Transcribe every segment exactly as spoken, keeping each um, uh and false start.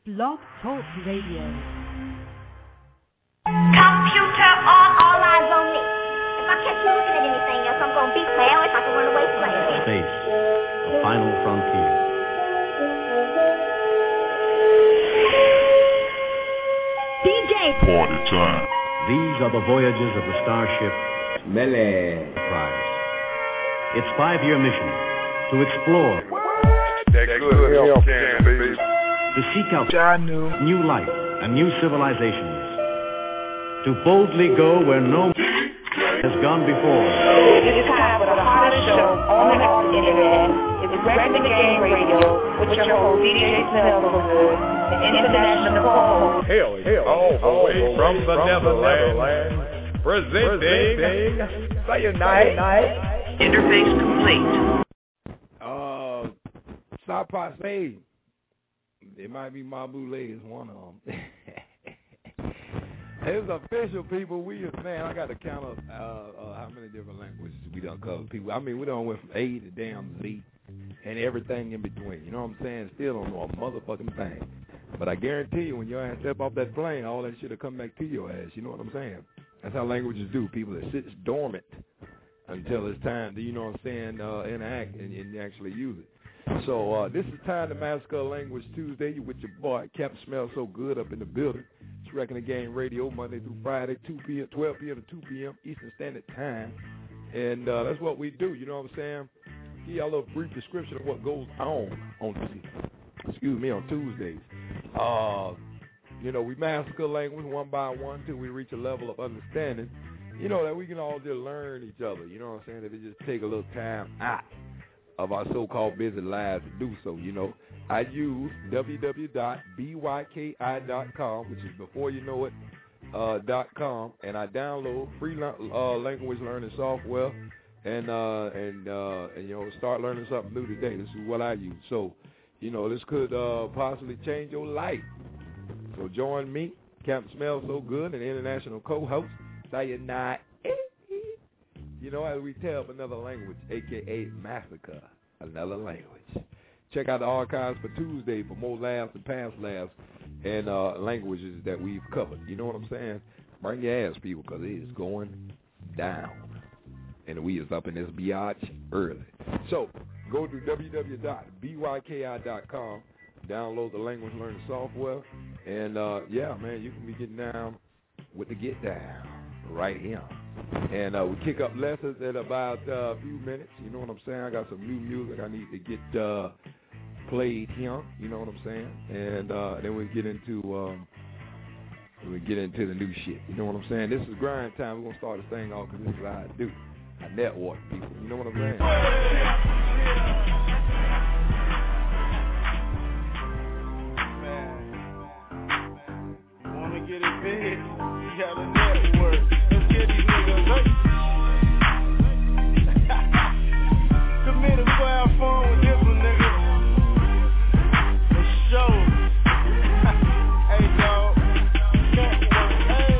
Blog Talk Radio. Computer on, all eyes on me. If I catch you looking at anything else, I'm going to beat my ass. I can run away from it. Space, the final frontier. D J Party time. These are the voyages of the starship Melee Prize. Its five-year mission to explore, That good help can, baby. to seek out knew. new life and new civilizations, to boldly go where no has gone before. This is time for the hottest show on the internet. It's Wrecking the Game Radio with your host D J Smells the international co-host. Hell, hell, all the way from the Netherlands, presenting Sayonara Night. Interface complete. Uh, Stop Passe. It might be Mabu Lay is one of them. It's official, people. We is, man, I got to count up uh, uh, how many different languages we done covered. People, I mean, we done went from A to damn Z and everything in between. You know what I'm saying? Still don't know a motherfucking thing. But I guarantee you, when your ass step off that plane, all that shit will come back to your ass. You know what I'm saying? That's how languages do. People that sits dormant until it's time to, you know what I'm saying, uh, interact and, and actually use it. So uh, this is Time to Massacre Language Tuesday. You with your boy, Captain Smells So Good, up in the building. It's Wrecking the Game Radio, Monday through Friday, two p.m., twelve p.m. to two p.m. Eastern Standard Time. And uh, that's what we do, you know what I'm saying? Give y'all a little brief description of what goes on on, excuse me, on Tuesdays. Uh, you know, we massacre language one by one till we reach a level of understanding, you know, that we can all just learn each other. You know what I'm saying? If it just take a little time out of our so-called busy lives to do so, you know. I use w w w dot b y k i dot com, which is before you know it, uh, dot com, and I download free uh, language learning software and, uh, and, uh, and, you know, start learning something new today. This is what I use. So, you know, this could uh, possibly change your life. So join me, Captain Smells So Good, an international co-host. Sayonara. You know, as we tell up another language, a k a. Massacre, another language. Check out the archives for Tuesday for more laughs and past laughs and uh, languages that we've covered. You know what I'm saying? Bring your ass, people, because it is going down. And we is up in this biatch early. So, go to w w w dot b y k i dot com, download the language learning software, and, uh, yeah, man, you can be getting down with the get down right here. And uh, we kick up lessons in about uh, a few minutes. You know what I'm saying? I got some new music I need to get uh, played here. You know what I'm saying? And uh, then we get into um, we get into the new shit. You know what I'm saying? This is grind time. We're gonna start this thing off because this is how I do. I network people. You know what I'm saying? Man, wanna get it big? You gotta network. Commit a fire phone with this one, nigga. For sure. Hey, dog. Network. Hey.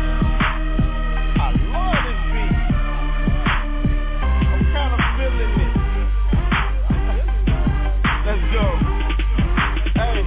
I love this beat. I'm kind of feeling it. Let's go. Hey.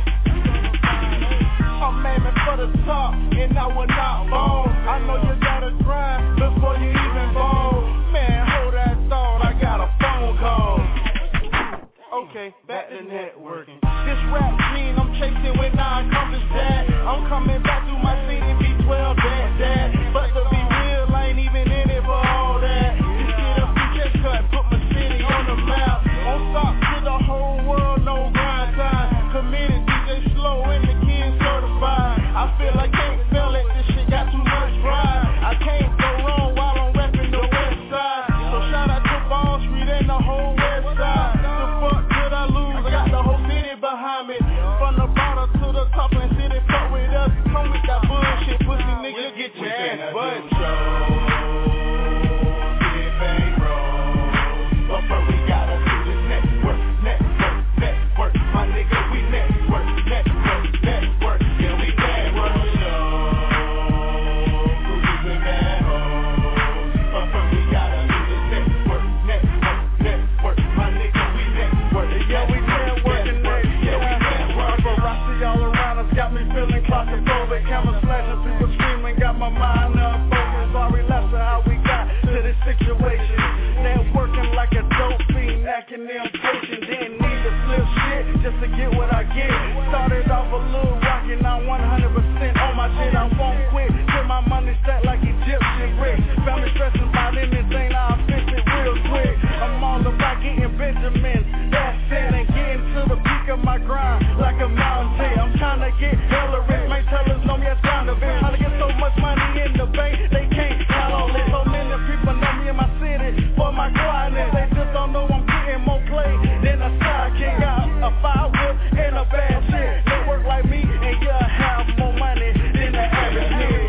I'm aiming for the top, and I will not fall. I know you gotta grind before you even ball. Man, hold that thought, I got a phone call. Okay, back to networking. This rap dream I'm chasing when I accomplish that. I'm coming back through my C D B twelve, that, that. But to be real, I ain't even in it for all that. Just get a feature cut, put my city on the map. On top to the whole world, no grind time. Committed, D J Slow, and the kids certified. I feel I can't feel it, this shit got too much pride. I can't go wrong while I'm repping the west side. So shout out to Ball Street and the whole west side. The fuck could I lose? I got the whole city behind me. From the bottom to the top and city fuck with us. Come with that bullshit, pussy nigga, get your ass butt. But first we gotta do this network, network, network. My nigga, we network, network, network. Yeah, we network. All around silence got me feeling claustrophobic. Cameras flashing, people screaming, got my mind unfocused. Sorry, Lester, how we got to this situation. Networking like a dope fiend, acting impatient. Didn't need to flip shit just to get what I get. Started off a little rocky, now one hundred percent on my shit. I won't quit till my money stacked like Egyptian bricks. Family stressing about anything, I'll fix it real quick. I'm all about getting Benjamins, that's it, and getting to the peak of my grind like a mountain. I'm trying to get hella rich, make tellers know me as trying to be. Trying to get so much money in the bank, they can't count on it. So many people know me in my city for my quietness. They just don't know I'm getting more play than a sidekick. Got a fire whip and a bad shit. They work like me and you'll have more money than the average kid.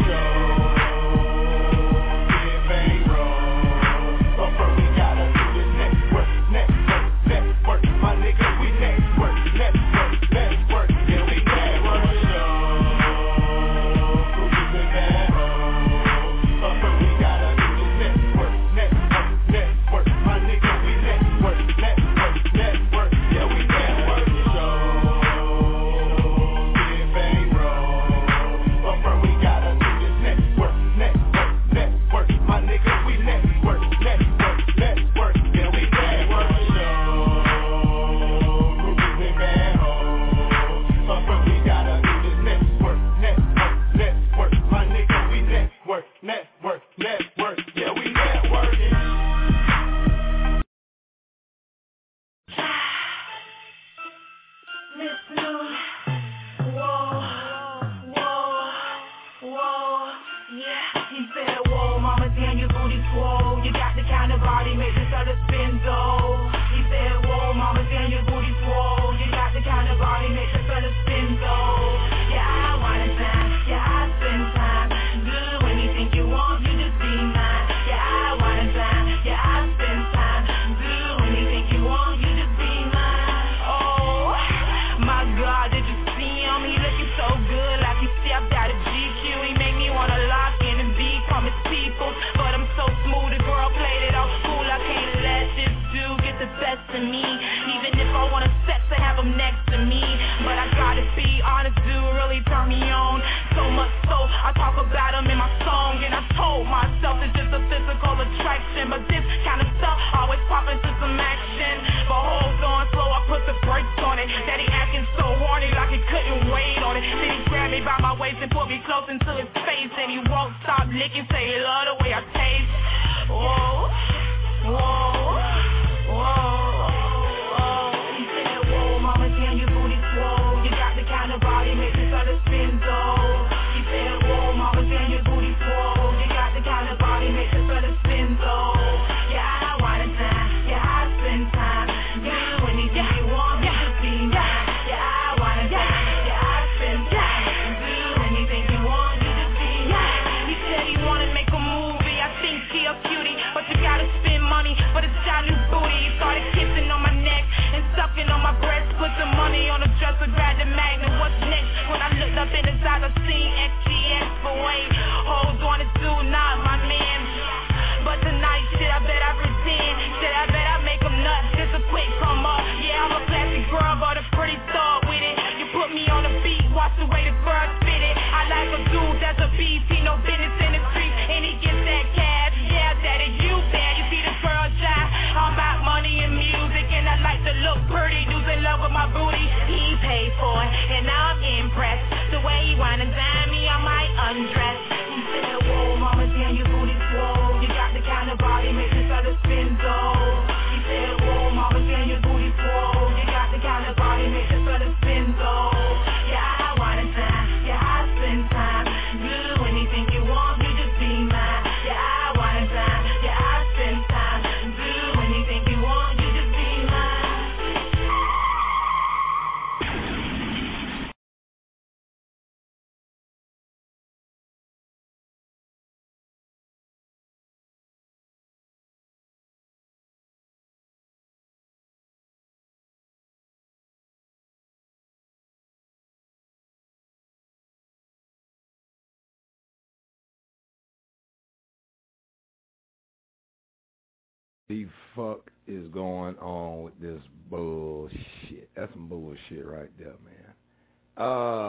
The fuck is going on with this bullshit? That's some bullshit right there, man. Uh,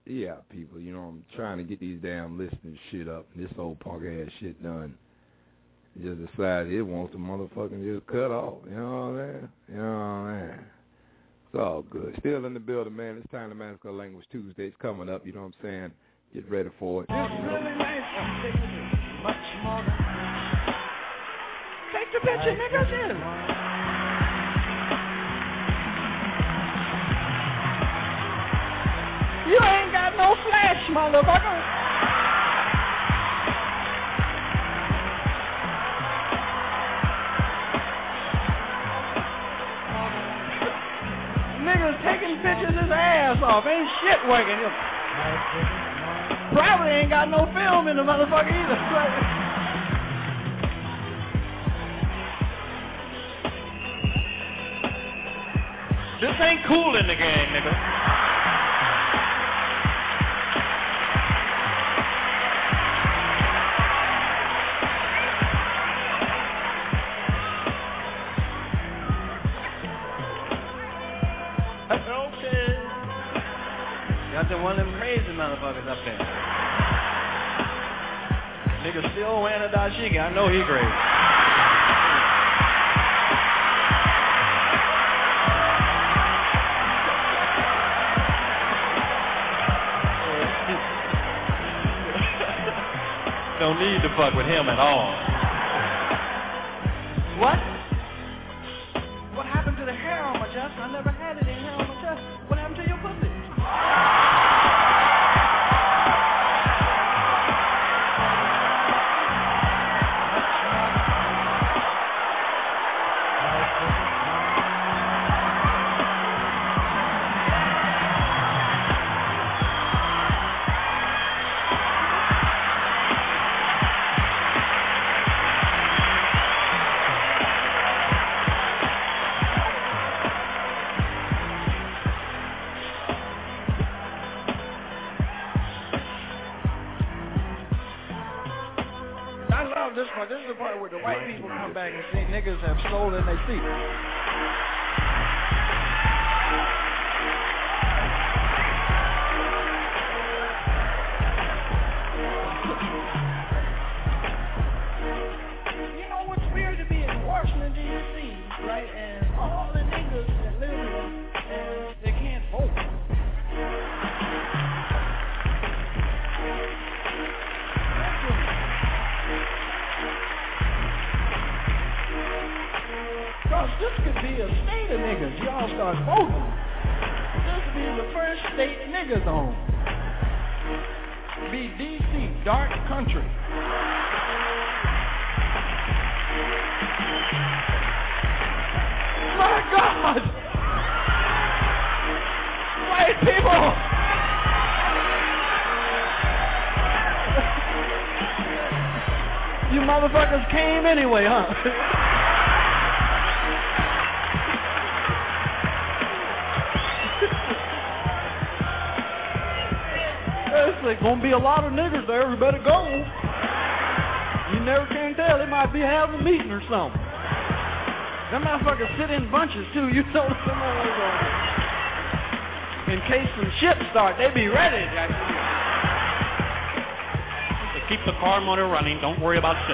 Yeah, people, you know, I'm trying to get these damn listeners shit up. This old punk ass shit done. It just decided it wants to motherfucking just cut off. You know what I'm saying? You know what I'm saying? It's all good. Still in the building, man. It's time to Massacre Language Tuesday. It's coming up. You know what I'm saying? Get ready for it. It's really nice. I'm taking it much more than take the picture, niggas. You ain't got no flash, motherfucker. Niggas taking pictures his ass off. Ain't shit working. Probably ain't got no film in the motherfucker either. This ain't cool in the gang, nigga. One of them crazy motherfuckers up there. Nigga still wearing a dashiki. I know he crazy. Don't need to fuck with him at all. What? What happened to the hair on my chest? I never had any hair on my chest. What happened to your pussy? This part, this is the part where the white people come back and say niggas have stolen their seat. You know what's weird to be in Washington, D C, right? And all the niggas that live here, and they can't vote. Because this could be a state of niggas. Y'all start voting. This could be the first state niggas on. Be D C, dark country. My God! White people! You motherfuckers came anyway, huh? There's gonna be a lot of niggers there. We better go. You never can tell. They might be having a meeting or something. Them motherfuckers sit in bunches too. You know them motherfuckers. In case some shit start, they be ready. To keep the car motor running. Don't worry about shit.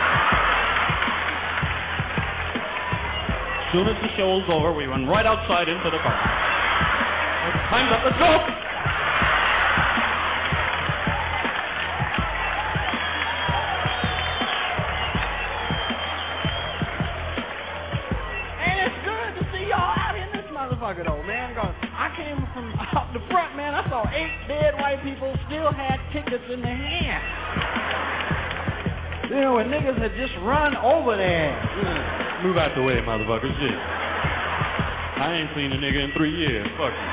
As soon as the show's over, we run right outside into the car. Time's up. Let's go. Though, man, I came from out the front, man. I saw eight dead white people still had tickets in their hand. You know, and niggas had just run over there. Yeah. Move out the way, motherfuckers. Shit. I ain't seen a nigga in three years. Fuck you.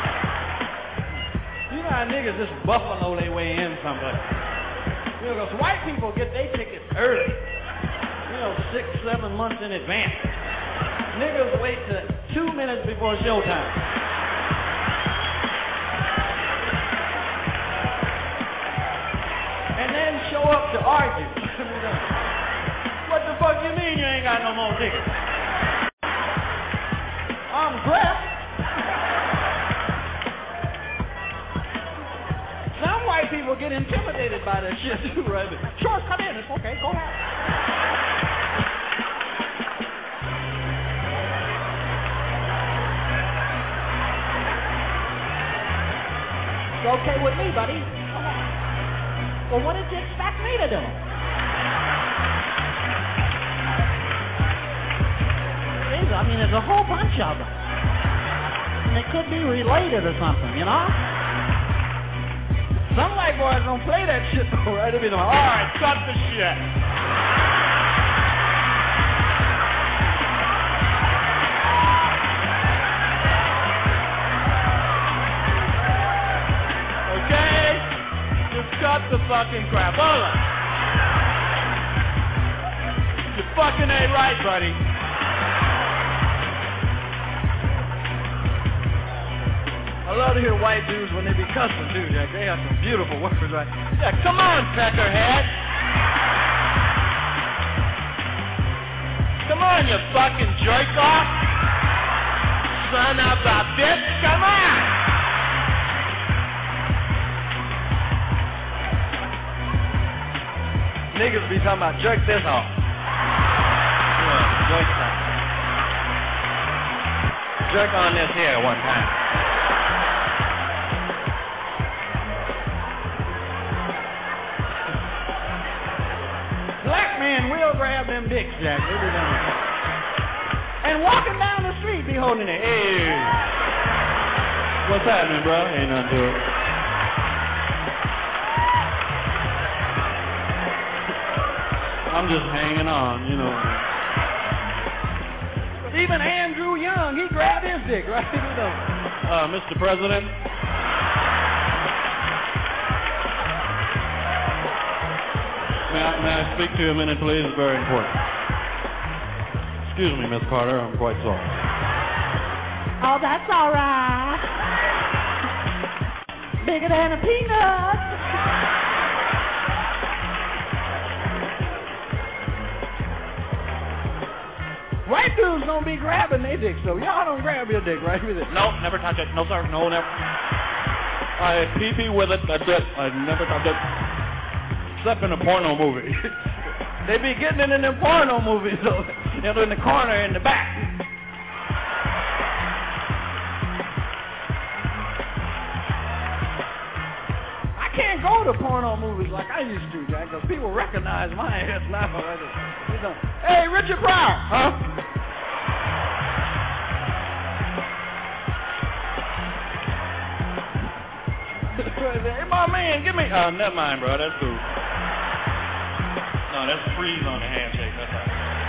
You know how niggas just buffalo their way in someplace. You know, because white people get their tickets early. You know, six, seven months in advance. Niggas wait to two minutes before showtime. And then show up to argue. What the fuck you mean you ain't got no more tickets? I'm dressed. Some white people get intimidated by that shit too, right? Sure, come in. It's okay. Go ahead. It's okay with me, buddy. Well, what did you expect me to do? I mean, there's a whole bunch of them. And they could be related or something, you know? Some white boys don't play that shit, though, right? They be like, all right, cut the shit. Okay? Just cut the fucking crap. Hold on. You fucking ain't right, buddy. I love to hear white dudes when they be cussing too, Jack. They have some beautiful words, right? Yeah, come on, peckerhead. Come on, you fucking jerk off. Son of a bitch, come on. Niggas be talking about jerk this off. Yeah, jerk time. Jerk on this here one time. Black men will grab them dicks, Jack. They be done. And walking down the street, be holding it. Hey, what's happening, bro? Ain't nothing to it. I'm just hanging on, you know. Even Andrew Young, he grabbed his dick, right? uh, Mister President. May I, may I speak to you a minute, please? It's very important. Excuse me, Miss Carter. I'm quite sorry. Oh, that's all right. Bigger than a peanut. White dudes don't be grabbing their dicks, so y'all don't grab your dick, right? Nope, never touch it. No, sir. No, never. I pee-pee with it. That's it. I never touch it. Except in a porno movie. They be getting it in them porno movies, though. You know, in the corner, in the back. I can't go to porno movies like I used to, Jack, because people recognize my ass now. You know, hey, Richard Pryor, huh? Hey, my man, give me... Oh, never mind, bro. That's cool. No, that's freeze on the handshake. That's all right.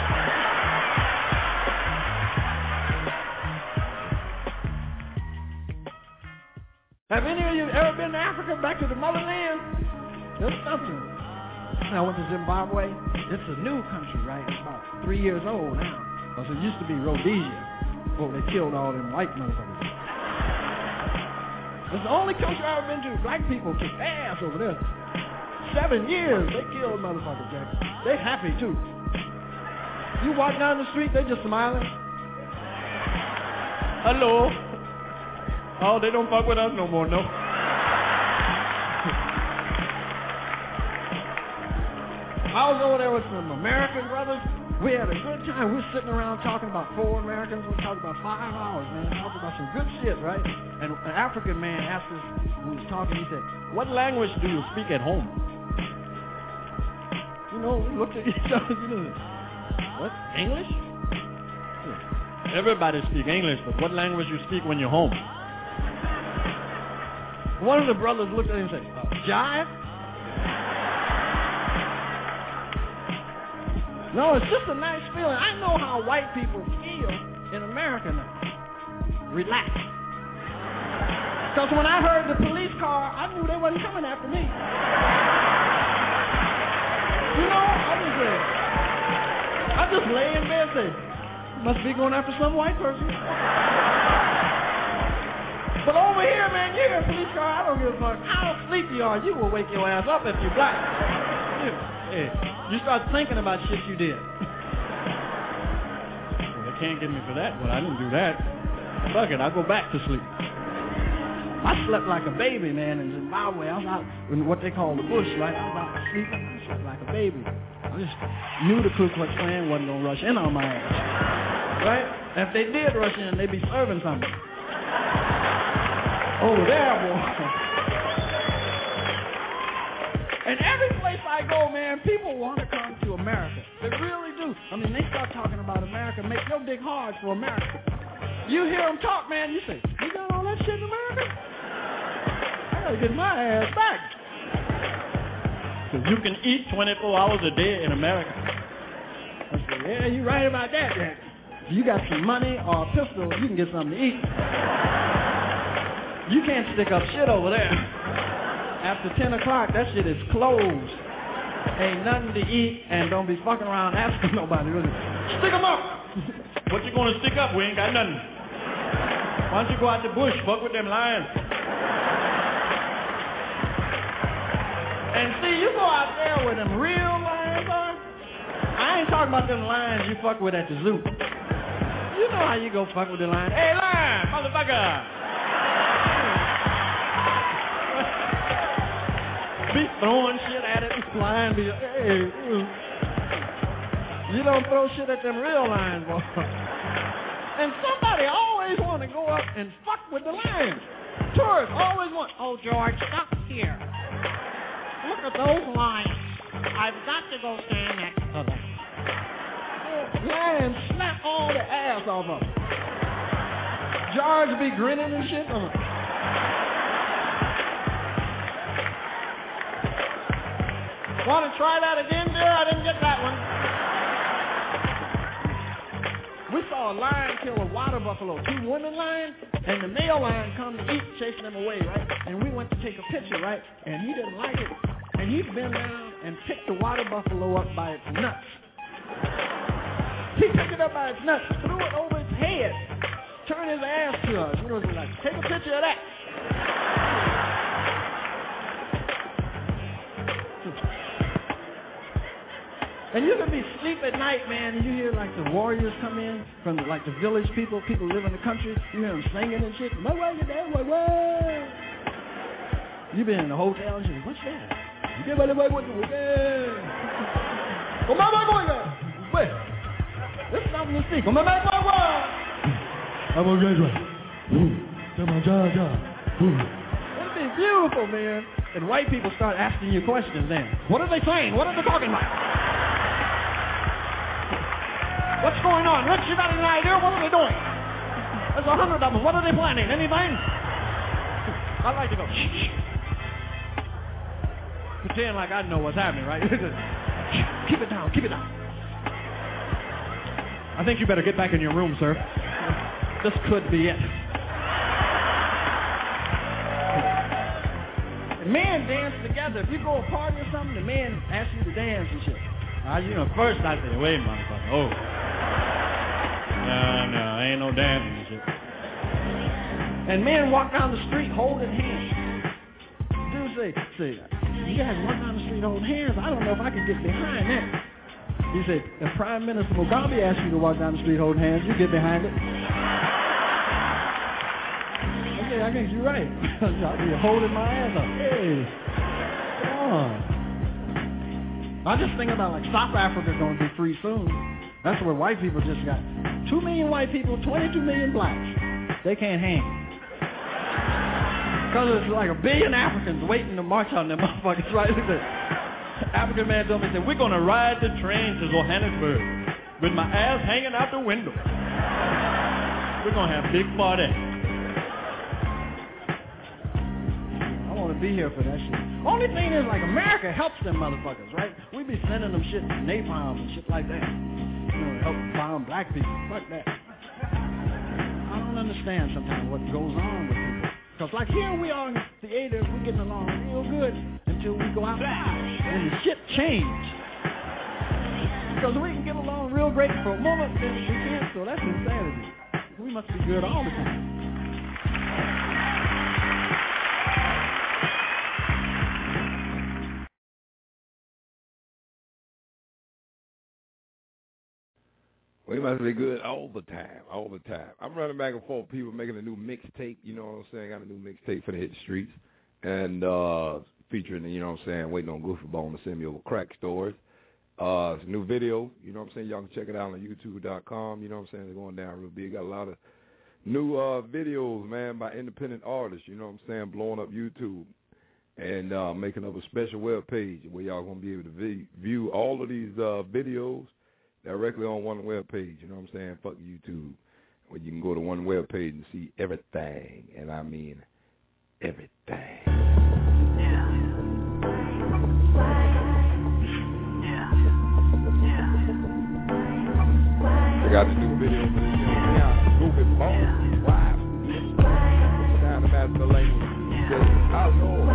Have any of you ever been to Africa, back to the motherland? There's something. I went to Zimbabwe. It's a new country, right? It's about three years old now. Because it used to be Rhodesia before they killed all them white motherfuckers. It's the only country I've ever been to. Black people kick ass over there. Seven years, they killed motherfuckers, Jack. They happy, too. You walk down the street, they just smiling. Hello. Oh, they don't fuck with us no more, no. I was over there with some American brothers. We had a good time. We were sitting around talking about four Americans. We talked about five hours, man. Talking about some good shit, right? And an African man asked us, who was talking, he said, what language do you speak at home? You know, we looked at each other, you know, what, English? Everybody speak English, but what language you speak when you're home? One of the brothers looked at him and said, uh, jive? No, it's just a nice feeling. I know how white people feel in America now. Relax. Because when I heard the police car, I knew they wasn't coming after me. You know, I just, uh, I just lay in bed and say, must be going after some white person. But over here, man, you hear a police car, I don't give a fuck how sleepy you are. You will wake your ass up if you're black. Yeah. You start thinking about shit you did. Well, they can't get me for that. Well, I didn't do that. Fuck it, I'll go back to sleep. I slept like a baby, man, in Zimbabwe. I was out in what they call the bush, right? I was out sleeping. I slept like a baby. I just knew the Ku Klux Klan wasn't going to rush in on my ass, right? If they did rush in, they'd be serving something. Over there, boy. And every place I go, man, people want to come to America. They really do. I mean, they start talking about America, make your dick hard for America. You hear them talk, man, you say, you got all that shit in America? I got to get my ass back. Because you can eat twenty-four hours a day in America. I say, yeah, you're right about that, man. If you got some money or a pistol, you can get something to eat. You can't stick up shit over there. After ten o'clock, that shit is closed. Ain't nothing to eat, and don't be fucking around asking nobody. Stick them up. What you gonna stick up? We ain't got nothing. Why don't you go out the bush, fuck with them lions? And see, you go out there where them real lions are. I ain't talking about them lions you fuck with at the zoo. You know how you go fuck with the lion. Hey, lion, motherfucker! Be throwing shit at it and flying. Be, hey, you don't throw shit at them real lions, boy. And somebody always want to go up and fuck with the lions. Tourists always want, oh, George, stop here. Look at those lions. I've got to go stand next to them. Lions snap all the ass off of them. George be grinning and shit on them. Want to try that again, dear? I didn't get that one. We saw a lion kill a water buffalo, two women lions, and the male lion come to eat, chasing them away, right? And we went to take a picture, right? And he didn't like it. And he bent down and picked the water buffalo up by its nuts. He picked it up by its nuts, threw it over its head, turned his ass to us. You know, he was like, take a picture of that. And you can be asleep at night, man, and you hear like the warriors come in from the, like the village people, people live in the country. You hear them singing and shit. My way, your dad, what, what? You been in the hotel and shit. What's that? You get by the way, what the way? Come on, my boy, wait. This is something to see. Come on, my boy, what? I'm on Red Right. Come on, John, John. It'd be beautiful, man. And white people start asking you questions then. What are they saying? What are they talking about? What's going on? Rich, you got any idea? What are they doing? There's a hundred of them. What are they planning? Anything? I like to go, shh, shh. Pretend like I know what's happening, right? Keep it down, keep it down. I think you better get back in your room, sir. This could be it. And men dance together. If you go to a party or something, the men ask you to dance and shit. Uh, you know, first I say, wait, motherfucker. Oh. No, no, ain't no dancing and shit. And men walk down the street holding hands. Dude say, say, you guys walk down the street holding hands. I don't know if I can get behind that. He said, if Prime Minister Mugabe asks you to walk down the street holding hands, you get behind it. Okay, I guess you're right. I'll be holding my ass up. Hey, come on. I'm just thinking about like South Africa's going to be free soon. That's where white people just got two million white people, twenty-two million blacks. They can't hang. Because there's like a billion Africans waiting to march on them motherfuckers, right? African man told me, said, we're going to ride the train to Johannesburg with my ass hanging out the window. We're going to have a big party. I want to be here for that shit. Only thing is, like, America helps them motherfuckers, right? We be sending them shit, napalm and shit like that. You know, help bomb black people. Fuck that. I don't understand sometimes what goes on with people. Because like here we are in theater, we're getting along real good until we go outside and the shit change. Because we can get along real great for a moment, then we can't, so that's insanity. We must be good all the time. We must be good all the time, all the time. I'm running back and forth. People making a new mixtape, you know what I'm saying? Got a new mixtape for the hit streets. And uh, featuring, you know what I'm saying, waiting on Goofy Bone to send me over crack stories. Uh, it's a new video, you know what I'm saying? Y'all can check it out on YouTube dot com, you know what I'm saying? They're going down real big. Got a lot of new uh, videos, man, by independent artists, you know what I'm saying, blowing up YouTube. And uh, making up a special web page where y'all going to be able to v- view all of these uh, videos directly on one web page, you know what I'm saying? Fuck YouTube. Where you can go to one web page and see everything, and I mean everything. Yeah. Yeah. Yeah. I got the new video for this thing now. Goofy Bone. Wow. Down the master language. Just how Lord.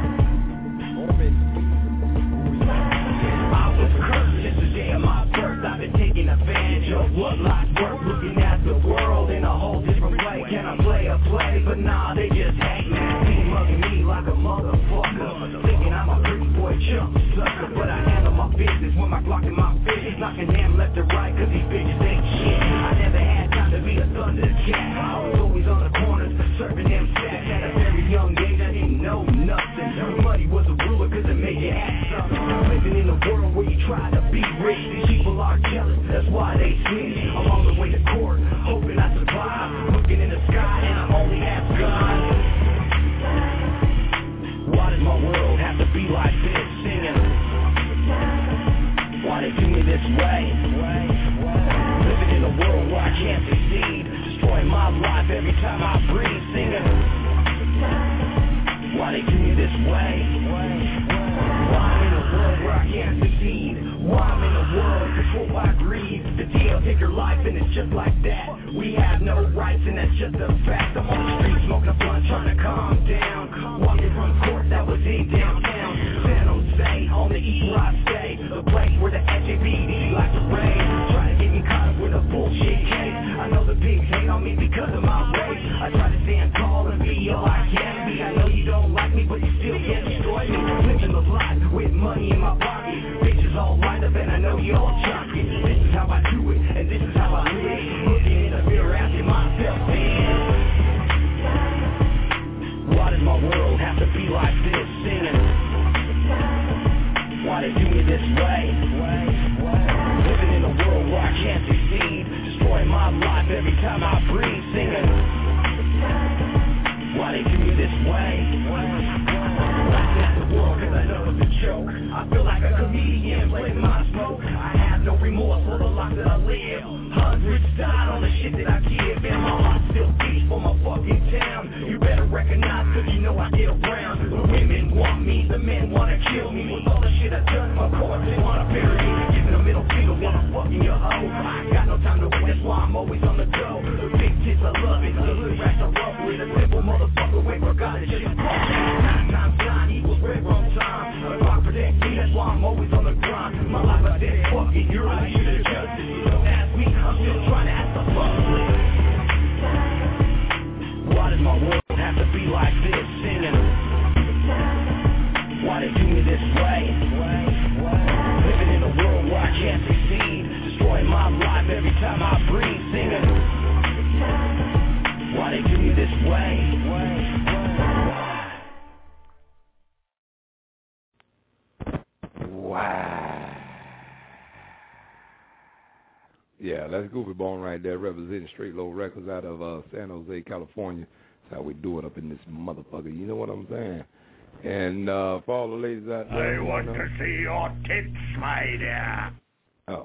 I was cursed since the day of my birth. I've been taking advantage of what life's worth. Looking at the world in a whole different way. Can I play a play? But nah, they just hate me. They mugging me like a motherfucker. Thinking I'm a pretty boy chump sucker. But I handle my business when my Glock in my fist. Knocking him left to right cause these bitches ain't shit. I never had time to be a thundercat. I was always on the corners serving them stacks. At a very young age I didn't know nothing. Money was a ruler cause it made you have something. Living in a world where you try to be rich. These people are jealous, that's why they snitch. I'm on the way to court, hoping I survive. Looking in the sky and I'm only half gone. Why does my world have to be like this? Singing. Why they do me this way? Living in a world where I can't succeed. Destroying my life every time I breathe. Singing. Why they do me this way? Why I'm in a world where I can't succeed? Why I'm in a world controlled by greed? The deal, take your life and it's just like that. We have no rights and that's just a fact. I'm on the street smoking a blunt trying to calm down. Walking from court that was in downtown San Jose, on the east where I stay. The place where the S J P D like to raid. Try to get me caught up with a bullshit case. I know the pigs hate on me because of my race. I try to stand tall and be all I can be. I know you don't like me, but you still can't destroy me. Living the life with money in my pocket. Bitches all lined up and I know you all jockey. This is how I do it, and this is how I live. Looking in the mirror, asking myself, man, why does my world have to be like this? Singing. Why they do me this way? Living in a world where I can't succeed. Destroying my life every time I breathe. Singing. Why they do me this way? Laughing at the world cause I know it's a joke. I feel like a comedian playing my smoke. I have no remorse for the life that I live. Hundreds died on the shit that I give. And my heart still beats for my fucking town. You better recognize cause you know I get around. The women want me, the men wanna kill me. With all the shit I done, of course they wanna bury me. Giving a middle finger while I'm fucking your hoe. I got no time to wait, that's why I'm always on the go. The big tits, I love it. The hood rats are rough with a simple motherfucker. Wait for God to shit. Nine times nine equals red wrong time. A clock protects me, that's why I'm always on the grind. My life I said, fuck it, you're right here to justice. You don't ask me, I'm still trying to ask the fuck. Why does my world have to be like this? Singing. Why they do me this way? Living in a world where I can't succeed. Destroying my life every time I breathe. Singing. Why they do me this way? Wow. Yeah, that's Goofy Bone right there, representing Straight Low Records out of uh, San Jose, California. That's how we do it up in this motherfucker. You know what I'm saying? And uh, for all the ladies out there, I want to see your tits, my dear. Oh,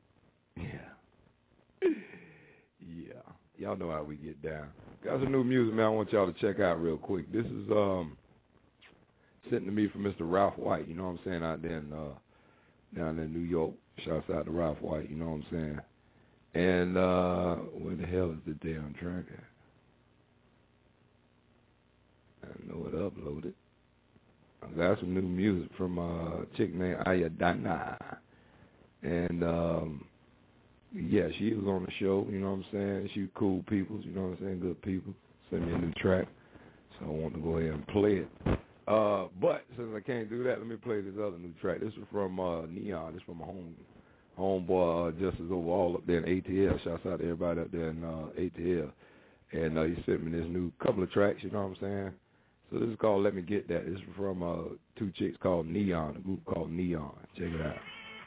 yeah, yeah. Y'all know how we get down. Got some new music, man. I want y'all to check out real quick. This is um sent to me from Mister Ralph White. You know what I'm saying? Out there in uh, down in New York. Shouts out to Ralph White. You know what I'm saying? And uh, where the hell is the damn track at? I know it uploaded. I got some new music from a chick named Ayadana. And, um, yeah, she was on the show, you know what I'm saying? She was cool people, you know what I'm saying? Good people. Sent me a new track. So I want to go ahead and play it. Uh, but since I can't do that, let me play this other new track. This is from uh, Neon. This is from a home homeboy uh, Justice Overall up there in A T L. Shouts out to everybody up there in uh, A T L. And uh, he sent me this new couple of tracks, you know what I'm saying? So this is called Let Me Get That. This is from uh, two chicks called Neon, a group called Neon. Check it out.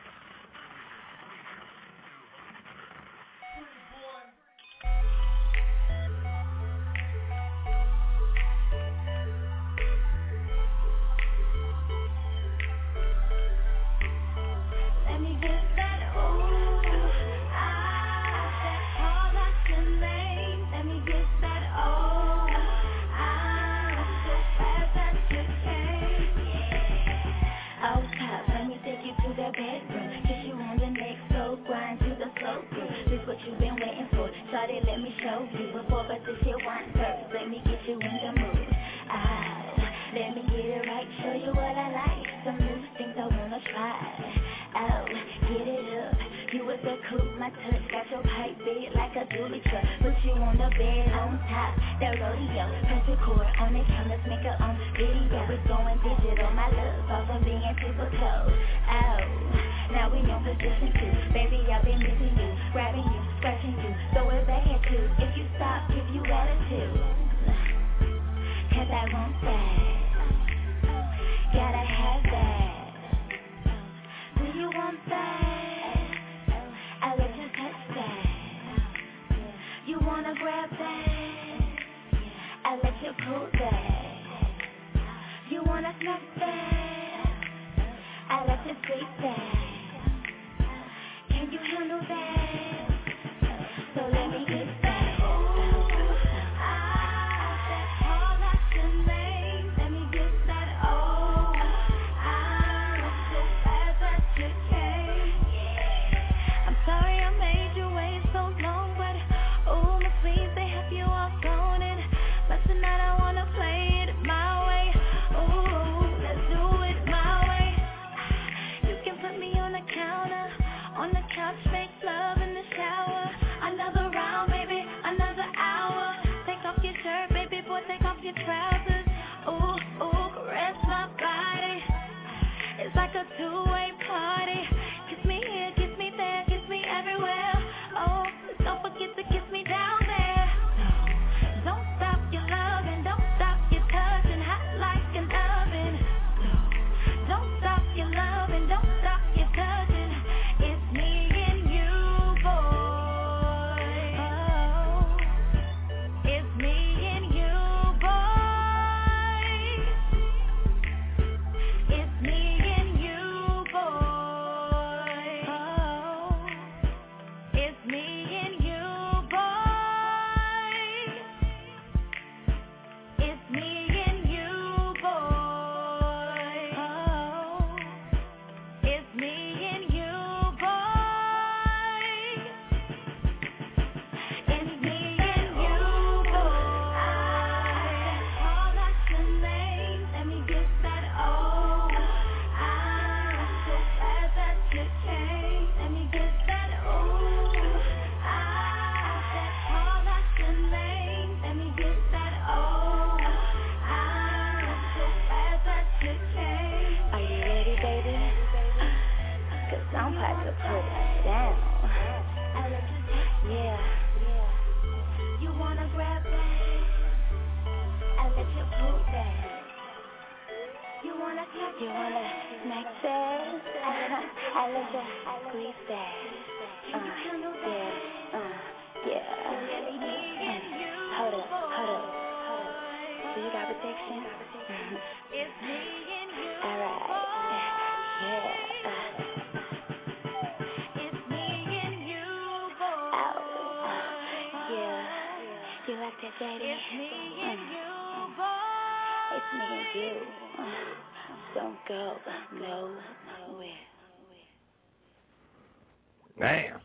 Damn.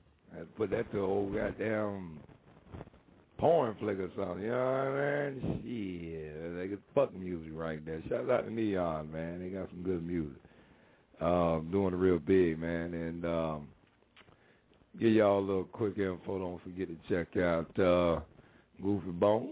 I put that to old goddamn porn flick or something, you know what I mean? Shit. They get fuck music right there. Shout out to Neon, man. They got some good music. Um, doing it real big, man. And um, give y'all a little quick info. Don't forget to check out uh, Goofy Bone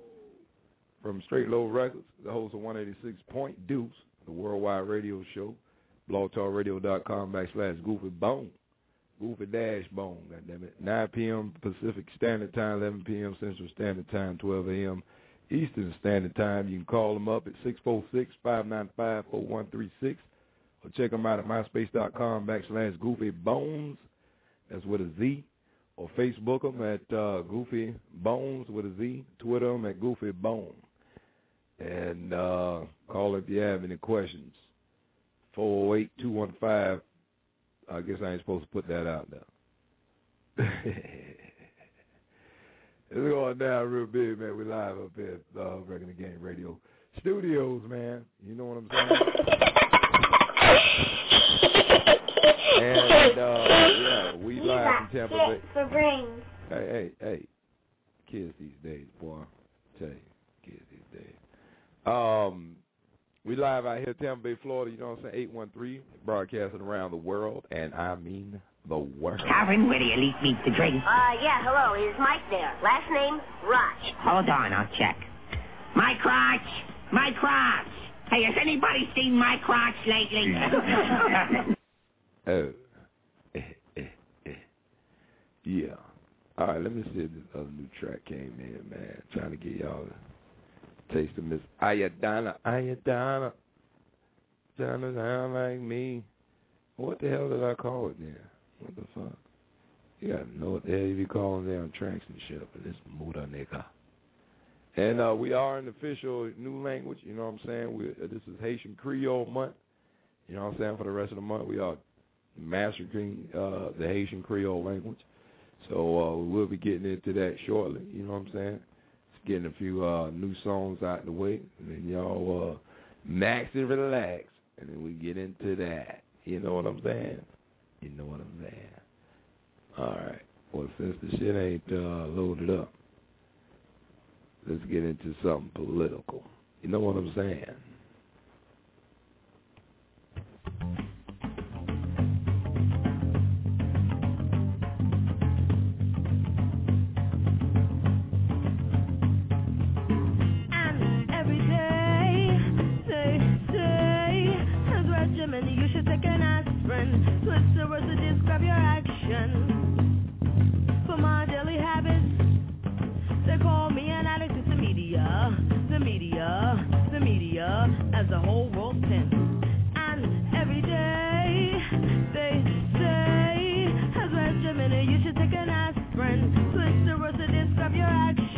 from Straight Low Records, the host of one eighty-six Point Deuce, the worldwide radio show. blog talk radio dot com backslash Goofy Bone. Goofy Dash Bone, goddammit. nine p.m. Pacific Standard Time, eleven p.m. Central Standard Time, twelve a.m. Eastern Standard Time. You can call them up at six four six, five nine five, four one three six or check them out at myspace.com backslash Goofy Bones. That's with a Z. Or Facebook them at uh, Goofy Bones with a Z. Twitter them at Goofy Bone. And uh, call if you have any questions. four oh eight, two one five. I guess I ain't supposed to put that out there. It's going down real big, man. We live up here at uh, Regular Game Radio Studios, man. You know what I'm saying? And, uh, yeah, we live in Tampa Bay. For brains. Hey, hey, hey. Kids these days, boy. I tell you, kids these days. Um, we live out here in Tampa Bay, Florida, you know what I'm saying? eight one three, broadcasting around the world, and I mean the world. Calvin, where do you leave me to drink? Uh, yeah, hello, is Mike there? Last name, Roch. Hold on, I'll check. My crotch! My crotch! Hey, has anybody seen my crotch lately? Oh. Yeah. All right, let me see if this other new track came in, man. Trying to get y'all to taste of Miss Ayadana. Ayadana. Trying to sound like me. What the hell did I call it then? What the fuck? You gotta know what the hell you be calling down tracks and shit, but this Muda nigga. And uh, we are an official new language, you know what I'm saying? We, uh, this is Haitian Creole month. You know what I'm saying? For the rest of the month, we are mastering uh, the Haitian Creole language. So uh, we will be getting into that shortly, you know what I'm saying? Just getting a few uh, new songs out the way, and then y'all uh, max and relax, and then we get into that. You know what I'm saying? You know what I'm saying? All right. Well, since the shit ain't uh, loaded up, let's get into something political. You know what I'm saying? You should take an aspirin. Twist the words to describe your action. For my daily habits, they call me an addict to the media. The media, the media, as the whole world thinks. And every day, they say, as regimen, you should take an aspirin. Twist the words to describe your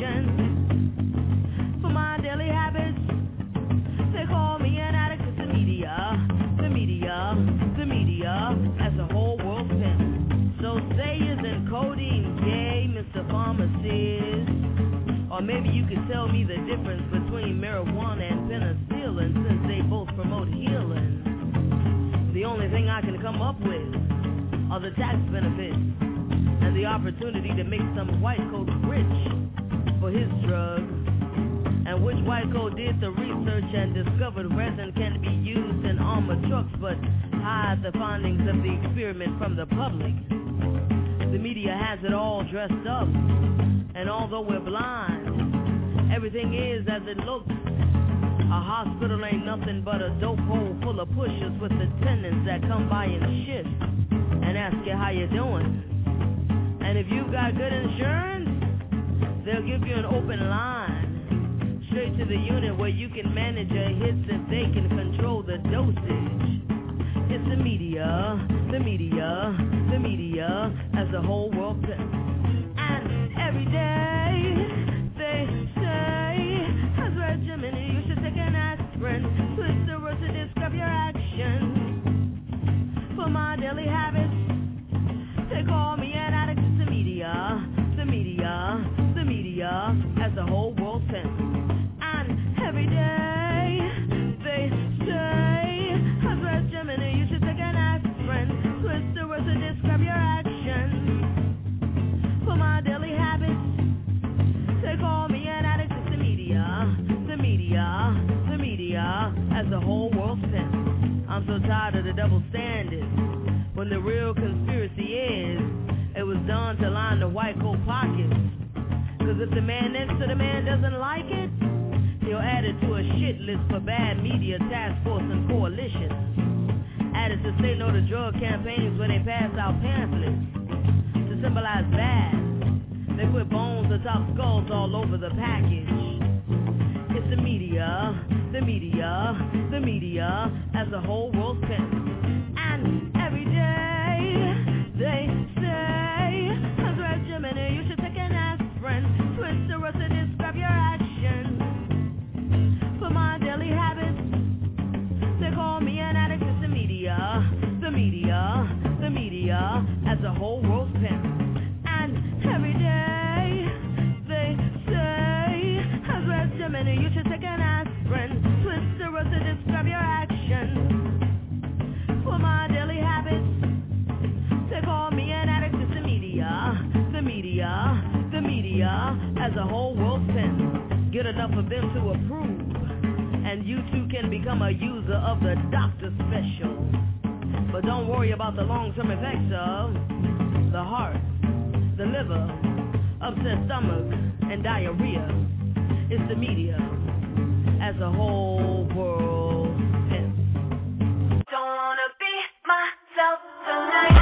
action. For my daily habits, they call me an addict to the media. The media, the media, as the whole world thinks. So say isn't codeine gay, Mister Pharmacist? Or maybe you could tell me the difference between marijuana and penicillin, since they both promote healing. The only thing I can come up with are the tax benefits and the opportunity to make some white coat rich for his drug. And which white coat did the research and discovered resin can be used in armored trucks, but hide the findings of the experiment from the public. The media has it all dressed up, and although we're blind, everything is as it looks. A hospital ain't nothing but a dope hole full of pushers with attendants that come by in shifts and ask you how you doing. And if you've got good insurance, they'll give you an open line straight to the unit where you can manage your hits and they can control the dosage. It's the media, the media, the media, as the whole world thinks. And every day they say, as regimen, you should take an aspirin. Twist the words to describe your action. For my daily habits, they call me an addict to the media, the media, the media, as the whole world thinks. Every day they say, as regimen, you should take an aspirin. Twist the words to describe your action. For my daily habits, they call me an addict to the media, the media, the media, as the whole world thinks. I'm so tired of the double standards, when the real conspiracy is, it was done to line the white coat pockets. Cause if the man next to the man doesn't like it, he'll add it to a shit list for bad media, task force, and coalitions. Added to say no to drug campaigns where they pass out pamphlets to symbolize bad. They put bones atop skulls all over the package. It's the media, the media, the media, as the whole world's pimp. And every day they say, Congress Gemini, you should take an aspirin. Twist the rest of this, grab your action. For my daily habits, they call me an addict. It's the media, the media, the media, as the whole world's pimp. And every day they say, Congress Gemini, you should take an aspirin. Twist the rest of this, grab your action. For my daily habits, they call me an addict. It's the media, the media, the media, as a whole world pimp. Get enough of them to approve, and you too can become a user of the doctor special. But don't worry about the long-term effects of the heart, the liver, upset stomach, and diarrhea. It's the media, as a whole world pimp. Don't wanna be myself tonight.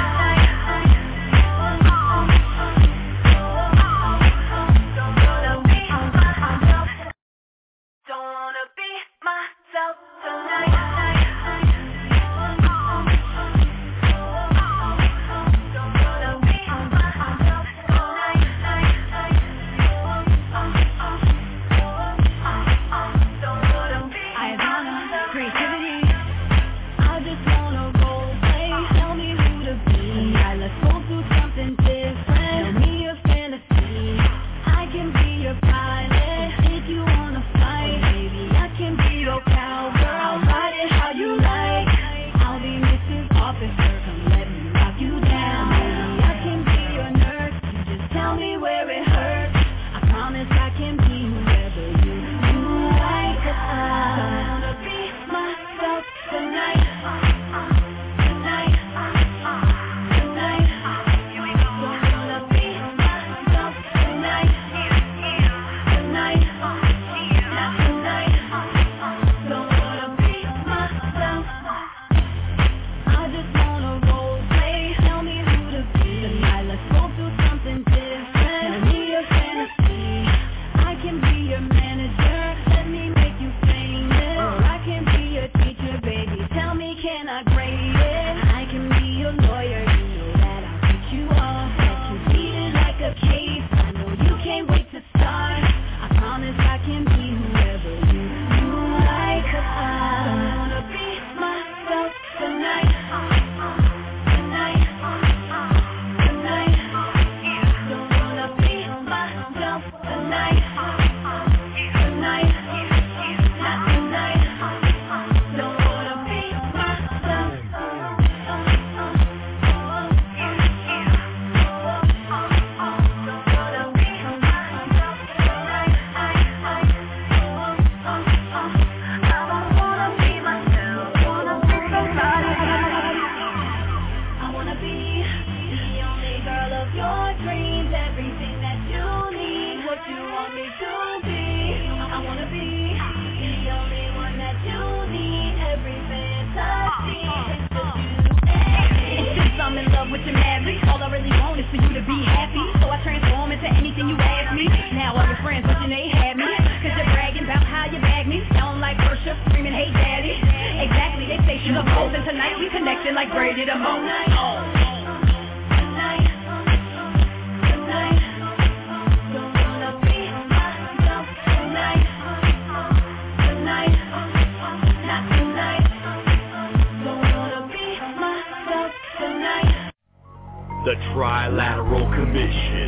The Trilateral Commission.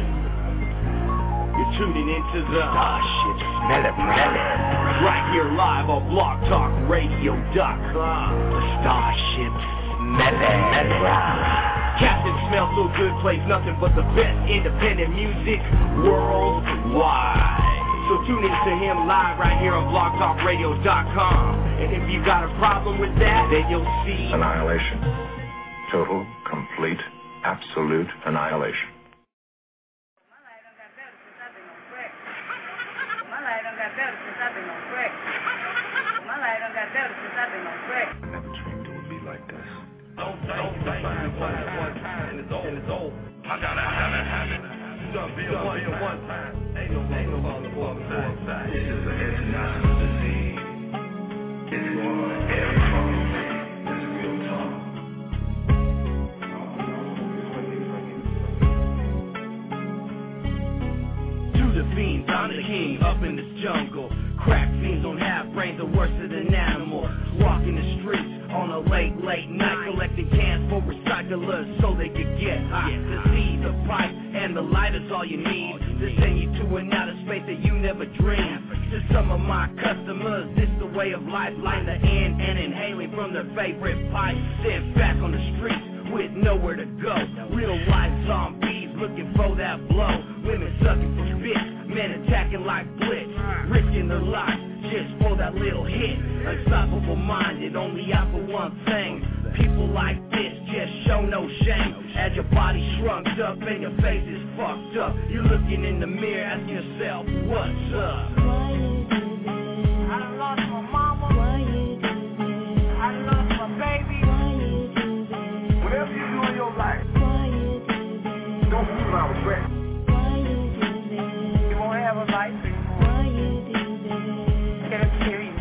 You're tuning into the Starship Smelly right here live on blog talk radio dot com. The Starship Smelly. Captain Smells So Good plays nothing but the best independent music worldwide. So tune in to him live right here on blog talk radio dot com. And if you got a problem with that, then you'll see annihilation. Total, complete, absolute annihilation. I never dreamed it would be like this. one time, and it's over. And it's over. I gotta have it, have it. You done been one, been one time. Ain't no, ain't no motherfucking side. This is an international disease. It's going every phone. It's real talk. To the fiends, I'm the king up in this jungle. Crack fiends don't have brains, are worse than an animal. Walking the streets on a late, late night, collecting cans for recyclers so they could get high. The seed, the pipe, and the light is all you need to send you to an outer space that you never dreamed. To some of my customers, this the way of life, line the end and inhaling from their favorite pipe. Sent back on the streets with nowhere to go. Real life zombies looking for that blow. Women sucking for bits, men attacking like blitz, risking their lives just for that little hit. Unstoppable minded, only out for one thing. People like this just show no shame. As your body shrunk up and your face is fucked up, you're looking in the mirror asking yourself, what's up? I done lost my mama. I done lost my baby. Whatever you do in your life, don't fool around with regret. You won't have a life anymore. Get it serious.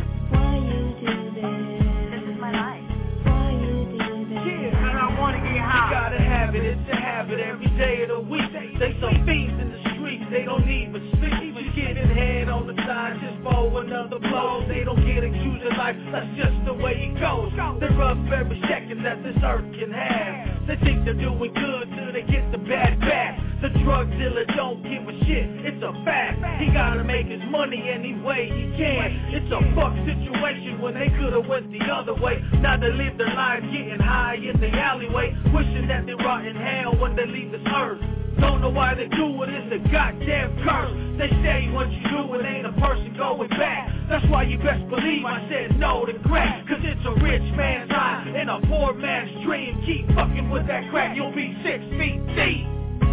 This is my life. Yeah, and I want to get high. You gotta have it, it's a habit every day of the week. They some fiends in the streets, they don't even sleep. Just getting head on the side just for another blow. They don't get accused of life, that's just the way it goes. They're up every second that this earth can have. They think they're doing good till they get the bad back. The drug dealer don't give a shit, it's a fact. He gotta make his money any way he can. It's a fuck situation when they could've went the other way. Now they live their lives getting high in the alleyway, wishing that they rot in hell when they leave this earth. Don't know why they do it, it's a goddamn curse. They say what you do, it ain't a person going back. That's why you best believe I said no to crack. Cause it's a rich man's high and a poor man's dream. Keep fucking with that crack, you'll be six feet deep.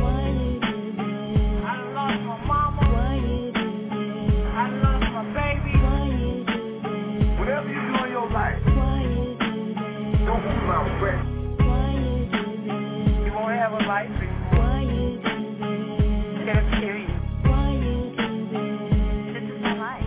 I done lost my mama. I done lost my baby. Whatever you do in your life, don't fool around with regret. You won't have a life anymore. Get it serious. This is my life.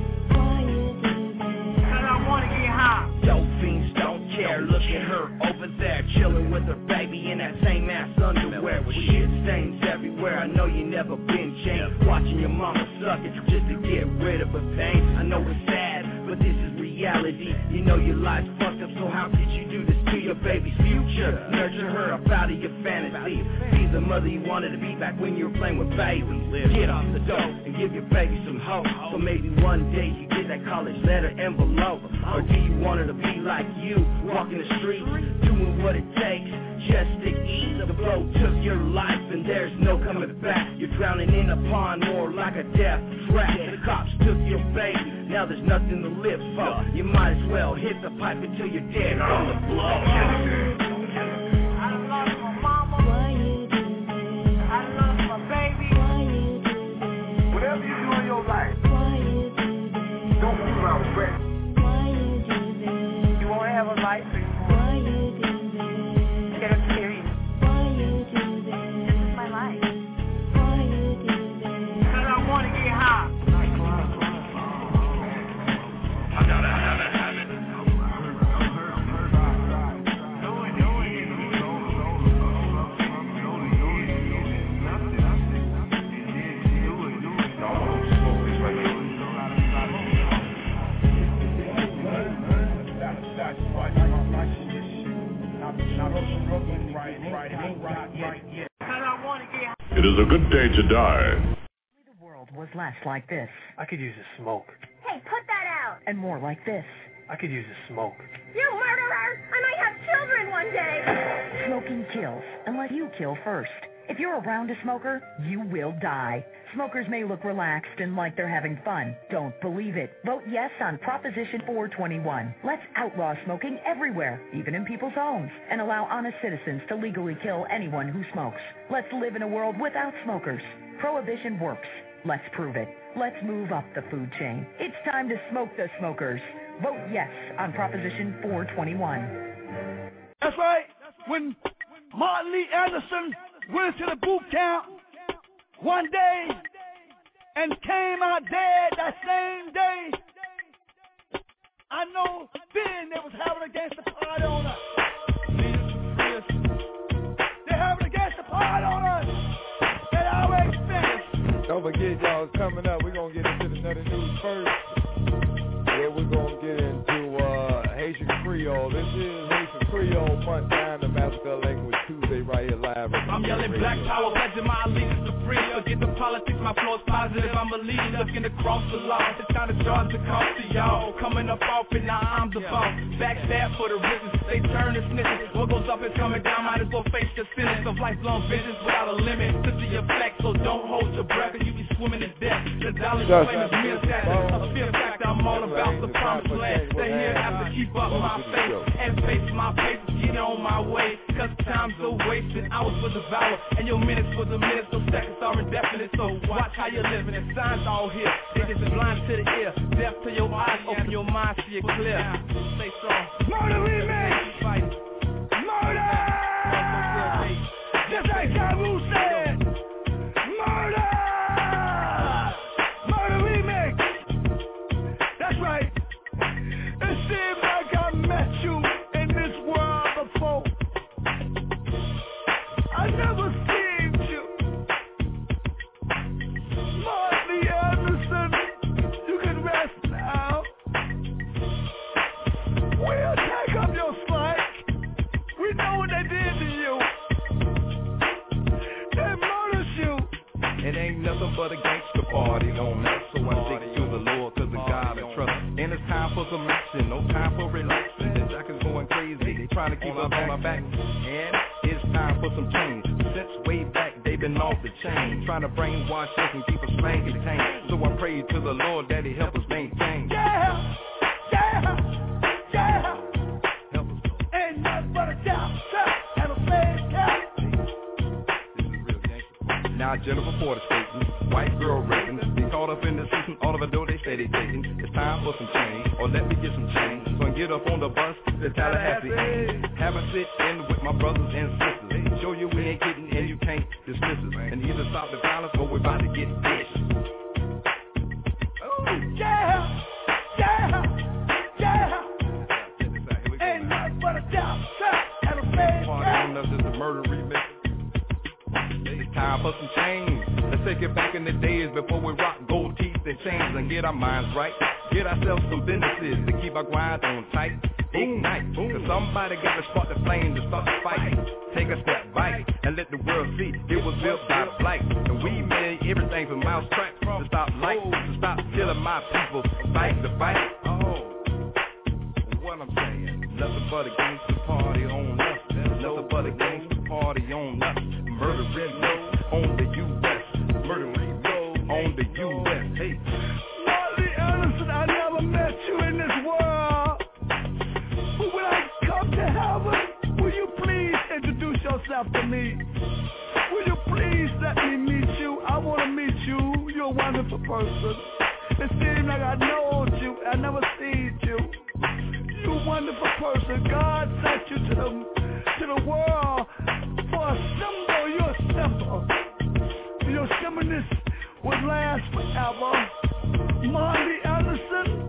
And I want to get high. Dope fiends don't care, look at her over there, chilling with her baby in that same ass underwear with shit stains everywhere. I know you never been changed, watching your mama suck it just to get rid of her pain. I know it's sad, but this is reality. You know your life's fucked up, so how could you do this to your baby's future? Nurture her up out of your fantasy. Be the mother you wanted to be back when you were playing with babies. Get off the dope and give your baby some hope, so maybe one day you get that college letter envelope. Or do you want her to be like you, walking the streets, doing what it takes just to eat? The blow took your life and there's no coming back. You're drowning in a pond more like a death trap. The cops took your baby, now there's nothing to live for. You might as well hit the pipe until you're dead from the blow. I done lost my mama. I done lost my baby. Whatever you do in your life, don't fool around with regret. You won't have a life anymore. Get it serious. This is my life. And I want to get high. I gotta have it, have it. It is a good day to die. The world was less like this. I could use a smoke. Hey, put that out. And more like this. I could use a smoke. You murderer! I might have children one day. Smoking kills, unless you kill first. If you're around a smoker, you will die. Smokers may look relaxed and like they're having fun. Don't believe it. Vote yes on Proposition four twenty-one. Let's outlaw smoking everywhere, even in people's homes, and allow honest citizens to legally kill anyone who smokes. Let's live in a world without smokers. Prohibition works. Let's prove it. Let's move up the food chain. It's time to smoke the smokers. Vote yes on Proposition four twenty-one. That's right. When Martin Lee Anderson went to the boot camp one day and came out dead that same day. I know then they was having a gangster party on us. They're having a gangster party on us at our expense. Don't forget, y'all, it's coming up. We're going to get into the nutty news first. Yeah, we're going to get into uh, Haitian Creole. This is Haitian Creole Fun Time, the Massacre Language Tuesday right here live. I'm yelling black power, pledging my allegiance to free. Forget the politics, my flow is positive. I'm a leader, looking across the line. It's time to charge the cost to y'all. Coming up off and now I'm the boss. Backstab for the business, they turn to snitches. What goes up is coming down, might as well face the sentence of lifelong visions without a limit to the effect. So don't hold your breath and you be swimming to death. The dollar's famous meal status, a fear factor, I'm all about the promised land. Stay here, have to keep up my faith and face my pace. Get on my way, cause time's a wasted. Hours for the valor, and your minutes for the minutes. So seconds are indefinite, so watch how you're living. And signs all here, they just blind to the ear, deaf to your eyes, open your mind, see it clear. Stay strong. Murder remix! Murder! Just like Kabu said! Murder! Murder remix! That's right. It seems like I met you in this world before. I never seen you. Marty Anderson, you can rest now. We'll take up your slack. We know what they did to you. They murdered you. It ain't nothing but a gangster party on us, so I stick to the Lord, cause the God I trust. And it's time for some action, no time for relaxing. The jack is going crazy, they trying to keep us on our back. And it's time for some change. Since way back, they've been off the chain, trying to brainwash us and keep us maintained. So I pray to the Lord that He help us maintain. Yeah, yeah, yeah. Help us. Ain't nothing but a down south and a slave catch. This is real gangster. Now Jennifer Porter stating, white girl raping. They caught up in the system, all of a door they say they taking. It's time for some change, or let me get some change. So I get up on the bus to Tallahassee. Have a sit in with my brothers and sisters. Show you we ain't kidding and you can't dismiss us. And either stop the violence or we're about to get vicious. Oh, yeah, yeah, yeah. Ain't nothing but a down south and a slave Party on us is a murder remix. It's time for some change. Let's take it back in the days before we rock gold teeth and chains and get our minds right. Get ourselves some businesses to keep our grind on tight. Ignite, cause somebody got to spark the flame to start the fight. Take a step back and let the world see it was built by black. And we made everything from mouse track to stop light, to stop killing my people, fight the fight. Oh, what I'm saying, nothing but a gangster party on us. Nothing but a gangster party on us. Murder remix on the U S. Murder remix on the U S. Hey, Marty Anderson, I never met you in this world. But when I come to heaven, will you please introduce yourself to me? Will you please let me meet you? I want to meet you. You're a wonderful person. It seems like I know you. I never seen you. You're a wonderful person. God sent you to the to the world for a symbol. You're a symbol. Your symbolism would last forever. Marty Anderson,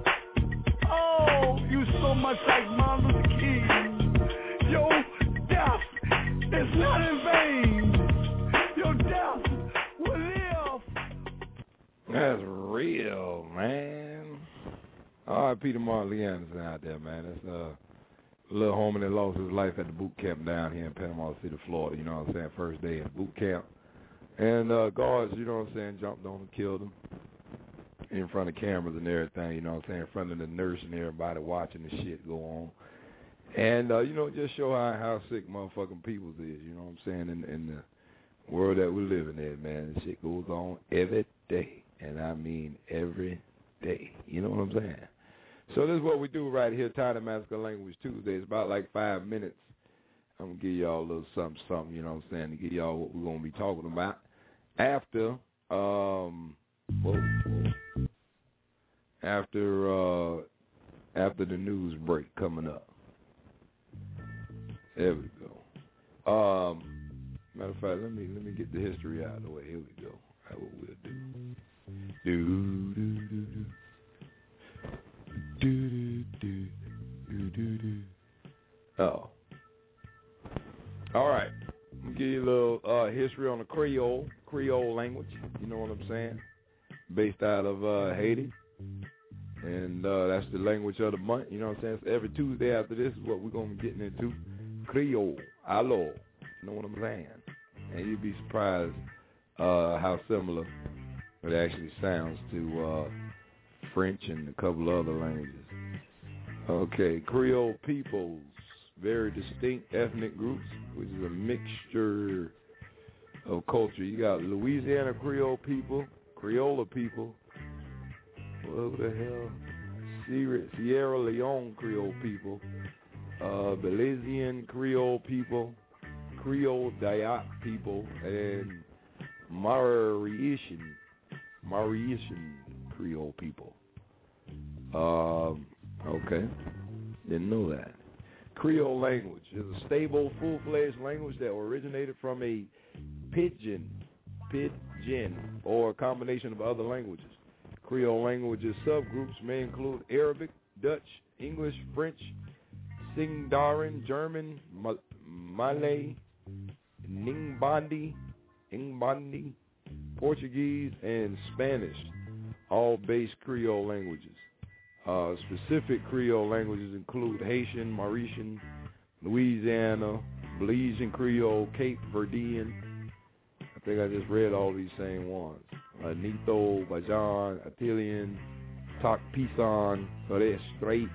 oh, you so much like Martin Luther King. Your death is not in vain. Your death will live. That's real, man. All right, Peter Martin Lee Anderson out there, man. That's uh, a little homie that lost his life at the boot camp down here in Panama City, Florida. You know what I'm saying? First day at boot camp. And uh, guards, you know what I'm saying, jumped on him, killed him in front of cameras and everything, you know what I'm saying, in front of the nurse and everybody watching the shit go on. And, uh, you know, just show how, how sick motherfucking peoples is, you know what I'm saying, in, in the world that we're living in, man. This shit goes on every day, and I mean every day. You know what I'm saying? So this is what we do right here, Tiny Massacre Language Tuesday. It's about like five minutes. I'm going to give y'all a little something, something, you know what I'm saying, to give y'all what we're going to be talking about after, um, whoa, whoa, after, uh, after the news break coming up. There we go. Um, matter of fact, let me let me get the history out of the way. Here we go. That's what we'll do. Do do do do. Do do do do do do. Oh. All right. I'm gonna give you a little uh, history on the Creole Creole language. You know what I'm saying? Based out of uh, Haiti, and uh, that's the language of the month. You know what I'm saying? So every Tuesday after this is what we're gonna be getting into. Creole, allo. You know what I'm saying? And you'd be surprised uh, how similar it actually sounds to uh, French and a couple other languages. Okay, Creole peoples, very distinct ethnic groups, which is a mixture of culture. You got Louisiana Creole people, Creola people, what the hell, Sierra, Sierra Leone Creole people, uh, Belizean Creole people, Creole Dayak people, and Mauritian, Mauritian Creole people. Um, okay, didn't know that. Creole language is a stable, full-fledged language that originated from a pidgin, pidgin, or a combination of other languages. Creole languages subgroups may include Arabic, Dutch, English, French, Sindarin, German, Ma- Malay, Ningbandi, Ingbandi, Portuguese, and Spanish, all base Creole languages. Uh, specific Creole languages include Haitian, Mauritian, Louisiana, Belizean Creole, Cape Verdean. I think I just read all these same ones. Uh, Nito, Bajan, Attilian, Tok Pisan, Torres Strait,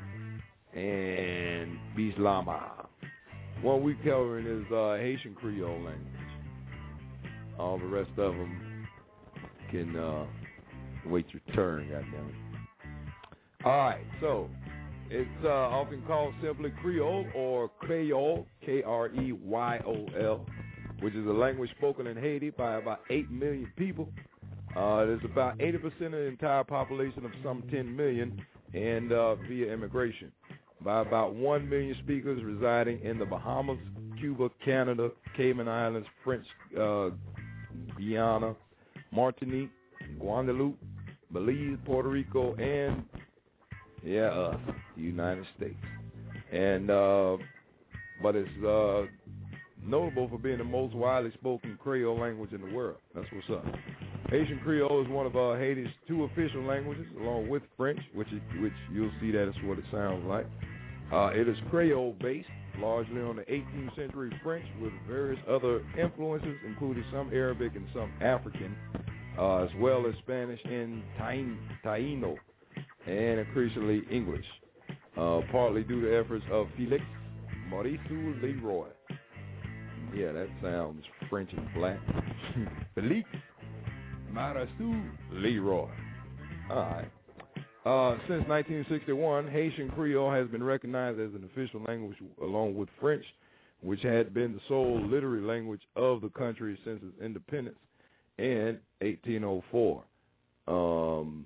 and Bislama. One we covering is uh, Haitian Creole language. All the rest of them can uh, wait your turn, goddammit. All right, so it's uh, often called simply Creole or Creole, K R E Y O L, which is a language spoken in Haiti by about eight million people. Uh, there's about eighty percent of the entire population of some ten million, and uh, via immigration, by about one million speakers residing in the Bahamas, Cuba, Canada, Cayman Islands, French uh, Guiana, Martinique, Guadeloupe, Belize, Puerto Rico, and Yeah, uh, the United States. And, uh, but it's uh, notable for being the most widely spoken Creole language in the world. That's what's up. Haitian Creole is one of uh, Haiti's two official languages, along with French, which is, which you'll see that is what it sounds like. Uh, it is Creole-based, largely on the eighteenth century French, with various other influences, including some Arabic and some African, uh, as well as Spanish and Taino, and increasingly English, uh, partly due to efforts of Felix Maurice Leroy. Yeah, that sounds French and black. Felix Maurice Leroy. All right. Uh, since nineteen sixty-one, Haitian Creole has been recognized as an official language along with French, which had been the sole literary language of the country since its independence in eighteen oh four. Um...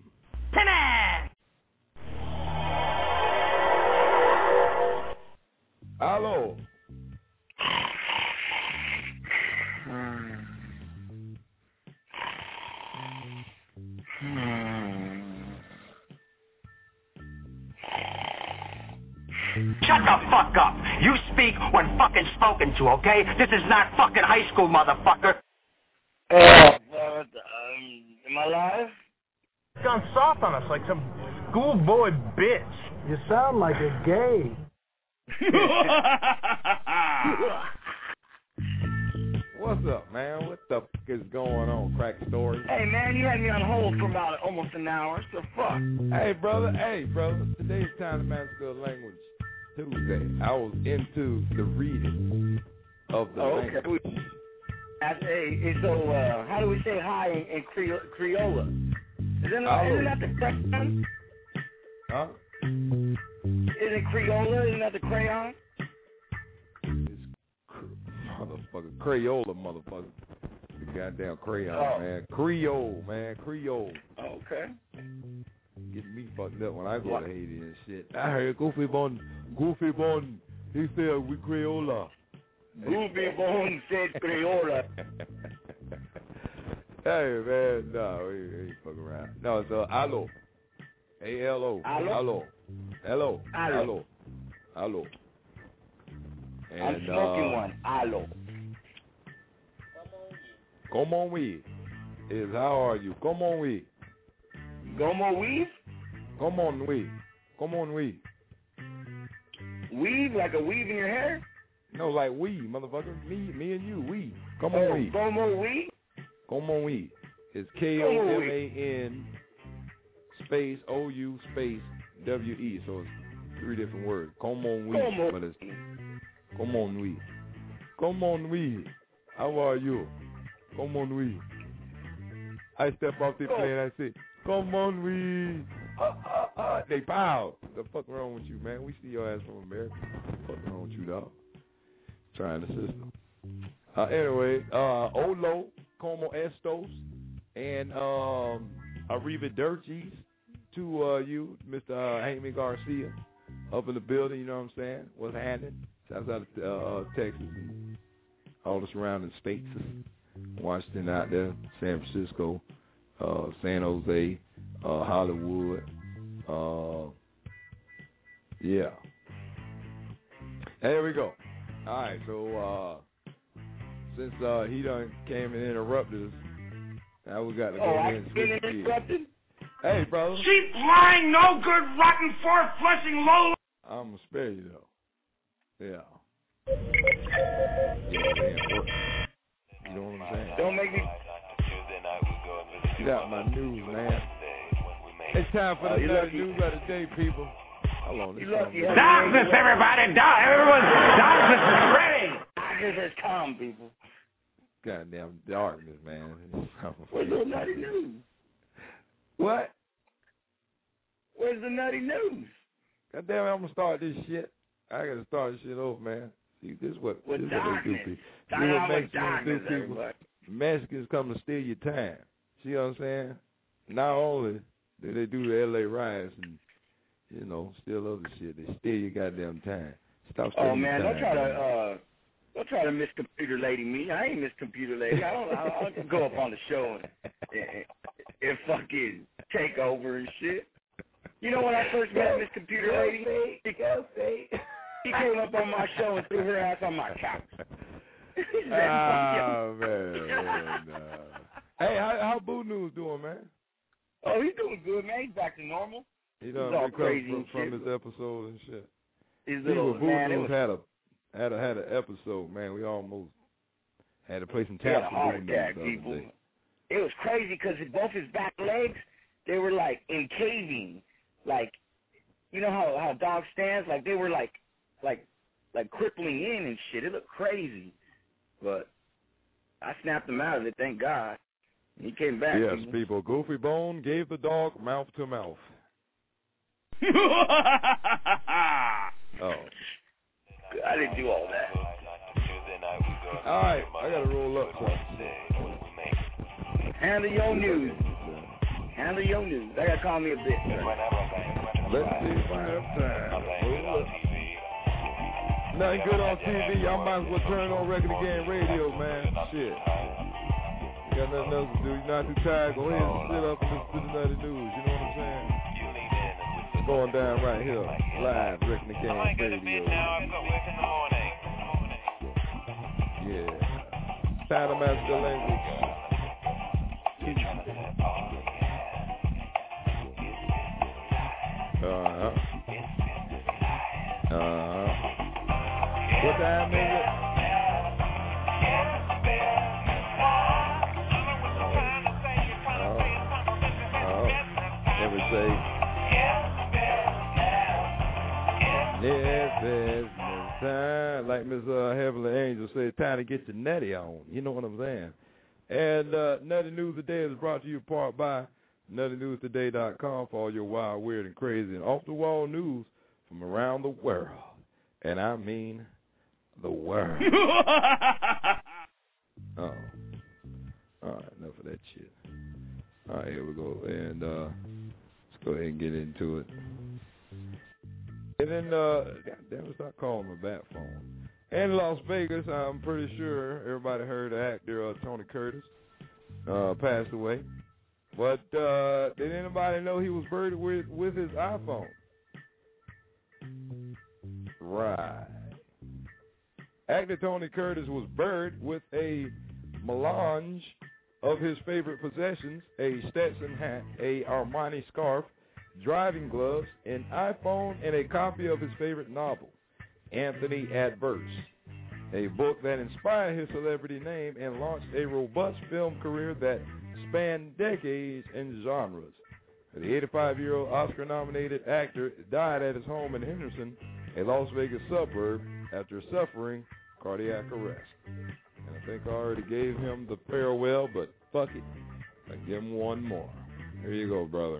Hello. Shut the fuck up. You speak when fucking spoken to, okay? This is not fucking high school, motherfucker. Oh, uh, um, am I live? Gone soft on us like some schoolboy bitch. You sound like a gay. What's up, man? What the fuck is going on, Crack Story? Hey, man, you had me on hold for about almost an hour. What the fuck? Hey, brother. Hey, brother. Today's Time to Master Language Tuesday. I was into the reading of the oh, language. Okay. Hey, so uh, how do we say hi in, in Creole, Creola? Isn't, uh, isn't that the crayon? Huh? Isn't Creola? Isn't that the crayon? Motherfucker, Crayola, motherfucker. The goddamn crayon, oh. man. Creole, man. Creole. Okay. Getting me fucked up when I go what? to Haiti and shit. I heard Goofy Bon, Goofy Bon, he said we Crayola. Goofy Bone said Criolla. Hey, man, no, we ain't fucking around. No, it's uh, Alo. A L O. Alo? Alo. Alo. Alo. Alo. And, I'm smoking uh, one. Alo. Come on, we. Is how are you? Come on, we. Gomo weave? Come on, we. Come on, we. Weave? Like a weave in your hair? No, like we, motherfucker. Me, me and you, we. Come Oh, on, we. Gomo weave? Come on, we. It's K O M A N space O U space W E. So it's three different words. Come on, we. Come on. But it's come on, we. Come on, we. How are you? Come on, we. I step off the plane and I say, come on, we. Uh, uh, uh. They bow. The fuck wrong with you, man? We see your ass from America. The fuck wrong with you, dog? Trying the system. Uh, anyway, uh, Olo, Como Estos, and um, Arrivederci to uh, you, Mister Uh, Jaime Garcia, up in the building, you know what I'm saying? What's happening? Shouts out to uh, Texas and all the surrounding states. Washington out there, San Francisco, uh, San Jose, uh, Hollywood. Uh, yeah. There we go. All right, so uh, since uh, he done came and interrupted us, now we got to go oh, ahead and I've switch been gears. interrupted? Hey, brother. Cheap, lying, no good, rotten, four-flushing, low... I'm going to spare you, though. Yeah. Yeah, man, work. You know what I'm saying? Don't make me... Get out my news, man. It's time for Oh, the you nutty lucky. news of the day, people. Hold on. You lucky. Darkness, everybody! Dark, everyone! Darkness is spreading! Darkness has come, people. Goddamn darkness, man. Where's the nutty news? What? Where's the nutty news? Goddamn it, I'm going to start this shit. I got to start this shit over, man. See, this is what, With this is what they do, darkness. people. Start This is what out with Mexicans do, darkness, people. everybody. Mexicans come to steal your time. See what I'm saying? Not only do they do the L A riots and, you know, steal other shit, they steal your goddamn time. Stop stealing Oh, man, your don't time. try to... uh Don't try to miss computer lady me. I ain't miss computer lady. I don't. I don't go up on the show and, and, and fucking take over and shit. You know when I first met Miss Computer Lady, she, she came up on my show and threw her ass on my couch. Oh, man. man no. Hey, how, how Boo News doing, man? Oh, he's doing good, man. He's back to normal. He done He's all recovered crazy from, and from shit. his episode and shit. His See, little when Boo man, it News was, had a had a had an episode, man. We almost had to play some he had taps a for heart Boo News attack, the other people. day. It was crazy because both his back legs, they were like encaving, like, you know how how dog stands, like they were like, like, like crippling in and shit. It looked crazy, but I snapped him out of it. Thank God. He came back. Yes, people. people. Goofy Bone gave the dog mouth to mouth. Oh. I didn't do all that. All right, I gotta roll up something. Handle your news. Handle your news. They gotta call me a bitch. Let's see if I have time. Roll up. Nothing good on T V. I might as well turn on regular game radio, man. Shit. You got nothing else to do. You're not too tired. Go ahead and sit up and listen to the nutty news. You know what I'm saying? It's going down right here. Live, regular game radio. Yeah. Time to master the language. Uh-huh. Uh-huh. What time is it? Let me say, yes, yes, time. Like Miss Uh, Heavenly Angel said, time to get your nutty on. You know what I'm saying? And uh, Nutty News Today is brought to you in part by nutty news today dot com for all your wild, weird, and crazy and off-the-wall news from around the world. And I mean the world. Oh. All right, enough of that shit. All right, here we go. And uh, let's go ahead and get into it. And then, uh, God damn it, stop calling my bat phone. In Las Vegas, I'm pretty sure everybody heard the actor uh, Tony Curtis uh, passed away. But uh, did anybody know he was buried with, with his iPhone? Right. Actor Tony Curtis was buried with a melange of his favorite possessions, a Stetson hat, a Armani scarf, driving gloves, an iPhone, and a copy of his favorite novel, Anthony Adverse, a book that inspired his celebrity name and launched a robust film career that spanned decades and genres. The eighty-five-year-old Oscar-nominated actor died at his home in Henderson, a Las Vegas suburb, after suffering cardiac arrest. And I think I already gave him the farewell, but fuck it, I give him one more. Here you go, brother.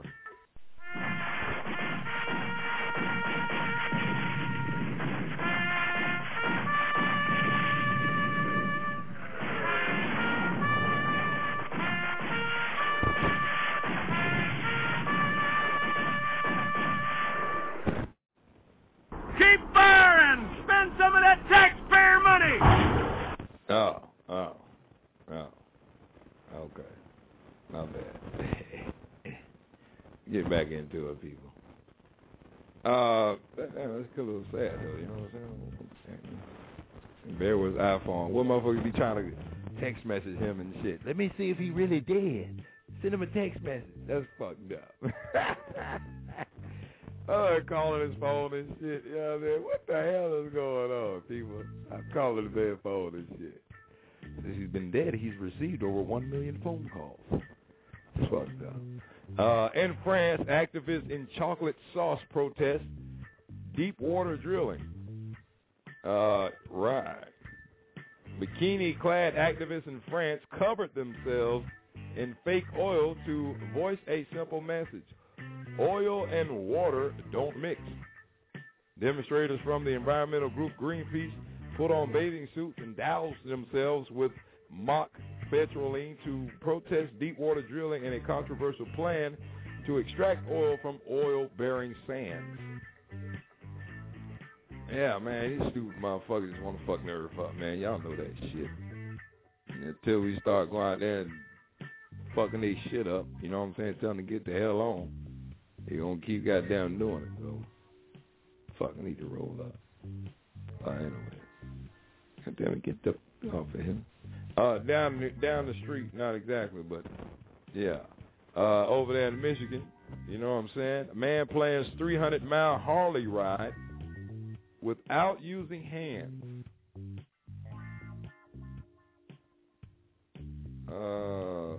Keep firing! Spend some of that taxpayer money! Oh, oh, oh. Okay. Not bad. Get back into it, people. Uh, that, that's a little sad, though, you know what I'm saying? Bear was iPhone. What motherfuckers be trying to text message him and shit? Let me see if he really dead. Send him a text message. That's fucked up. Oh, calling his phone and shit. You know what I mean? What the hell is going on, people? I'm calling the man phone and shit. Since he's been dead, he's received over one million phone calls. It's fucked up. Uh, in France, activists in chocolate sauce protest deep water drilling. Uh, right. Bikini-clad activists in France covered themselves in fake oil to voice a simple message. Oil and water don't mix. Demonstrators from the environmental group Greenpeace put on bathing suits and doused themselves with mock petroline to protest deep water drilling and a controversial plan to extract oil from oil-bearing sands. Yeah, man, these stupid motherfuckers just want to fuck nerve up, man. Y'all know that shit. And until we start going out there and fucking these shit up, you know what I'm saying, telling them to get the hell on. They gonna keep goddamn doing it, so fucking need to roll up. Uh, anyway, goddamn it, get the off of him. Uh, down the, down the street, not exactly, but yeah, uh, over there in Michigan, you know what I'm saying? A man plans three hundred mile Harley ride without using hands. Uh,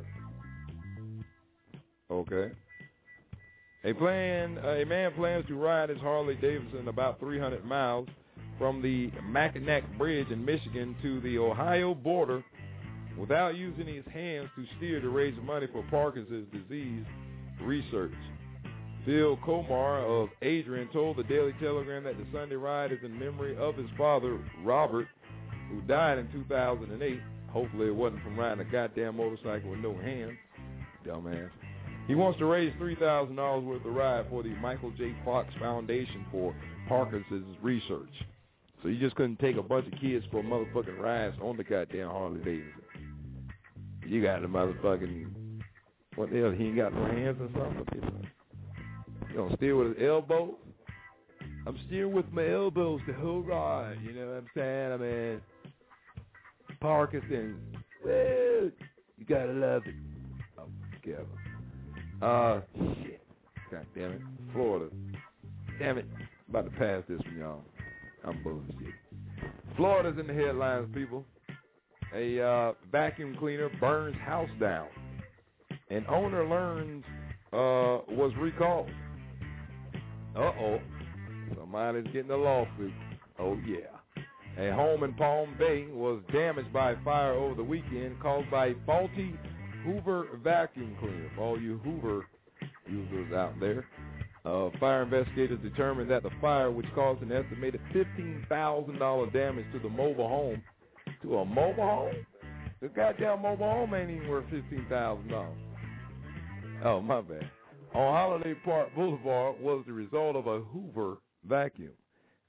okay. A plan, uh, a man plans to ride his Harley Davidson about three hundred miles from the Mackinac Bridge in Michigan to the Ohio border without using his hands to steer to raise money for Parkinson's disease research. Phil Comar of Adrian told the Daily Telegram that the Sunday ride is in memory of his father, Robert, who died in two thousand eight. Hopefully it wasn't from riding a goddamn motorcycle with no hands. Dumbass. He wants to raise three thousand dollars worth of ride for the Michael J. Fox Foundation for Parkinson's research. So you just couldn't take a bunch of kids for motherfucking rides on the goddamn Harley Davidson. You got the motherfucking, what the hell, he ain't got no hands or something? You don't steer with his elbows? I'm steering with my elbows the whole ride, you know what I'm saying? I mean, Parkinson's, well, you gotta love it. Oh, together. Uh, shit. God damn it. Florida. Damn it. About to pass this one, y'all. I'm bullshit. Florida's in the headlines, people. A uh, vacuum cleaner burns house down. An owner learns uh, was recalled. Uh-oh. Somebody's getting a lawsuit. Oh, yeah. A home in Palm Bay was damaged by a fire over the weekend caused by a faulty Hoover vacuum cleaner. For all you Hoover users out there, uh, fire investigators determined that the fire, which caused an estimated fifteen thousand dollars damage to the mobile home, to a mobile home? The goddamn mobile home ain't even worth fifteen thousand dollars. Oh, my bad. On Holiday Park Boulevard was the result of a Hoover vacuum.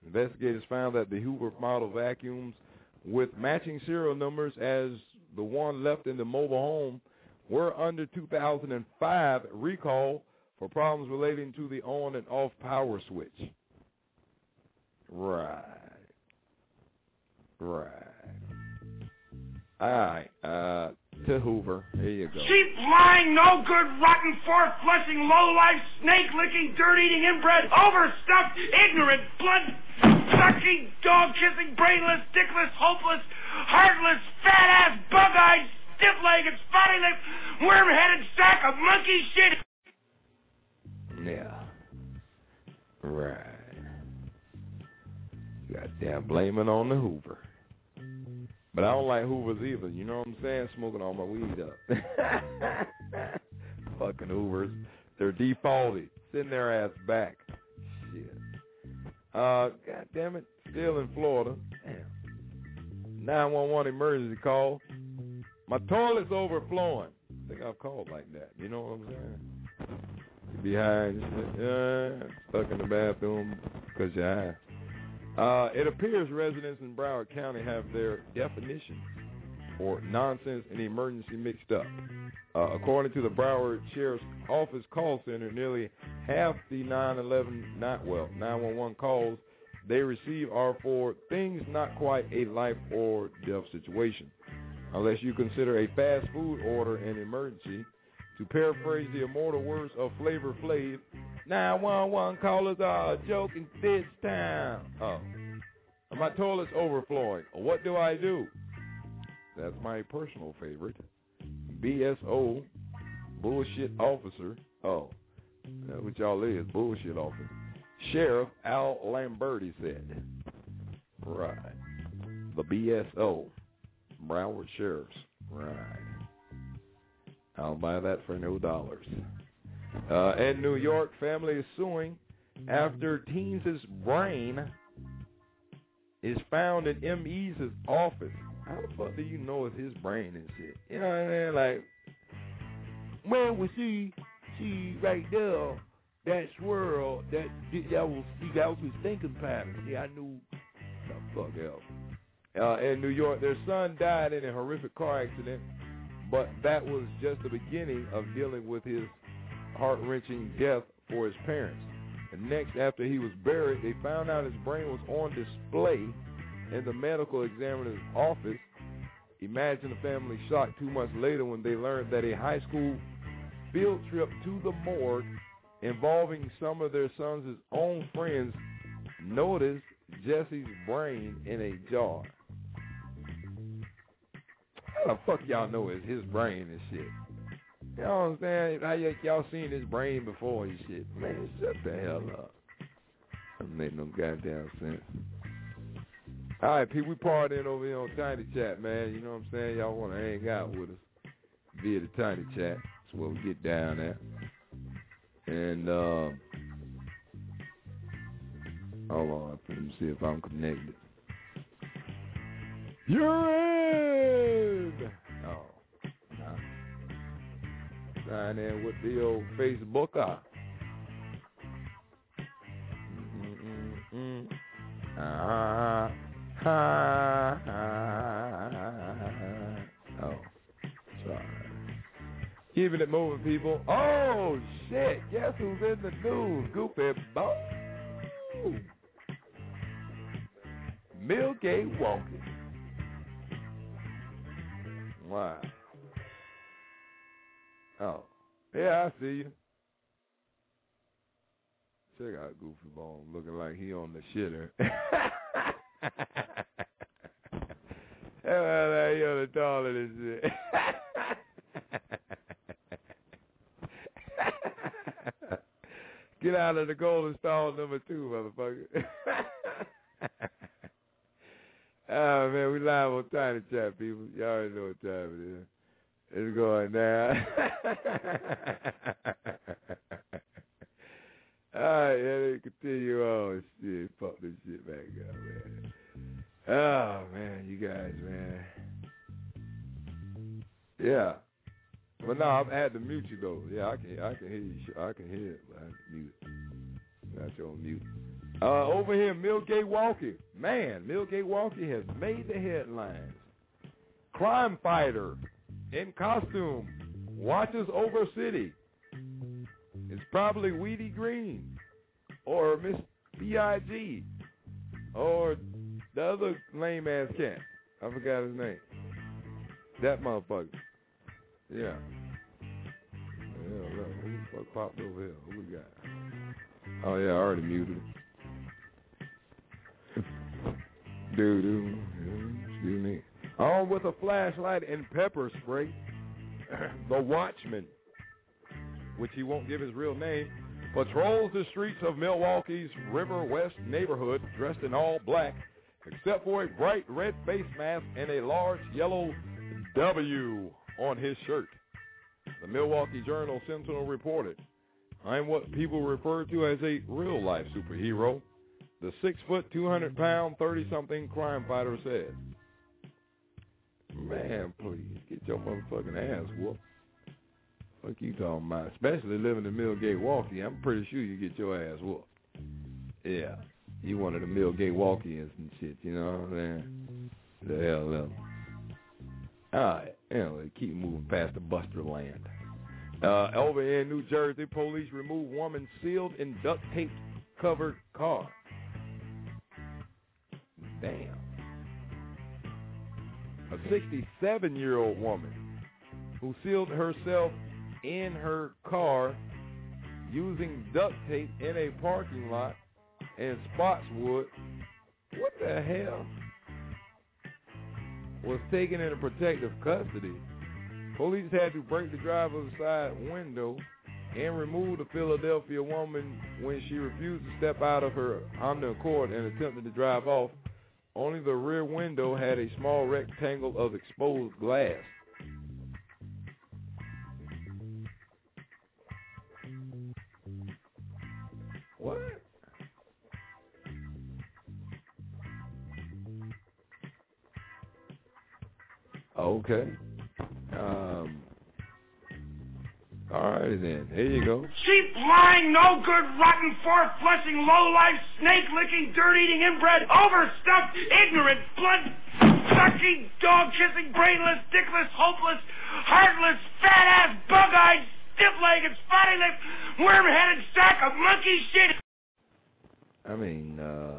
Investigators found that the Hoover model vacuums with matching serial numbers as the one left in the mobile home were under two thousand five recall for problems relating to the on and off power switch. Right. Right. All right. Uh, to Hoover. Here you go. Cheap, lying, no good, rotten, four-flushing, low-life, snake-licking, dirt-eating, inbred, overstuffed, ignorant, blood-sucking, dog-kissing, brainless, dickless, hopeless, heartless, fat-ass, bug-eyed, stiff-legged, spotty-lipped, worm-headed sack of monkey shit. Yeah. Right. Goddamn, blame it on the Hoover. But I don't like Hoovers either. You know what I'm saying? Smoking all my weed up. Fucking Hoovers. They're defaulted. Send their ass back. Shit. Uh, God damn it. Still in Florida. Damn. nine one one emergency call. My toilet's overflowing. I think I've called like that. You know what I'm saying? You be high and shit. Yeah, stuck in the bathroom because you're high. Uh, it appears residents in Broward County have their definitions for nonsense and emergency mixed up. Uh, according to the Broward Sheriff's Office call center, nearly half the nine eleven, not well, nine one one calls they receive are for things not quite a life or death situation, unless you consider a fast food order an emergency. To paraphrase the immortal words of Flavor Flav, nine one one callers are joking this time. Oh, my toilet's overflowing. What do I do? That's my personal favorite. B S O, bullshit officer. Oh, that's what y'all is, bullshit officer. Sheriff Al Lamberti said. Right. The B S O, Broward Sheriffs. Right. I'll buy that for no dollars. Uh, in New York, family is suing after teen's brain is found in M E's office. How the fuck do you know it's his brain and shit? You know what I mean? Like, where was she? She right there. That swirl. That that was that was his thinking pattern. Yeah, I knew. The fuck else. Uh, in New York, their son died in a horrific car accident. But that was just the beginning of dealing with his heart-wrenching death for his parents. And next, after he was buried, they found out his brain was on display in the medical examiner's office. Imagine the family shock two months later when they learned that a high school field trip to the morgue involving some of their sons' own friends noticed Jesse's brain in a jar. How the fuck y'all know it's his brain and shit? You know what I'm saying? How y- y'all seen his brain before and shit? Man, shut the hell up. That make no goddamn sense. All right, people, we partying over here on Tiny Chat, man. You know what I'm saying? Y'all want to hang out with us via the Tiny Chat. That's where we get down at. And, uh, hold on, let me see if I'm connected. You're in! Oh, nah. Sign in with the old Facebooker. Mm-mm-mm. Uh-huh. Ha, ha, ha. Oh, sorry. Keeping it moving, people. Oh, shit. Guess who's in the news? Goofy Bo. Milky Walking. Wow. Oh. Yeah, I see you. Check out Goofy Bone looking like he on the shitter. Hell, he on the toilet and shit. Get out of the golden stall number two, motherfucker. Oh, man, we live on Tiny Chat, people. Y'all already know what time it is. It's going down. All right, yeah, they continue on. Shit, fuck this shit back up, man. Oh, man, you guys, man. Yeah. But no, I had to mute you, though. Yeah, I can I can hear you. I can hear it, but I had to mute it. Got you on mute. Uh, over here, Milwaukee. Man, Milwaukee has made the headlines. Crime fighter in costume watches over city. It's probably Weedy Green or Miss B I G or the other lame-ass cat. I forgot his name. That motherfucker. Yeah. Yeah, look. Who the fuck popped over here? Who we got? Oh, yeah, I already muted it. Dude, dude. Excuse me. On with a flashlight and pepper spray, the Watchman, which he won't give his real name, patrols the streets of Milwaukee's River West neighborhood dressed in all black, except for a bright red face mask and a large yellow W on his shirt. The Milwaukee Journal Sentinel reported, I'm what people refer to as a real-life superhero, the six-foot, two hundred pound, thirty-something crime fighter said. Man, please, get your motherfucking ass whooped. Fuck you talking about? Especially living in Milwaukee, I'm pretty sure you get your ass whooped. Yeah, you one of the Milwaukeeans and shit, you know what I'm saying? The hell up. All right, anyway, keep moving past the Buster land. Uh, over in New Jersey, police remove woman sealed in duct tape covered car. Damn. A sixty-seven-year-old woman who sealed herself in her car using duct tape in a parking lot in Spotswood, what the hell, was taken into protective custody. Police had to break the driver's side window and remove the Philadelphia woman when she refused to step out of her Honda Accord and attempted to drive off. Only the rear window had a small rectangle of exposed glass. What? Okay. Um. All right then. Here you go. Cheap, lying, no good, rotten, four-flushing, low-life, snake-licking, dirt-eating, inbred, overstuffed, ignorant, blood-sucking, dog-kissing, brainless, dickless, hopeless, heartless, fat-ass, bug-eyed, stiff-legged, spotty-lipped, worm-headed sack of monkey shit. I mean, uh,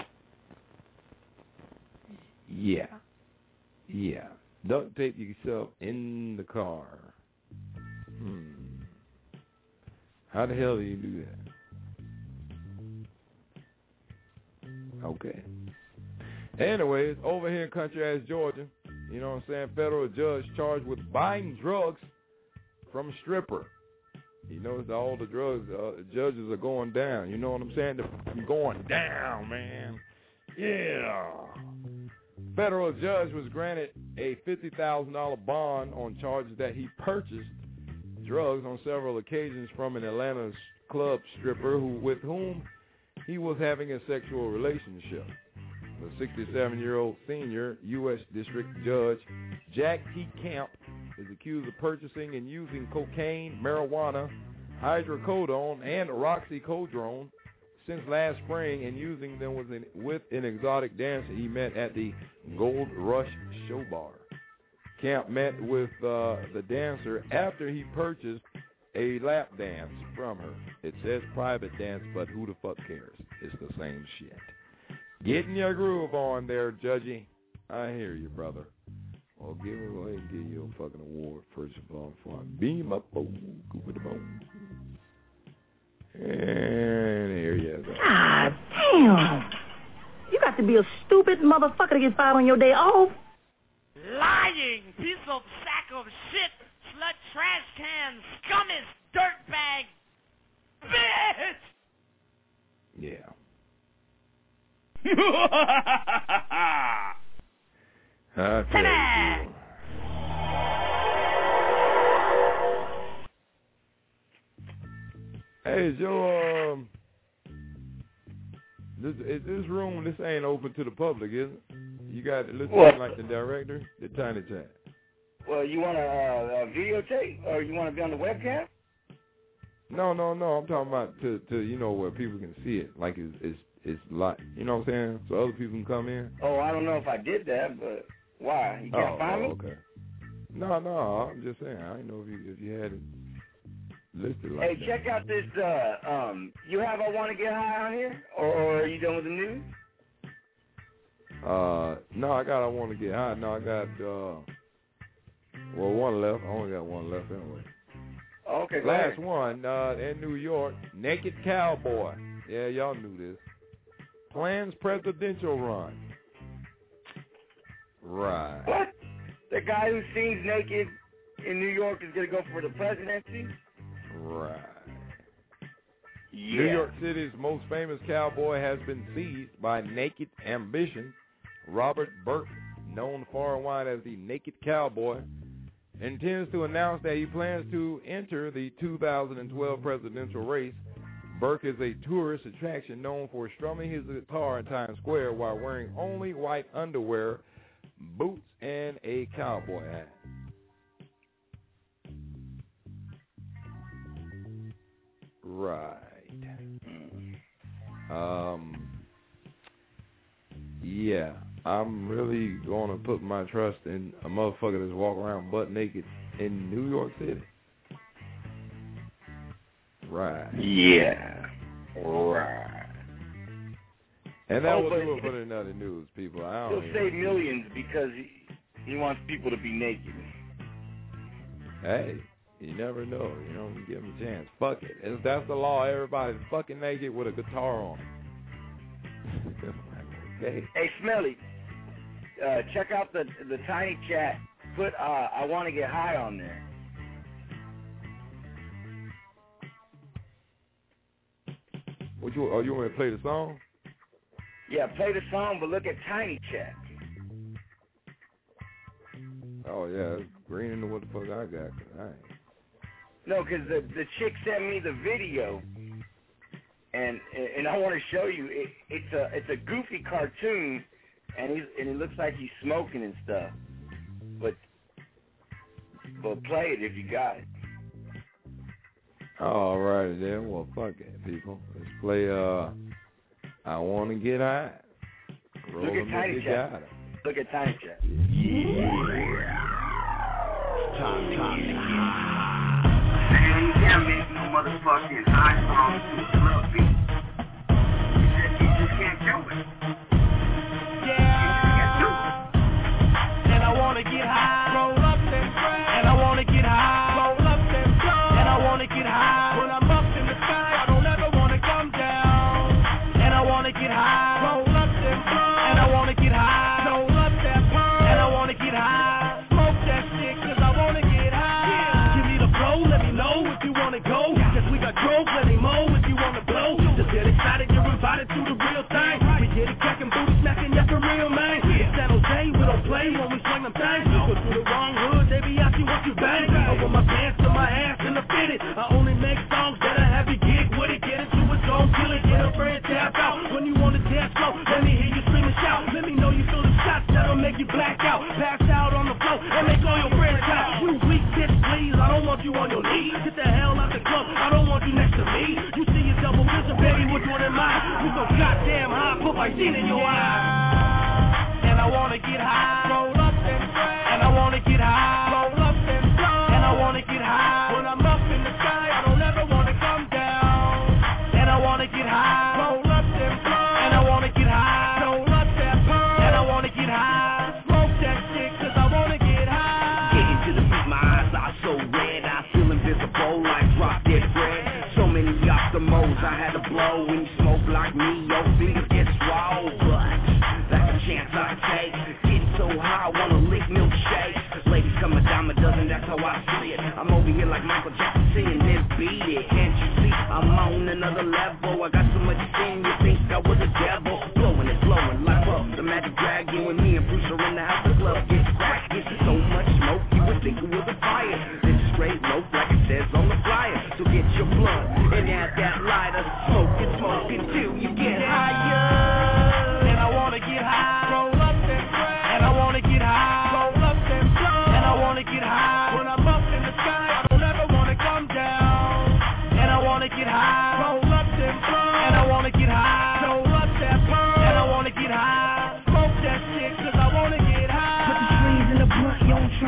yeah, yeah. Duct tape yourself in the car. Hmm. How the hell do you do that? Okay. Anyways, over here in country-ass Georgia, you know what I'm saying, federal judge charged with buying drugs from a stripper. You notice all the drugs, uh, judges are going down. You know what I'm saying? They're going down, man. Yeah. Federal judge was granted a fifty thousand dollars bond on charges that he purchased drugs on several occasions from an Atlanta club stripper who, with whom he was having a sexual relationship. The sixty-seven-year-old senior U S District Judge Jack T. Camp is accused of purchasing and using cocaine, marijuana, hydrocodone, and oxycodone since last spring and using them with an, with an exotic dancer he met at the Gold Rush Show Bar. Camp met with uh, the dancer after he purchased a lap dance from her. It says private dance, but who the fuck cares? It's the same shit. Getting your groove on there, Judgy. I hear you, brother. Well, give me, go ahead and give you a fucking award, first of all, before I beam up, oh, go with the bone. And here you go. God damn. You got to be a stupid motherfucker to get fired on your day off. Lying piece of sack of shit, slut, trash can, scummish, dirtbag, bitch! Yeah. I tell you. Hey, is your um, this is this room? This ain't open to the public, is it? You got to listen What? like the director, the Tiny Chat. Well, you want a, uh, a videotape, or you want to be on the webcam? No, no, no. I'm talking about to, to you know where people can see it. Like is is it's like, you know what I'm saying? So other people can come in. Oh, I don't know if I did that, but why? You can't oh, find oh, me? Okay. No, no, I'm just saying. I didn't know if you if you had it listed like hey, that. Hey, check out this. Uh, um, you have I Want to Get High on here, or, or are you done with the news? Uh, no, I got I Want to Get High. No, I got uh, well, one left. I only got one left anyway. Okay, go Last ahead. one uh, in New York, Naked Cowboy. Yeah, y'all knew this. Plans presidential run. Right. What? The guy who sings naked in New York is going to go for the presidency? Right. Yeah. New York City's most famous cowboy has been seized by Naked Ambition. Robert Burke, known far and wide as the Naked Cowboy, intends to announce that he plans to enter the two thousand twelve presidential race. Burke is a tourist attraction known for strumming his guitar in Times Square while wearing only white underwear, boots, and a cowboy hat. Right. Um. Yeah, I'm really going to put my trust in a motherfucker that's walking around butt naked in New York City. Right. Yeah. Right. And that oh, was but a little bit of another news, people. I He'll don't save know. millions because he, he wants people to be naked. Hey, you never know. You know, give him a chance. Fuck it. It's, that's the law. Everybody's fucking naked with a guitar on. Okay. Hey, Smelly, uh, check out the the tiny chat. Put uh, I Want to Get High on there. What you? Oh, you want me to play the song? Yeah, play the song, but look at tiny chat. Oh yeah, it's green into what the fuck I got. I ain't. No, because the the chick sent me the video, and and I want to show you. It, it's a it's a goofy cartoon, and he's and it looks like he's smoking and stuff. But but play it if you got it. All right then. Well, fuck it, people. Let's play. Uh, I Want to Get High. Roll Look at Tiny Chat. Look at Tiny Chat. Yeah. Time, time. Man, you can't make no motherfucking high songs to a club beat. You just, you just can't do it. Yeah. You just can't do it. And I wanna get high, roll up and drag. And I wanna get high, roll up and drag. And I wanna get high, when I'm up in the sky, I don't ever wanna come down. And I wanna get high, roll up and drag. And I wanna get high, roll up that pump. And I wanna get high, smoke that shit, cause I wanna get high. Give me the flow, let me know if you wanna go. Cause we got drove, let me mow if you wanna blow. Just get excited, you're invited to the real thing. We get it crackin', booty smacking, that's the real man. San Jose, we don't play when we swing them things. Go through the wrong hood, they be asking what you bang. Over my pants to my ass in the fitted. I only make songs that I have you gig with it. Get into it, don't kill it, get a friend tap out. When you wanna dance slow, let me hear you scream and shout. Let me know you feel the shots that'll make you black out. Pass out on the floor and make all your friends shout. You weak bitch, please, I don't want you on your knees. Get the hell out the club, I don't want you next to me. You see your double vision, baby, which one am I? You so goddamn high, put my shit in your eyes. And I wanna get high, roll up and drag. And I wanna get high, roll up and drag. And I wanna get high, when I'm up in the sky, I don't ever wanna come down. And I wanna get high, roll up and drag. And I wanna get high, roll up that pump. And I wanna get high, smoke that shit, cause I wanna get high. Getting to the beat, my eyes are so red. I feel invisible like drop dead bread. So many optimals I had to blow. When you smoke like me, your fingers get swole. But that's a chance I take. Getting so high, I wanna lick milkshakes. Ladies come a dime a dozen, that's how I see it. I'm over here like Michael Jackson singing this beat it. Can't you see I'm on another level? I got so much sin, you think I was a devil. Blowing it, blowing like Puff, the Magic Dragon. When me and Bruce are in the house, the club gets cracked. It's so much smoke, you would think it was a fire. This is straight low, like it says on the flyer. So get your blunt and add that lighter. Smoke it, smoke it till you get higher. And I wanna get high, roll up and drag. And I wanna get high, roll up and drag. And I wanna get high, when I'm up in the sky, I don't ever wanna come down. And I wanna get high, roll up and drag. And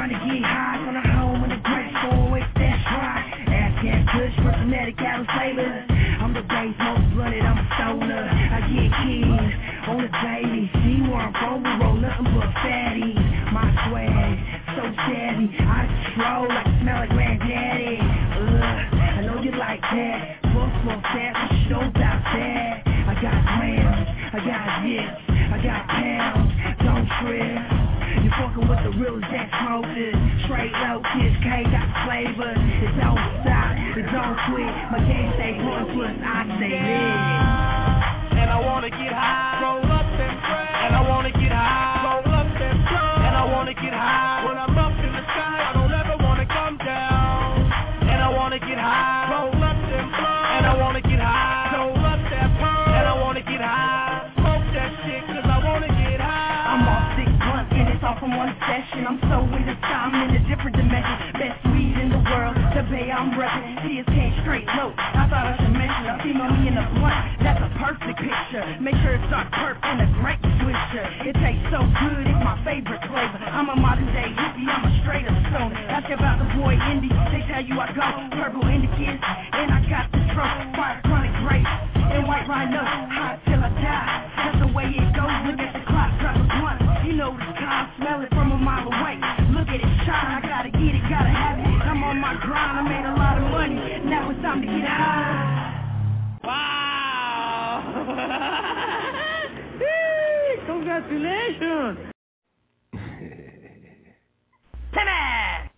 trying to get high from the home in the great store, wait, that's right. Ass cat kush for genetic cattle flavors. I'm the base, most blooded, I'm a stoner. I get kids on the daily. See where I'm from, we roll nothing but fatties. My swag, so savvy, I control like smell like granddaddy. Ugh, I know you like that. Fuck, fuck that, but you don't doubt that. I got grams, I got zips, I got pounds, don't trip. You fucking with the realest that smokers. Straight low, kiss K, got flavor. It don't stop, it don't quit. My game stay one plus I stay lit. And I wanna get high, roll up and pray. And I wanna get high, roll up and pray. And I wanna get high, when I'm up in the sky, I don't ever wanna come down. And I wanna get high, roll up and pray. And I wanna get high, roll up that pump. And I wanna get high, smoke that shit, cause I wanna get high. I'm off six blunts and it's all from one session. I'm so into time in a different dimension. Best weed in the world, the bay I'm reppin'. C S K straight low, I thought I should mention. I see me in a blunt, that's a perfect picture. Make sure it's dark perp and a great swisher. It tastes so good, it's my favorite flavor. I'm a modern day hippie, I'm a straight up stoner. Ask about the boy Indy, they tell you I go purple indicators, and I got the trunk, fire chronic grape, and white rhino, hot till I die. That's the way it goes, look at the clock, drop a blunt. You know the time, smell it from a mile away. Look at it shine, I gotta get it, gotta have it. I'm on my grind, I made a lot of money, now it's time to get high. Wow! Congratulations! Timmy!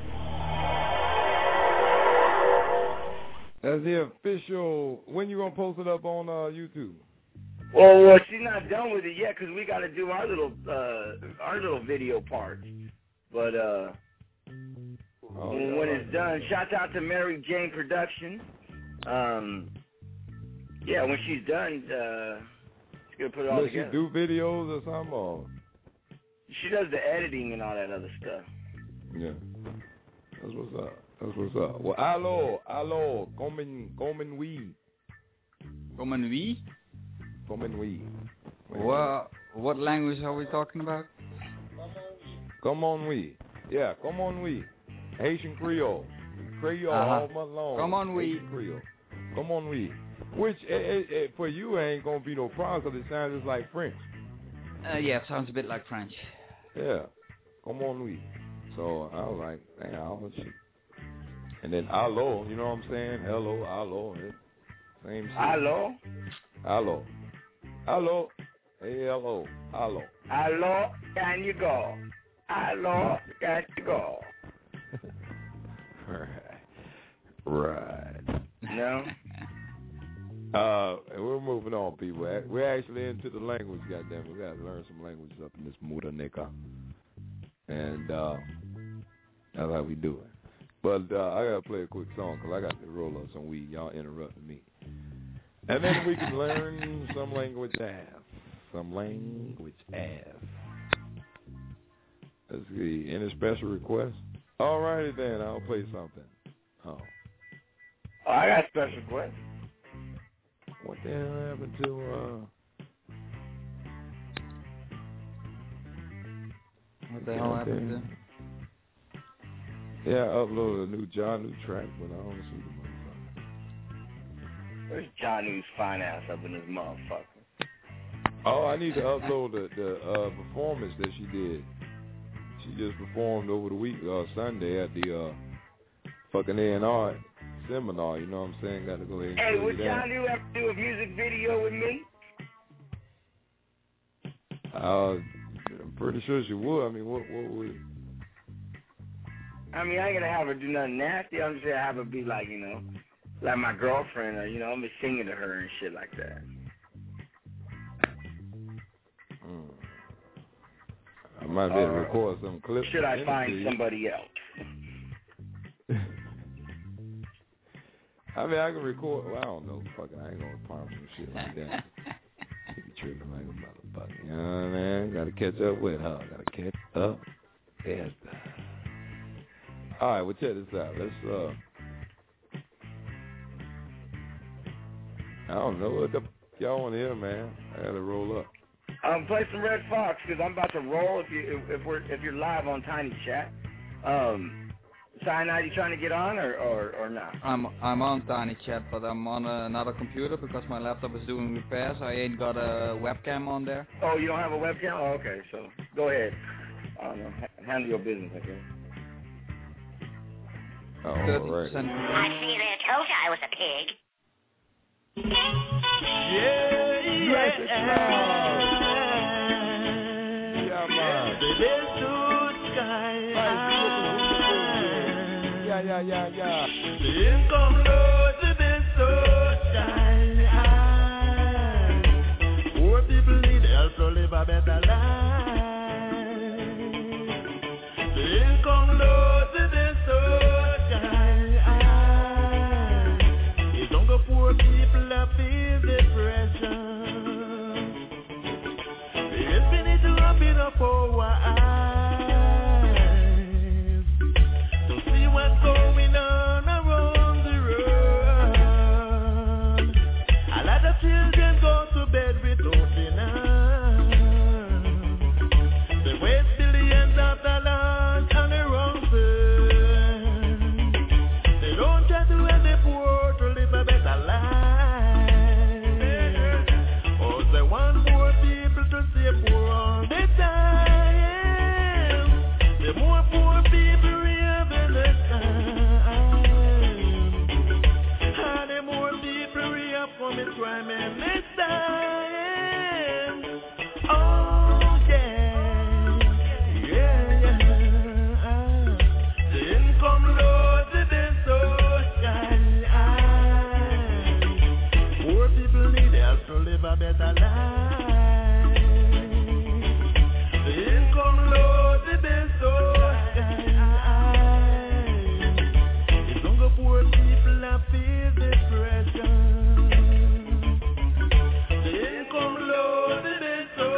That's the official. When you gonna post it up on uh, YouTube? Well, well, she's not done with it yet because we got to do our little uh, our little video part. But uh, oh, when, when it's done, shout out to Mary Jane Production. Um, yeah, when she's done, uh, she's gonna put it all Does together. she do videos or something? Or? She does the editing and all that other stuff. Yeah, that's what's up. That's what's up. Well, allo, allo, comen, comen we. Comen we? Comen we. What, what language are we talking about? Come on we. Yeah, come on we. Haitian Creole. Creole uh-huh. all month long. Come on we. Haitian Creole. Come on we. Which, eh, eh, eh, for you, ain't going to be no problem because it sounds just like French. Uh, yeah, it sounds a bit like French. Yeah. Come on we. So I was like, damn, how much shit. And then allo, you know what I'm saying? Hello, allo. Same shit. Allo? Allo. Allo. A L O. Allo. Allo, can you go? Allo, can you go? Right. Right. No? Uh, and we're moving on, people. We're actually into the language, goddamn. We got to learn some languages up in this Muda Nika. And uh, that's how we do it. But uh, I got to play a quick song because I got to roll up some weed. Y'all interrupting me. And then we can learn some language ass. Some language ass. Let's see. Any special requests? All righty then. I'll play something. Oh. Oh, I got special requests. What the hell happened to, uh... What the hell happened to? Yeah, I uploaded a new John New track, but I don't see the motherfucker. Where's John New's fine ass up in this motherfucker? Oh, I need to upload the, the uh, performance that she did. She just performed over the week, uh, Sunday at the uh, fucking A and R seminar, you know what I'm saying? Got to go ahead and Hey, show would you John that. New ever do a music video with me? Uh, I'm pretty sure she would. I mean, what, what would... I mean, I ain't gonna have her do nothing nasty. I'm just gonna have her be like, you know, like my girlfriend, or, you know, I'm just singing to her and shit like that. Mm. I might be able to record some clips. Should I find somebody else? I mean, I can record. Well, I don't know. Fuck it. I ain't gonna promise some shit like that. She be tripping like a motherfucker. You know what I mean? Gotta catch up with her. Gotta catch up with her. All right, well, check this out. Let's, uh, I don't know what the y'all want to hear, man. I gotta roll up. Um, play some Red Fox because I'm about to roll. If you if we're if you're live on Tiny Chat, Um, Cyanide, you trying to get on or, or, or not? I'm I'm on Tiny Chat, but I'm on uh, another computer because my laptop is doing repairs. I ain't got a webcam on there. Oh, you don't have a webcam? Oh, okay, so go ahead. I don't know. Handle your business, I guess. Oh, all right. I see that. Told you I was a pig. Yeah, yeah, yeah, man. Yeah, yeah, yeah, yeah. In come Lord, the best sunshine. Poor people need help to live a better life. In come Lord, the best sunshine. It's only poor people that feel depression. It's been it to wrap it up for our eyes to see what's going on around the world. A lot of children go to bed without dinner. They waste billions of dollars on the wrong thing. They don't try to help the poor to live a better life. Oh, they want poor people to stay poor all the time. The more poor people we have in the time, and the more people we have coming crime in this time. Oh yeah, yeah, yeah. The income low to the social. Poor people need help to live a better life. The income low to the social. It's only poor people that feel depression. The income low to the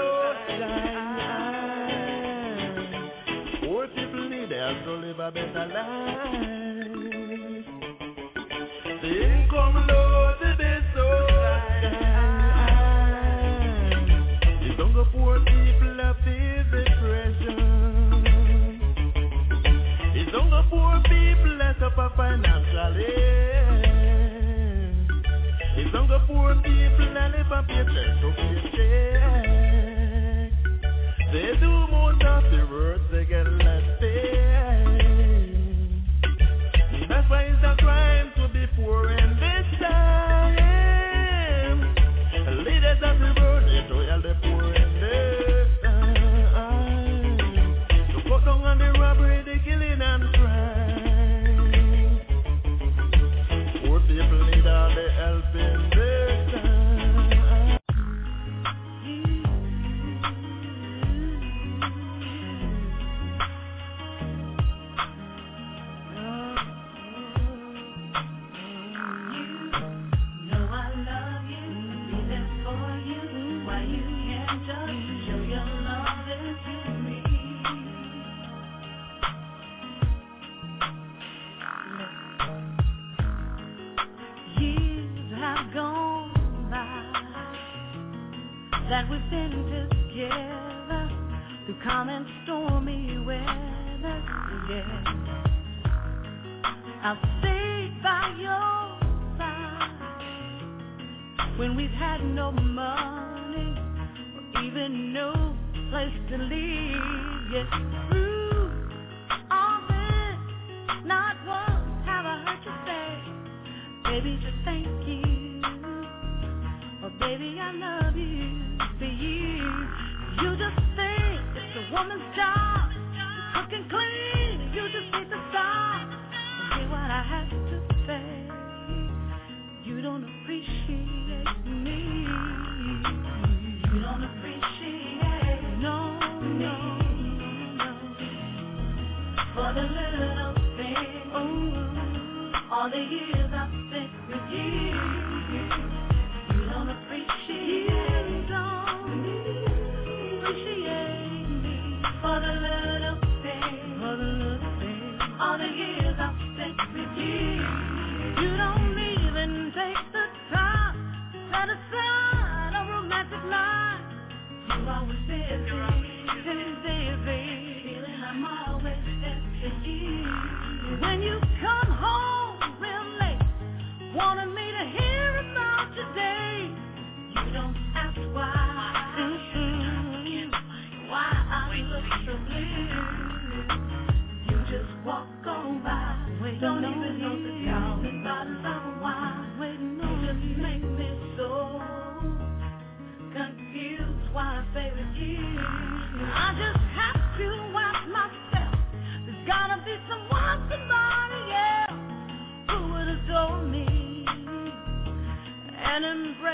social. Poor people need help to live a better life. The income low to the social. It's only poor people that feel depression. It's only poor people that suffer financially. It's only poor people that live a paycheck to paycheck. They do most of the work, they get less pay. That's why it's a crime to be poor in this time. Leaders of the world need to help the poor in this time. To cut down on the robbery, the killing and crime. Poor people need all the help in this time. That we've been together through calm and stormy weather, yeah. I'll stay by your side when we've had no money or even no place to live, yes. Through all this, not once have I heard you say, baby, just thank you, or baby, I love you. For you, you just think it's a woman's job to cook and clean. You just need to stop and hear what I have to say. You don't appreciate me. You don't appreciate no, no, no. For the little things, oh, all the years I've spent with you. You don't appreciate. For the little things, for the little things, all the years I've spent with you. You don't even take the time to set aside a romantic night. You're always busy, busy, busy, feeling I'm always there for you.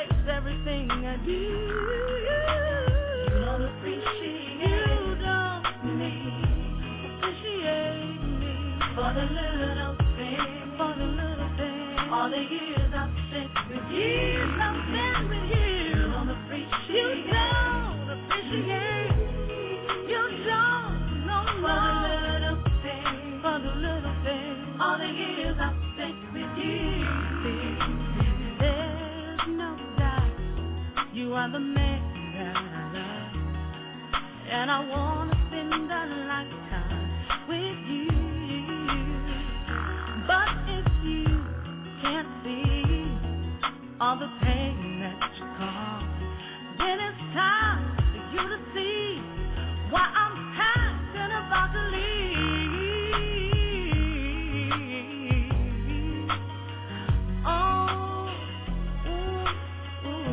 appreciates everything I do. You don't appreciate. You don't need appreciate me for the little things, for the little things. All the years I've spent with you, I've spent with you. You don't appreciate. You don't appreciate. You don't know for the little things, for the little things. All the years I've spent with you. There's no doubt you are the man that I love, and I wanna spend a lifetime with you. But if you can't see all the pain that you cause, then it's time for you to see why I'm packed and about to leave. Oh, ooh, ooh,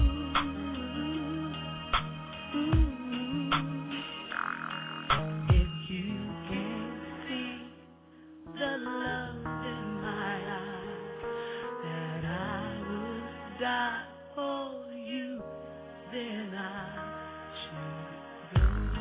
ooh. If you can't see the love in my eyes, that I would die for you, then I should go.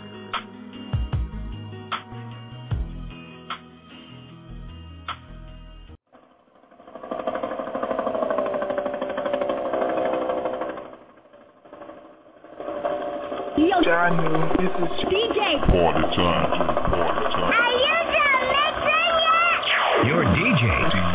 Yo, John, this is D J. Party time, party time. Are you done mixing yet? Your D J.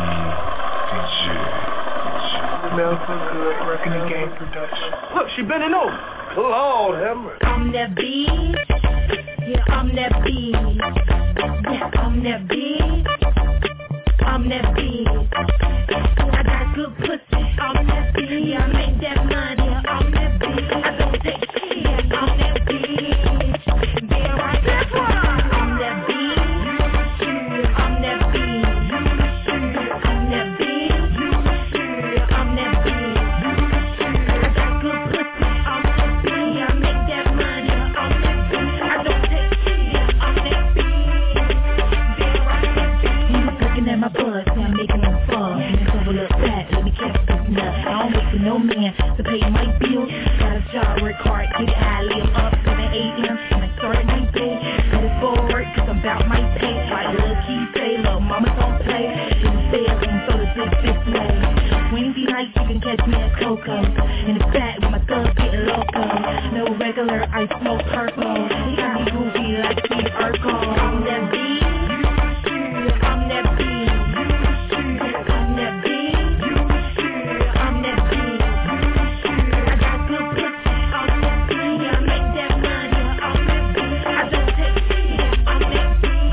Smells so good, working the game production. Look, she bending over. Lord have mercy. I'm that beat. Yeah, I'm that beat. Yeah, I'm that beat. I'm that beat. I got good pussy. I'm that beat. Yeah, I make that money. I'm that beat. I don't take shit. I'm that beat. Yeah, right. That's why I'm that beat. I'm that beat. I'm that beat. I'm that beat. I got good pussy. I'm that beat. I make that money. I'm that beat. I don't take shit. I'm that beat. Yeah, right. You looking at my buzz, now I'm making them fall. It's over the fat, let me catch this nut. I don't wait for no man to pay my bills. Got a job, work hard, get high, live up seven a.m. and I start my day. Got it forward, cause I'm about my pay. Like Lil Key say, lil' mama don't play. Didn't failing, so the dick this way. Wednesday night, you can catch me at Coco. In the back with my thugs getting loco. No regular, I smoke purple. He got me groovy like Steve Urkel. I'm that beat. I'm that beat. I'm that beat. I'm that beat. I got good pussy. I'm that beat. I make that money. I'm that beat. I don't take shit. I'm that beat.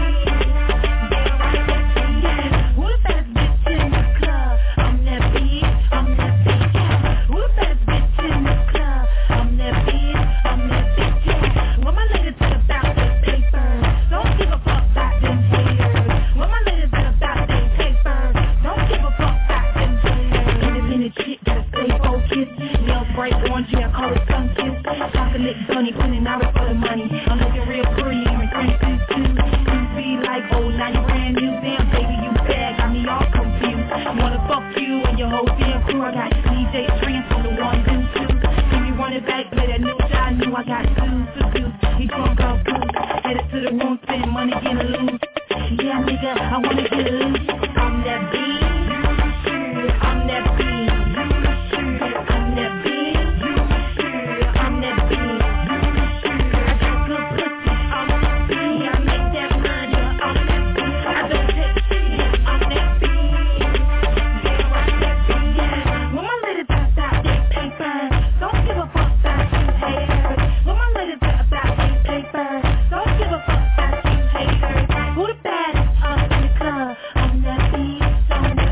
Yeah, who the baddest bitch in the club? I'm that beat. I'm that beat. Yeah, who the baddest bitch in the club? I'm that beat. I'm that beat. Yeah, when my ladies talk about their paper, don't give a fuck about them haters. When my ladies talk about their paper, don't give a fuck about them haters. Independent shit, gotta stay focused. Nails bright orange, yeah, I call it sun kiss. Chocolate bunny, putting out for the money. I'm looking real pretty, I'm crazy too. You be like, oh, now you brand new, damn baby, you bad, got me all confused. Wanna fuck you and your whole damn crew. I got D J Trance on the ones and twos. Give me running back, play that new shot, I knew I got dudes to do. He drunk off booze, headed to the room, spend money, get loose. Yeah, nigga, I wanna get loose. I'm that beat. I'm that beat. I'm that beat. I'm that beat. I got good pussy. I'm that beat. I make that money. I'm that beat. I don't take shit. I'm that beat. Yeah, right, that beat. Yeah. When my ladies talk about their paper, don't give a fuck about you haters. When my ladies talk about their paper, don't give a fuck about you haters. Who the baddest up in the club? I'm that beat. I'm that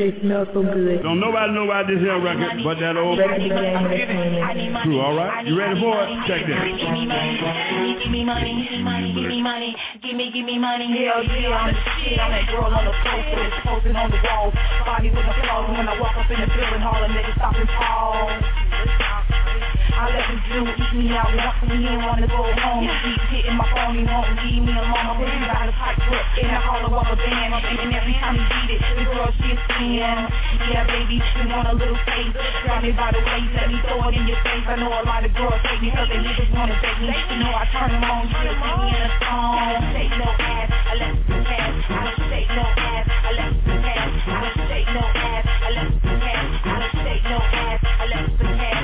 J smell so good. Don't nobody know about this here record, but that old Record game entertainment. True, all right? You ready for it? Check this. Give me money, give me money, give me money, give me money, give me, give me money. Hell yeah, I'm the shit. I'm that girl on the poster, that's posting on the wall. Body with the flaws, when I walk up in the building hall, a nigga stop and pause. I let them do eat me out, want me in, wanna go home. Keep hitting my phone, he won't leave me alone. My pussy got a tight grip, in the hollow of a band. And every time he beat it, the girl she's seeing. Yeah, baby, you want a little taste. Grab me by the waist, let me throw it in your face. I know a lot of girls hate me, cause they niggas wanna take me. You know I turn them on, she'll take me in a song. I don't shake no ass, I let some cash. I don't shake no ass, I let some cash. I don't shake no ass, I let some cash. I don't shake no ass, I let some cash.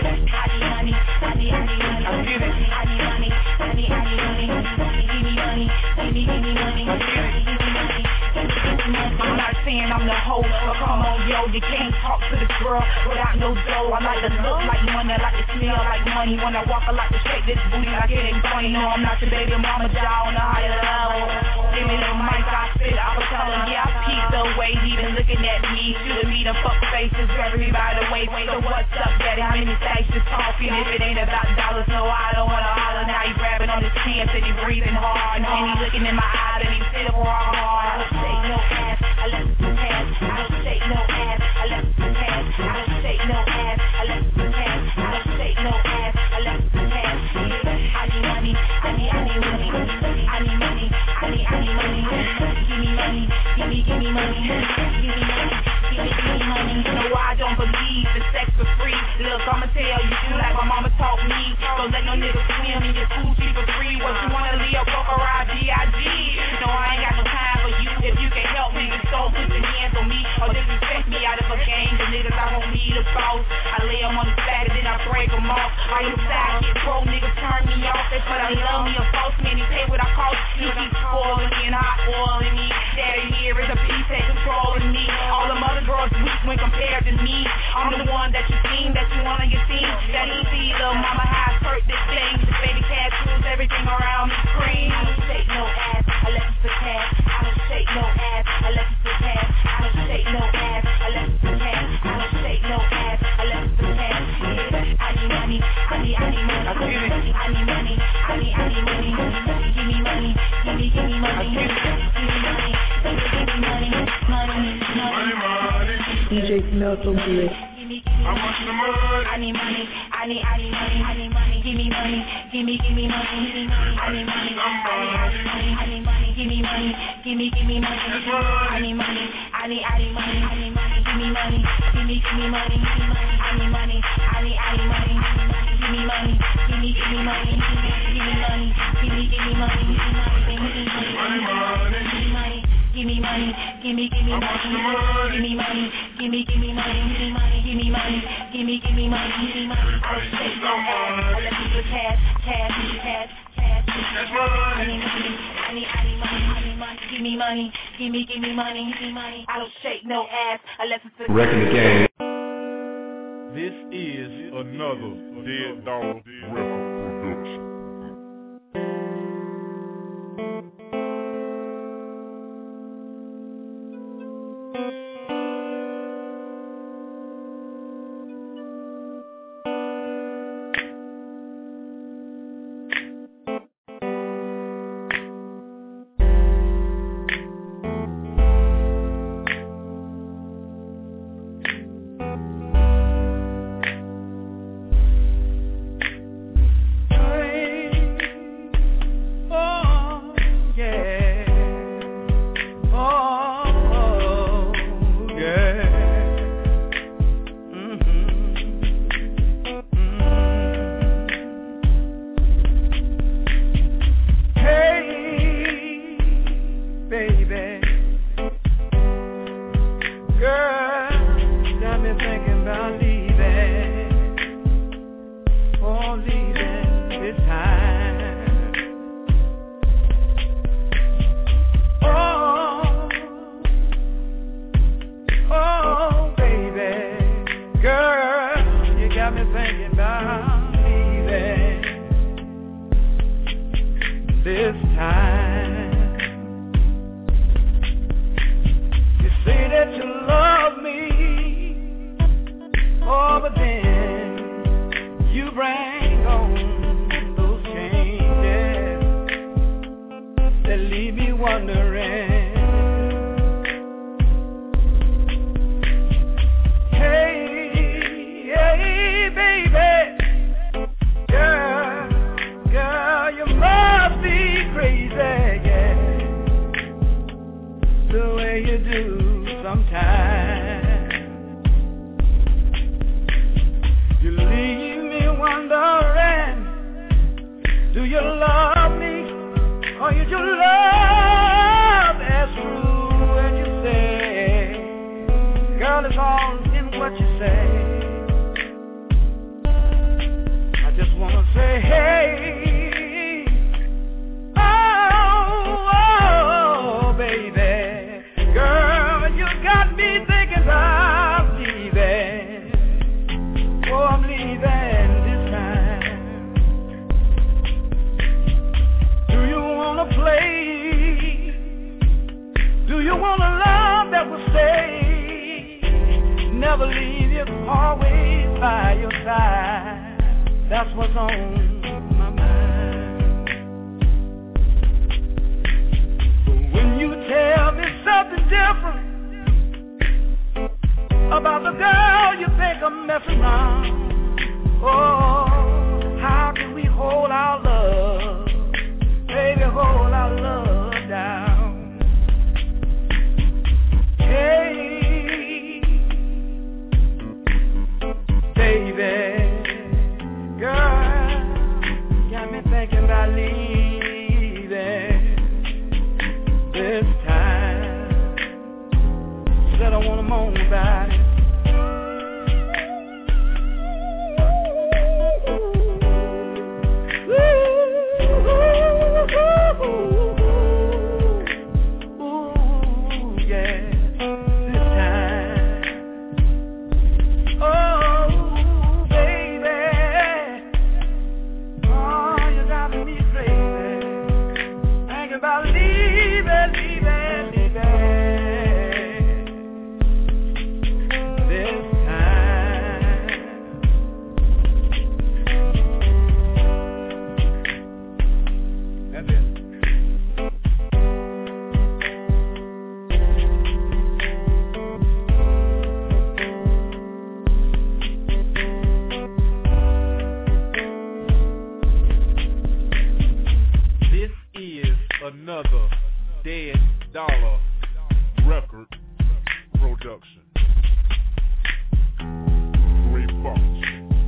I need money, I need, I need money. I need money, I need, I need money. Give me money, give me, give me money. Give me money, give me money. I'm not saying I'm the hoe, but come on, yo, you can't talk to the girl without no dough. I like to look like money, I like to smell like money. When I walk, I like to shake this booty like it ain't funny. No, I'm not your baby mama, y'all on a higher level. Give me the mic, I spit, I was telling, yeah, I peeped the way he been looking at me. Shooting me the fuck faces, everybody wait, wait, so what's up, daddy? How many stacks you talking? If it ain't about dollars, no, I don't wanna holler. Now he grabbing on his pants and he breathing hard. And he looking in my eyes and he sit up raw hard. I don't shake no ass, I let some cash. I don't shake no ass, I let some cash. I don't shake no ass, I let some cash. I don't shake no ass, I let some cash. I need money, I need, I need money. I need money, I need, I need money. Give me money, give me, give me money. Give me money, give me, give me money. No, I don't believe the sex for free. Look, I'ma tell you, you like my mama taught me. Don't let no nigga swim in your Gucci for free. What you wanna leave, broke or ride D I G? No, I ain't got no time for you. If you can help me, just don't put your hands on me or disrespect me out of a game. The niggas I won't be the boss. I lay them on the side and then I break them off. I am sidekick, bro, niggas turn me off. That's what I love me, a false man. He pay what I cost. He keep spoiling me and hot oiling me. Daddy here is a piece that controlling me. All them other girls weak when compared to me. I'm the one that you seen, that you want on your team. That he see, little mama, how I hurt this thing. The baby cat rules everything around me scream. I don't shake no ass, I let you sit cash. I don't shake no ass, I let you sit cash. I don't shake no ass, I let you sit cash. I don't shake no ass, I let you sit cash. I need money, I need, I need money. I need money, I need, I need money. Give me money, give me, give me money. Give me money, give me, give me money. Money, money, money. D J smell so good. I want some money. I need money. I need, I need money. I need money. Give me money. Give me, give me money. I need money. I need money. Give me money. Give me, give me money. I need money. I need, I need money. I need money. Give me money. Give me, give me money. I need money. I need, I need money. Give me money. Give me, give me money. Give me money. Give me, give me money. Give me money. Give me money, give me, give me money, give me money, give me, give me money, give me money, give me, give me money, give me money. I don't shake no ass, I let people cash, cash, cash, cash. I need money, I need, I need money, I need money. Give me money, give me, give me money, give me money. I don't shake no ass, I let people. Wrecking the game. This is another Dead Dog record production. leave me wondering. Hey, hey, baby, girl, girl, you must be crazy, yeah, the way you do sometimes. You leave me wondering, do you love me, or is your love as true as you say? Girl, it's all in what you say. I just wanna say, hey, oh, oh, baby, girl, you got me thinking about leaving. Oh, I'm leaving this time. Do you wanna play? Do you want a love that will stay? Never leave you, always by your side. That's what's on my mind. But when you tell me something different about the girl you think I'm messing around, oh, how can we hold our love, baby, hold our love down? Hey, baby, girl, got me thinking about leaving this time. Said I wanna moan about it. Another Dead Dollar record production. Great box.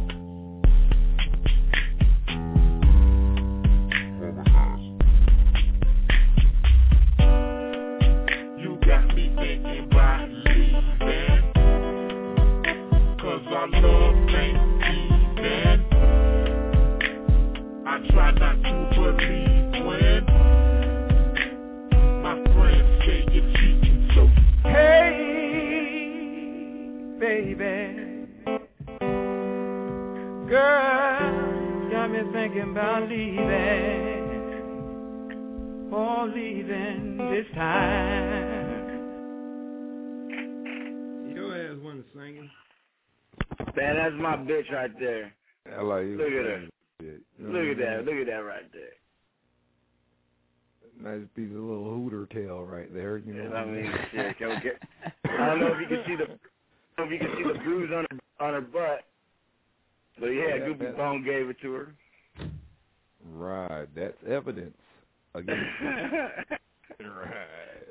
You got me thinking about leaving, 'cause our love ain't even. I try not to believe when my friends say you're cheating, so hey, baby, girl, got me thinking about leaving, oh, leaving this time. Your ass wasn't singing. Man, that's my bitch right there. I like you. Look at her. Shit. Look at that. Look at that right there. Nice piece of little hooter tail right there. You know. I mean, shit. Can we get, I don't know if you can see the, I don't know if you can see the bruise on her on her butt, but yeah, yeah Goopy that, Bone gave it to her. Right, that's evidence against. Right.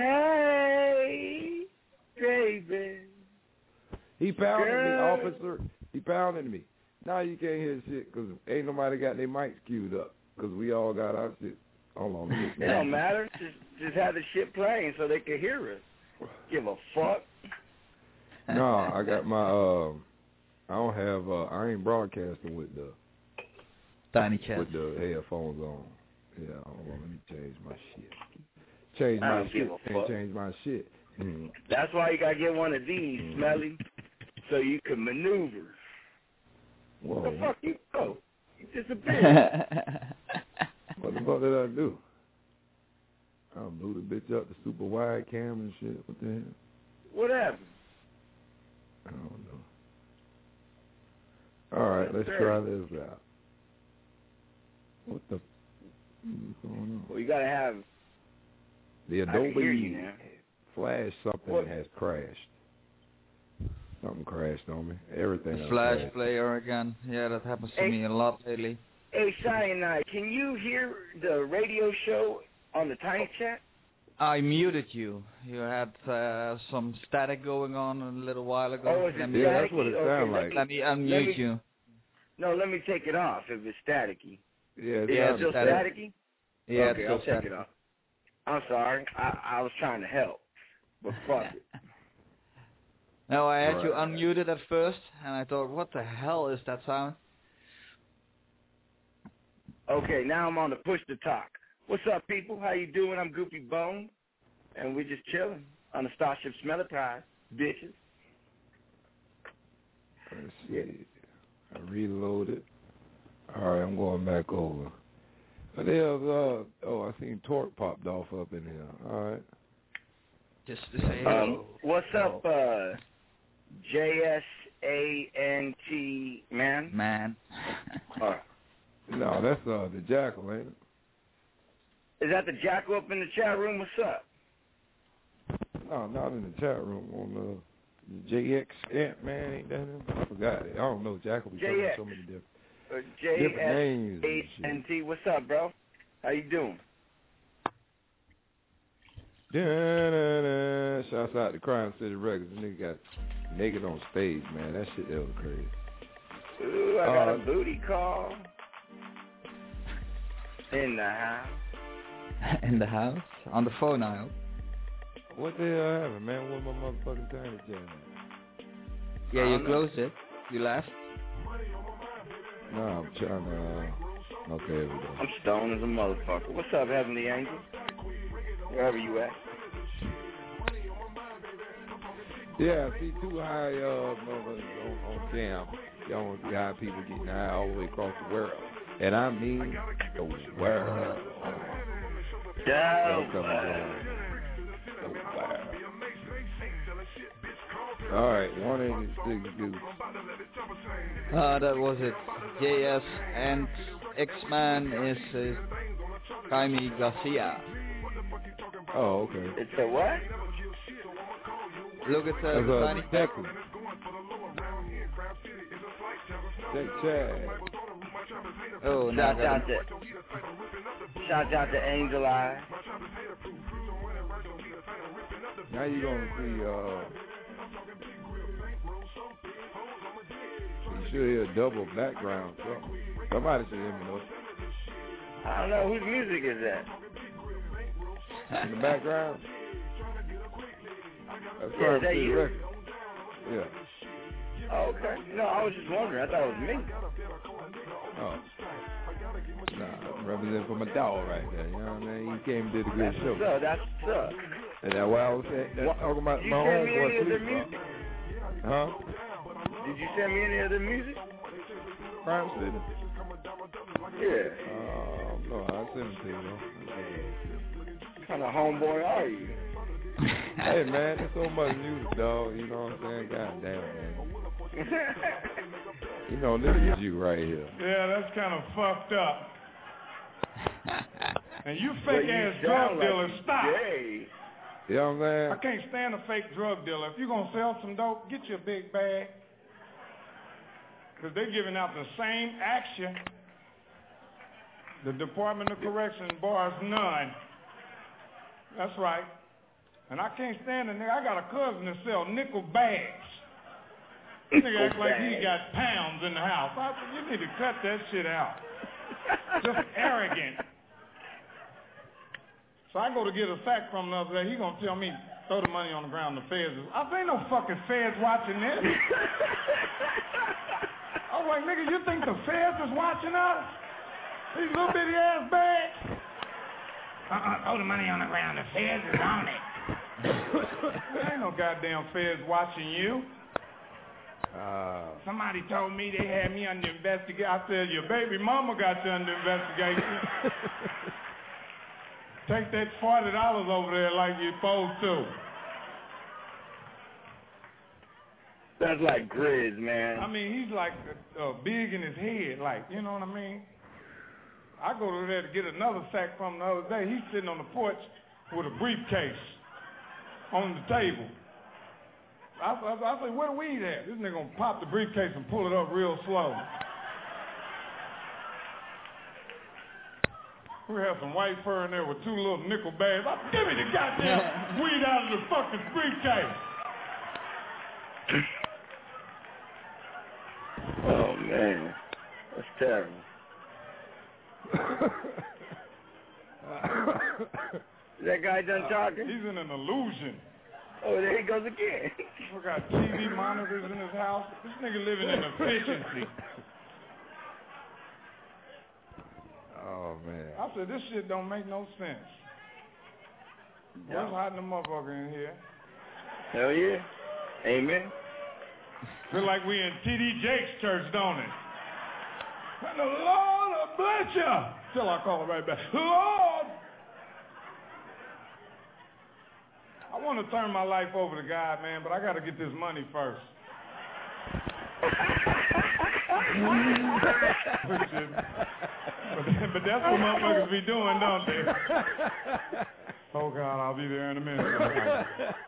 Hey, baby. He pounded Girl. me, officer. He pounded me. Now you can't hear shit because ain't nobody got their mics queued up because we all got our shit. Hold on. It don't matter. Just, just have the shit playing so they can hear us. Give a fuck. No, I got my, uh, I don't have, uh, I ain't broadcasting with the Tiny Chat. With the headphones on. Yeah, hold on, let me change my shit. Change my shit. Can't change my shit. Mm. That's why you gotta get one of these, mm. Smelly, so you can maneuver. Whoa. What the fuck you go? You disappeared. What the fuck did I do? I blew the bitch up, the super wide cam and shit. What the hell? What happened? I don't know. All right, let's try this out. What the f is going on? Well, you gotta have The I can hear Adobe you now. Flash something What? has crashed. Something crashed on me. Everything. The else Flash crashed. player again. Yeah, that happens to Hey. me a lot lately. Hey, Cyanide, can you hear the radio show on the Tiny Chat? I muted you. You had uh, some static going on a little while ago. Oh, is it Let me, Yeah, that's what it staticky? sounds Okay, like. let me unmute Let me- you. No, let me take it off if it's staticky. Yeah, it Yeah, sounds it's still static. staticky? Yeah, okay, it's I'll still take it off. I'm sorry. I, I was trying to help, but fuck it. No, I had you Right. unmuted at first, and I thought, what the hell is that sound? Okay, now I'm on the push to talk. What's up, people? How you doing? I'm Goopy Bone, and we're just chilling on the Starship Smelly Prize, bitches. Let's see. I reloaded. All right, I'm going back over. But there's, uh, oh, I seen Torque popped off up in here. All right. Just to say Um, hello. what's up, uh, J S A N T man? Man. Uh, No, that's uh the Jackal, ain't it? is that the Jackal up in the chat room? What's up? No, not in the chat room. On the J X Ant Man, ain't that him? I forgot it. I don't know. Jackal be J coming X. so many different. Uh, J Different S names and A N T. What's up, bro? How you doing? Da-da-da. Shouts out to Crime City Records. Nigga got naked on stage, man. That shit that was crazy. Ooh, I got Uh, a booty call. In the house. In the house? On the phone, I hope. What the hell happened, man? What my motherfucking tiny jam? Yeah, I you don't know. closed it. You left. No, I'm trying to. Uh, okay, here we go. I'm stoned as a motherfucker. What's up, Heavenly Angel? Wherever you at. Yeah, see, too high uh, motherfuckers on, on cam. Y'all want to see how people getting high all the way across the world. And I mean the world. Down. The world. All right, one eighty-six dudes. Uh, that was it. J S and X-Man is uh, Jaime Garcia. Oh, okay. It's a what? Look at That's the a tiny detective. Jack Chad. Oh, now I Shout got out to Shout out to Angel Eye. Now you gonna see. Uh, you should hear a double background. Something. Somebody should hear me though. I don't know whose music is that. In the background. That's Yeah, Crime is that City you? Records. Yeah. Oh, okay. No, I was just wondering. I thought it was me. Oh. Nah, I'm representing for my dog right there. You know what I mean? He came and did a good That's show. what's up. That's what's up. And that's why I was saying, that's talking about Did you my send me any homeboy of the Sleep music? Huh? Did you send me any of the music? Crime City? Yeah. Uh, no, I sent it to you. What kind of homeboy are you? Hey, man, there's so much music, dog. You know what I'm saying? God damn, man. You know, this is you right here. Yeah, that's kind of fucked up. And you Well, fake you ass sound drug like dealers, you stop. gay. You know what I'm I can't stand a fake drug dealer. If you're going to sell some dope, get you a big bag. Because they're giving out the same action. The Department of Corrections bars none. That's right. And I can't stand a nigga. I got a cousin that sell nickel bags. This nigga act like he got pounds in the house. I said, you need to cut that shit out. Just arrogant. So I go to get a sack from the other day. He gonna tell me, throw the money on the ground, the feds is. I say, ain't no fucking feds watching this. I was like, nigga, you think the feds is watching us? These little bitty ass bags? Uh-uh, throw the money on the ground, the feds is on it. There ain't no goddamn feds watching you. Uh, Somebody told me they had me under investigation. I said, your baby mama got you under investigation. Take that forty dollars over there like you're supposed to. That's like Grizz, man. I mean, he's like uh, big in his head, like, you know what I mean? I go to there to get another sack from the other day. He's sitting on the porch. with a briefcase on the table. I, I, I say, where the weed at? This nigga gonna pop the briefcase and pull it up real slow. We had some white fur in there with two little nickel bags. I said, give me the goddamn weed out of the fucking briefcase. Oh, man. That's terrible. Is that guy done talking? He's in an illusion. Oh, there he goes again. We got T V monitors in his house. This nigga living in efficiency. Oh, man. I said, this shit don't make no sense. What's hiding the motherfucker in here? Hell yeah. Amen. Feel like we in T D Jakes' church, don't it? And the Lord will bless you. Till I call it right back. Lord! I want to turn my life over to God, man, but I got to get this money first. but, but that's what motherfuckers be doing, don't they? Oh, God, I'll be there in a minute.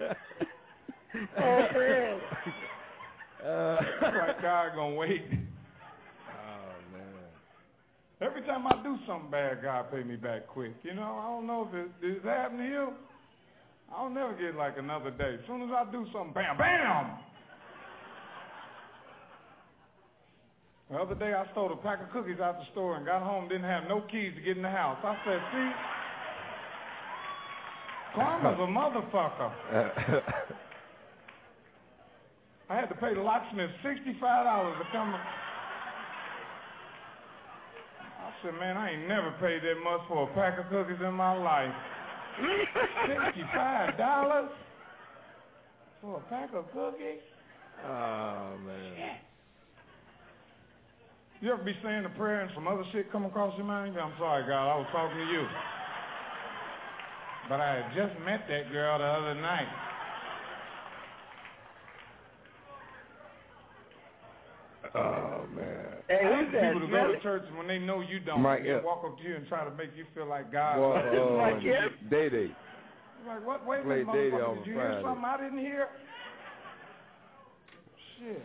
Oh, man. Uh, like God gonna wait. Oh, man. Every time I do something bad, God pay me back quick. You know, I don't know if it, is that happening to you? I'll never get like another day. As soon as I do something, bam, bam! The other day I stole a pack of cookies out the store and got home, didn't have no keys to get in the house. I said, see, karma's a motherfucker. I had to pay the locksmith sixty-five dollars to come. I said, man, I ain't never paid that much for a pack of cookies in my life. sixty-five dollars for a pack of cookies? Oh, man. You ever be saying a prayer and some other shit come across your mind? I'm sorry, God, I was talking to you. But I had just met that girl the other night. Oh, man. Hey, I who's hate that? people to go to church when they know you don't. Mike, they yeah. walk up to you and try to make you feel like God. Well, loves you. uh, Mike, yeah. Day Day. Like, what? Wait a Play minute, Day Day motherfucker. on Did you Friday. hear something I didn't hear? Shit.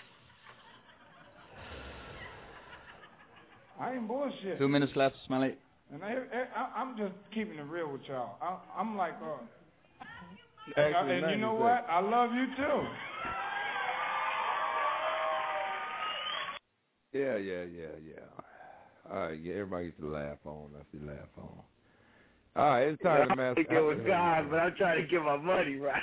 I ain't bullshit. Two minutes left, Smelly. And I, I, I'm just keeping it real with y'all. I, I'm like, uh, Actually, and you know ninety what? I love you too. Yeah, yeah, yeah, yeah. All right, yeah, everybody gets to laugh on. That's the laugh on. All right, it's time Yeah, to master. I think it was God, but I'm trying to get my money right.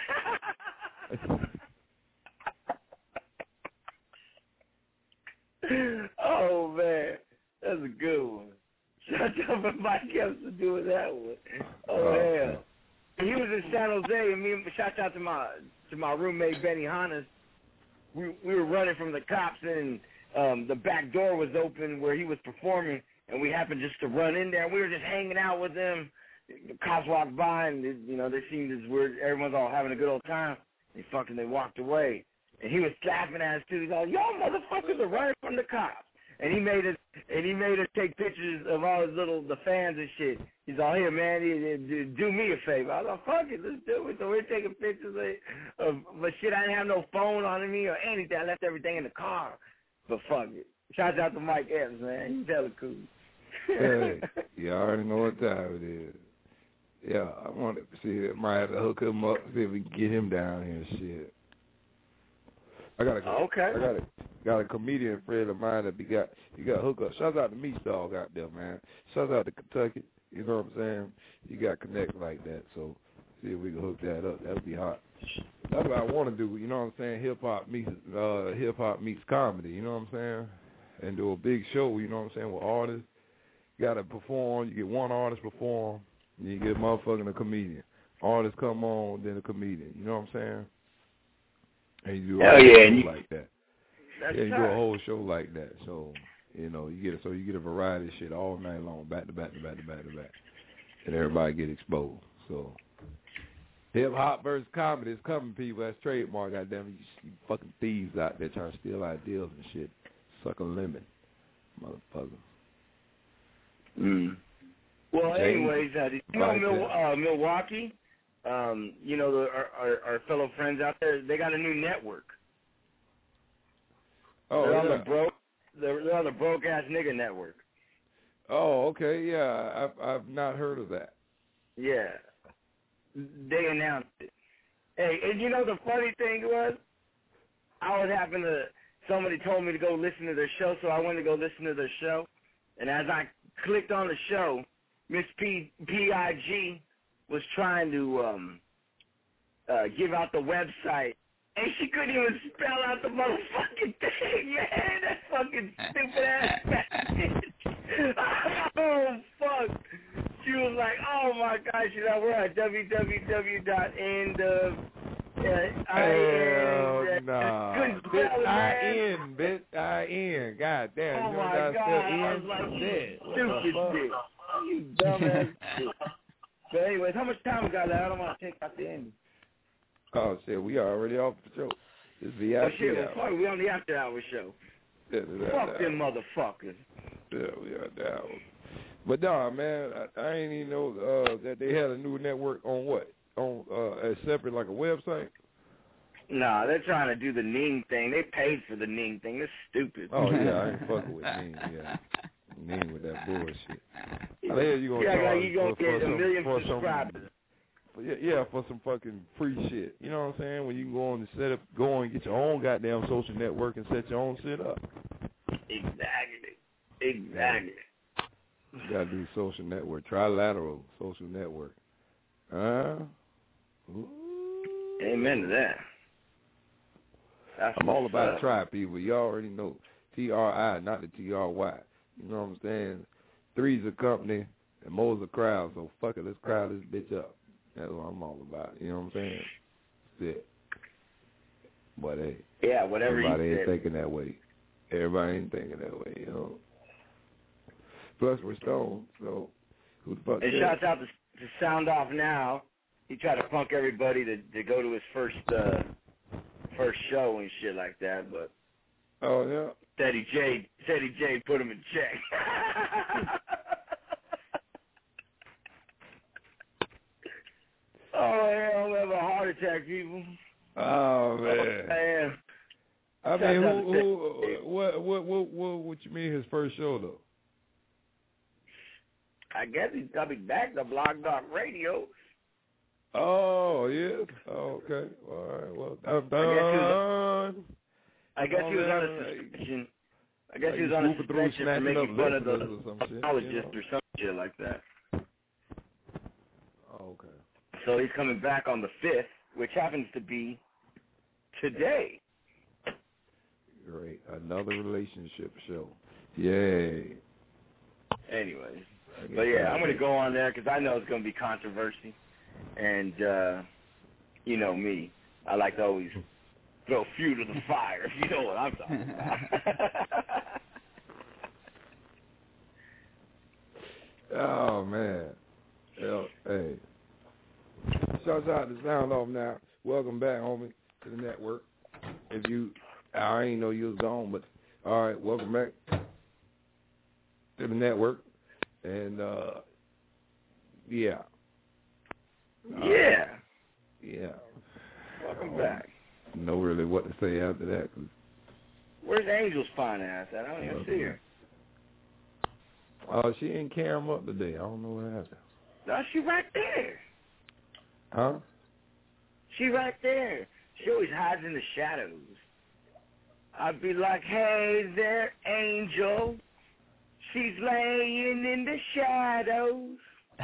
Oh, man. That's a good one. Shut up if Mike else to do with that one. Oh, Oh, hell. He was in San Jose, and me, shout out to my to my roommate, Benny Hannes. We, we were running from the cops, and um, the back door was open where he was performing, and we happened just to run in there. We were just hanging out with them. The cops walked by, and, they, you know, they seemed as weird. Everyone's all having a good old time. They fucking, they walked away. And he was laughing at us, too. He's like, y'all motherfuckers are running from the cops. And he made us, and he made us take pictures of all his little, the fans and shit. He's all, here, man, do, do me a favor. I was like, fuck it, let's do it. So we're taking pictures of, of, but shit, I didn't have no phone on me or anything. I left everything in the car. But fuck it. Shout out to Mike Epps, man. He's hella cool. Hey, you already know what time it is. Yeah, I want to see if I might have to hook him up, see if we can get him down here and shit. I got a, okay. I got a, got a comedian friend of mine that he got, he got hooked up. Shout out to Meat Dog out there, man. Shout out to Kentucky. You know what I'm saying? You got connects like that, so see if we can hook that up. That would be hot. That's what I want to do. You know what I'm saying? Hip hop meets uh, hip hop meets comedy. You know what I'm saying? And do a big show. You know what I'm saying? With artists, you got to perform. You get one artist perform. And you get a motherfucking a comedian. Artists come on, then a comedian. You know what I'm saying? And you do a Hell whole yeah, show you, like that. That's Yeah, you tight. do a whole show like that. So you know, you get it. So you get a variety of shit all night long, back to back to back to back to back, and everybody get exposed. So hip hop versus comedy is coming, people. That's trademark. Goddamn, you, you fucking thieves out there trying to steal ideas and shit. Suck a lemon, motherfucker. Mm. Well, James, anyways, uh, did you know like Mil- that. uh, Milwaukee? Um, you know, the, our, our, our fellow friends out there, they got a new network. Oh, they're yeah. on the broke, they're, they're on the broke ass nigga network. Oh, okay, yeah, I've I've not heard of that. Yeah, they announced it. Hey, and you know the funny thing was, I was having to. Somebody told me to go listen to their show, so I went to go listen to their show. And as I clicked on the show, Miss P P I G was trying to um, uh, give out the website, and she couldn't even spell out the motherfucking thing, man. That fucking stupid ass bitch. Oh fuck. She was like, oh my gosh, you know, we're at w w w dot end of uh, Hell I, nah. couldn't Bit spell it, I man. N, bit I N. God damn, Oh you know my how to God, spell I was N? like, you Shit. What stupid the fuck? bitch. You dumbass bitch. But anyways, how much time we got left? I don't want to take out the end. Oh shit, we already off the show. It's V I P Oh shit, well, hour. fuck, we on the after hour show. Yeah, the Fuck after them hour. motherfuckers. Yeah, we are down. But nah, man, I, I ain't even know uh, that they had a new network on what? On uh, a separate like a website? Nah, they're trying to do the Ning thing. They paid for the Ning thing. That's stupid. Oh yeah, I ain't fucking with Ning. Yeah, Ning with that bullshit. How the hell you gonna Yeah, charge like you gonna for, get for a some, million for subscribers. Some, yeah, yeah, for some fucking free shit. You know what I'm saying? When you can go on and set up, go and get your own goddamn social network and set your own shit up. Exactly. Exactly. You gotta do social network, trilateral social network. Huh? Ooh. Amen to that. That's I'm all what's about up. try people. You already know. T R I, not the T R Y. You know what I'm saying? Three's a company and mo's a crowd, so fuck it, let's crowd this bitch up. That's what I'm all about. You know what I'm saying? That's it. But hey, Yeah, whatever you everybody ain't said. thinking that way. Everybody ain't thinking that way, you know. Plus we're stoned, so who the fuck And cares? shouts out to, to Sound Off Now. He tried to punk everybody to, to go to his first uh, first show and shit like that, but Oh yeah. Teddy J, Teddy J put him in check. Oh hell, we have a heart attack, people. Oh man. Oh, man. I mean, Shouts out who, to who, what, what, what, what, what you mean his first show though? I guess he's coming back to Blog Talk Radio. Oh yeah. Oh, okay. All right. Well, I'm done. I guess he was on a suspension. I guess he was on a suspension for making fun of the psychologist or some shit like that. Oh, okay. So he's coming back on the fifth, which happens to be today. Great. Another relationship show. Yay. Anyways. But yeah, I'm going to go on there because I know it's going to be controversy. And, uh, you know me, I like to always throw fuel to the fire, if you know what I'm talking about. Oh, man. Well, hey. Shouts out to Sound Off Now. Welcome back, homie, to the network. If you, I ain't know you was gone, but all right, welcome back to the network. And, uh, yeah. Yeah. Uh, yeah. Welcome back. Know really what to say after that. Cause Where's Angel's fine ass at? I don't even see her. Oh, she ain't carry him up today. I don't know what happened. No, she right there. Huh? She right there. She always hides in the shadows. I'd be like, hey there, Angel. She's laying in the shadows.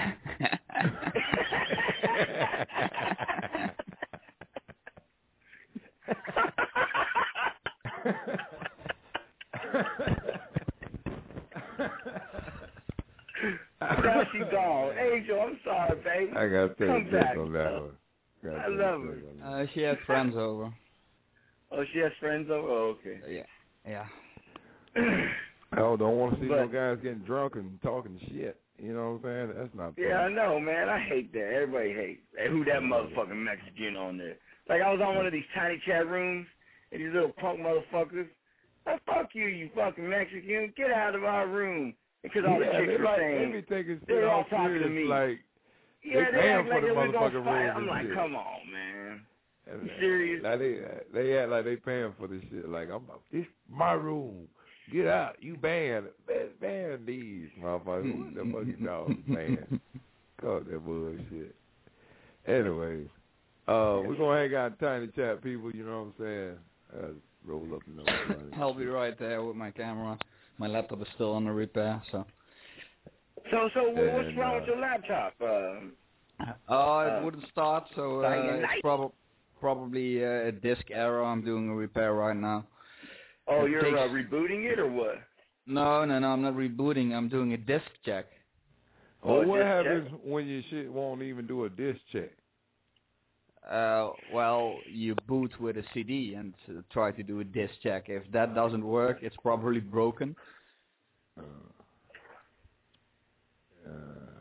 Now she's gone. Angel, I'm sorry, baby. I got to take Come a back. on that one. Gotta I take love a her. check on that. Uh, she has friends over. Oh, she has friends over? Oh, okay. Yeah. Yeah. Oh, don't want to see no But- guys getting drunk and talking shit. You know what I'm saying? That's not Yeah, I fun. know, man. I hate that. Everybody hates. Hey, who that motherfucking Mexican on there? Like, I was on one of these tiny chat rooms, and these little punk motherfuckers. Oh, fuck you, you fucking Mexican. Get out of our room. Because all yeah, the chicks they were like, saying, they be thinking they were all shit talking to serious, me. like, yeah, they they paying act for like the they was motherfucking gonna fight. room I'm and like, shit. come on, man. And, You serious? Like they, they act like they paying for this shit. Like, I'm, this my room. Get out. You banned. Ban, ban these motherfuckers. What the fuck you doing, man? Cut that bullshit. Anyways, uh, we're going to hang out in Tiny Chat, people. You know what I'm saying? Uh, roll up and everybody. I'll be right there with my camera. My laptop is still under repair, so. So, so And, what's wrong uh, with your laptop? Uh, Oh, it Uh, wouldn't start, so uh, it's prob- probably uh, a disk error. I'm doing a repair right now. oh, It you're takes- uh, rebooting it or what? No, no, no, I'm not rebooting. I'm doing a disk check. Well, Oh, what disc happens when your shit won't even do a disc check? Uh, well, you boot with a C D and uh, try to do a disk check. If that doesn't work, it's probably broken. Uh, uh,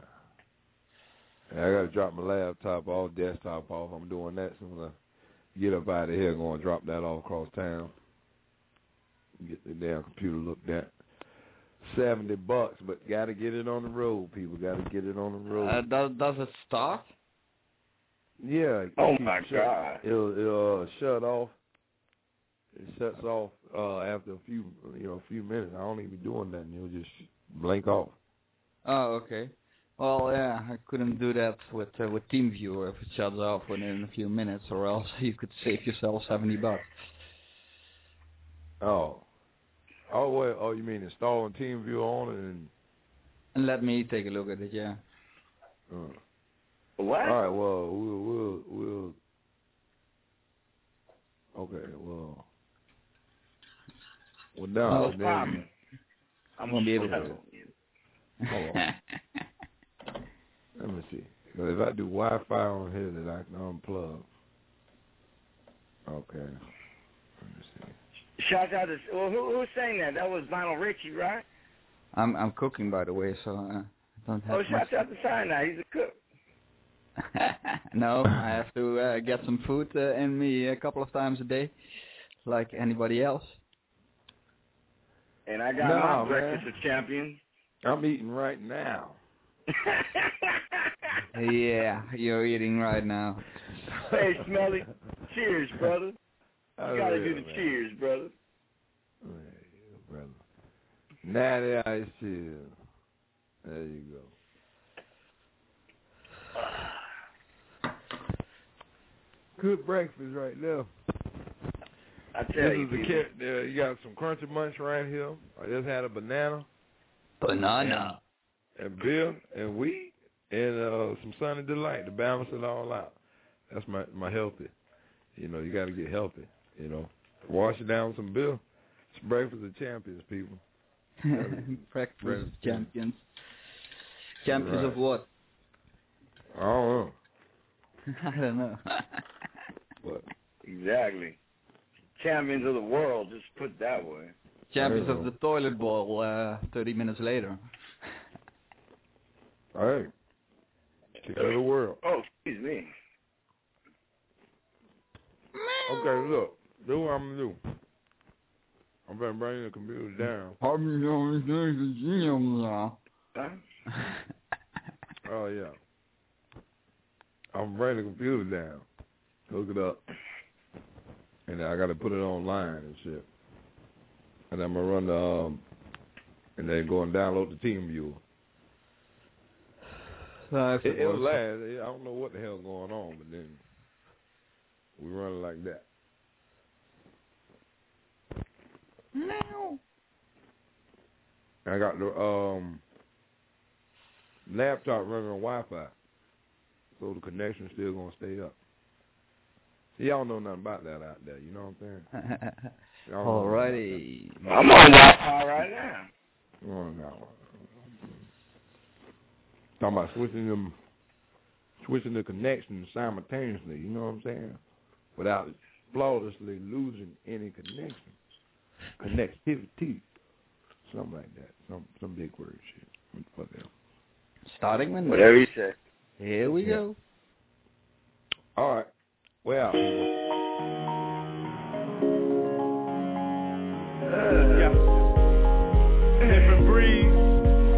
I got to drop my laptop off, desktop off. I'm doing that soon as I get up out of here. Going to drop that off across town. Get the damn computer looked at. Seventy bucks, but got to get it on the road. People got to get it on the road. Uh, does does it start? Yeah. it Oh keeps my shut- God. It'll, it'll uh, shut off. It shuts off uh, after a few, you know, a few minutes. I don't even be doing nothing. It'll just blink off. Oh, okay. Well, yeah, I couldn't do that with uh, with TeamViewer if it shuts off within a few minutes, or else you could save yourself seventy bucks. Oh. Oh, well, oh, you mean installing TeamViewer on it and... And let me take a look at it, yeah. Uh. What? All right, well, we'll, we'll, we'll... Okay, well... Well, No now, then... problem. I'm going to be able to. Hold on. Let me see. 'Cause if I do Wi-Fi on here, then I can unplug. Okay. Let me see. Shout out to, well, who, who was saying that? That was Vinyl Richie, right? I'm I'm cooking, by the way, so uh, I don't have Oh, much. shout out to Sinai. He's a cook. No, I have to uh, get some food uh, in me a couple of times a day, like anybody else. And I got No, my man. breakfast of champions. I'm eating right now. Yeah, you're eating right now. Hey, Smelly. Cheers, brother. You Oh, gotta yeah, do the man. cheers, brother. Yeah, brother. Natty Ice Chill. There you go. Good breakfast right there. I tell This you, is the people. kid. Uh, you got some Crunchy Munch right here. I just had a banana. Banana. And, and beer and wheat and uh, some Sunny Delight to balance it all out. That's my, my healthy. You know, you got to get healthy. You know, wash it down with some beer. It's breakfast of champions, people. Breakfast Breakfast of champions. Champions of Right. what? I don't know. I don't know. But Exactly. Champions of the world, just put it that way. Champions of the toilet bowl. Uh, Thirty minutes later. hey, king of the world. Oh, excuse me. Okay, look. Do what I'm gonna do. I'm gonna bring the computer down. Huh? Oh yeah. I'm bringing the computer down. Hook it up. And I gotta put it online and shit. And I'm gonna run the um and then go and download the TeamViewer. Uh, if It, it it'll was- last. I don't know what the hell's going on, but then we run it like that. No. I got the um laptop running on Wi-Fi, so the connection's still gonna stay up. Y'all know nothing about that out there. You know what I'm saying? Y'all know Alrighty. I'm on Wi-Fi right now. Oh, no. Talking about switching them, switching the connections simultaneously. You know what I'm saying? Without flawlessly losing any connection, connectivity, something like that. Some some big word shit. What the fuck else? Starting Windows. Whatever you say. Here we Yeah. go. All right. Well. Yeah. Different breed.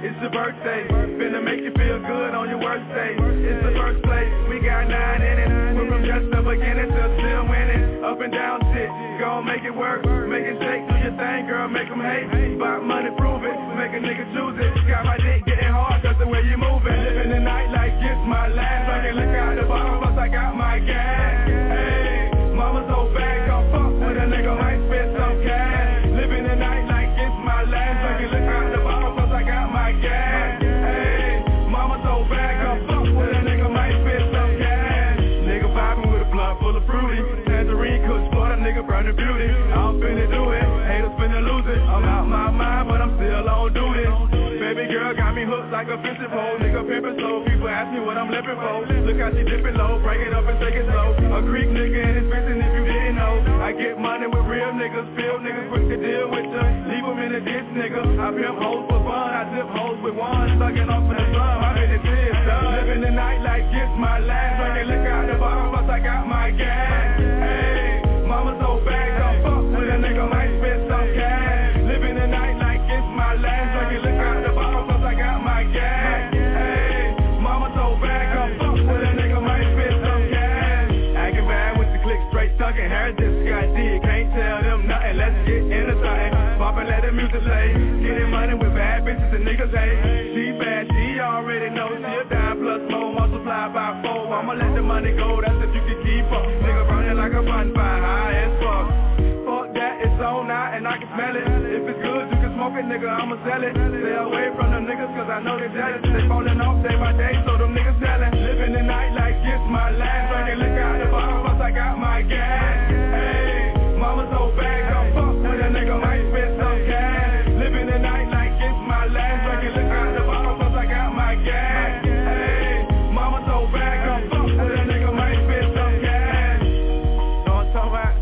it's your birthday. Finna make you feel good on your worst day. It's the first place, we got nine in it. We're from just the beginning to still winning. Up and down shit, gon' make it work. Make it shake, do your thing, girl, make them hate. About money, prove it, make a nigga choose it. Got my dick getting hard, that's the way you moving. Living the night like it's my last. I can look out the bottom, plus I got my gas. Hey, mama so bad, come fuck with a nigga, might spend some cash. Living the night like it's my last. I can look out the bottom, plus I got my gas. Hey, mama so bad, come fuck with a nigga, might spend some cash. Nigga vibing with a blunt full of fruity. Tangerine kush for the nigga burning beauty. I'm finna do it, haters finna lose it. I'm out my mind, but I'm still on duty. Baby girl got me hooked like a fishing pole. Nigga pimpin' slow, people ask me what I'm living for. Look how she dippin' low, break it up and take it slow. A Greek nigga and his fishing if you didn't know. I get money with real niggas, feel niggas quick to deal with ya. Leave them in the ditch, nigga. I pimp hoes for fun, I zip hoes with one. Sucking off in the sun, I been the tears done. Living the night like it's my last. I can look out the bottom, plus I got my gas. Hey, mama so bad, come fuck with a nigga, might spend some cash. Living the night like it's my last. I can look out the bottom, plus I got my gas. Hey, mama so bad, come fuck with a nigga, might spend some cash. Acting bad with the click, straight thuggin'. Hair just got deep, can't tell them nothing. Let's get into something. Pop and let the music play. Getting money with bad bitches and niggas hate. She bad, she already knows she a dime plus more, multiply by four. I'ma let the money go, that's if you can keep up. Nigga burning like a bonfire, high as fuck. Fuck that, it's on now and I can smell it. If it's good, you can smoke it, nigga, I'ma sell it. Stay away from them niggas cause I know they jealous. They falling off day by day, so them niggas selling. Living the night like it's my last. I can look out the bottom, plus I got my gas. Hey, mama so bad, come fuck with a nigga, might spend some cash. Living the night like it's my last. I can look out the bottom, plus I got my gas. Hey, mama so bad, come fuck with a nigga, might spend some cash. Know what I'm talking about?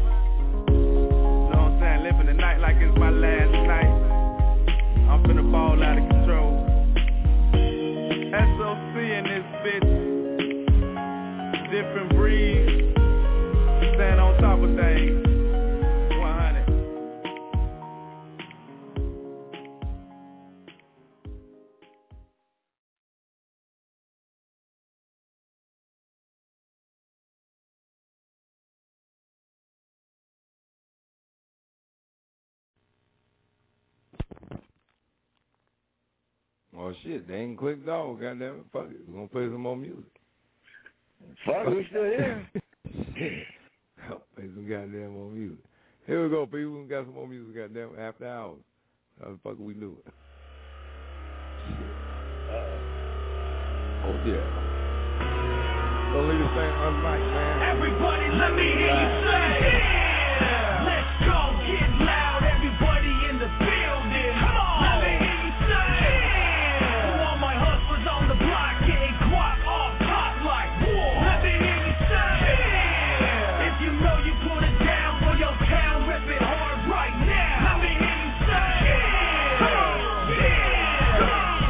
Know what I'm saying? Living the night like it's my last night. I'm finna ball out of control. S O C in this bitch. Different breed. Stand on top of things. one hundred. Oh shit, they ain't quick dog, goddamn it. Fuck it. We're gonna play some more music. Fuck, we still here. Shit. I'll play some goddamn more music. Here we go, people. We got some more music, goddamn, after hours. How the fuck we do it? Shit. Uh, oh yeah. Don't leave this thing unmiked, man. Everybody, let me hear you say, yeah. Let's go, get loud. Everybody in the building. Come on. Let me hear you say, yeah. To all my hustlers on the block, getting guap off top like war. Let me hear you say, yeah. If you know you put it down for your town, rip it hard right now. Let me hear you say, yeah. Come on. Yeah. Come on.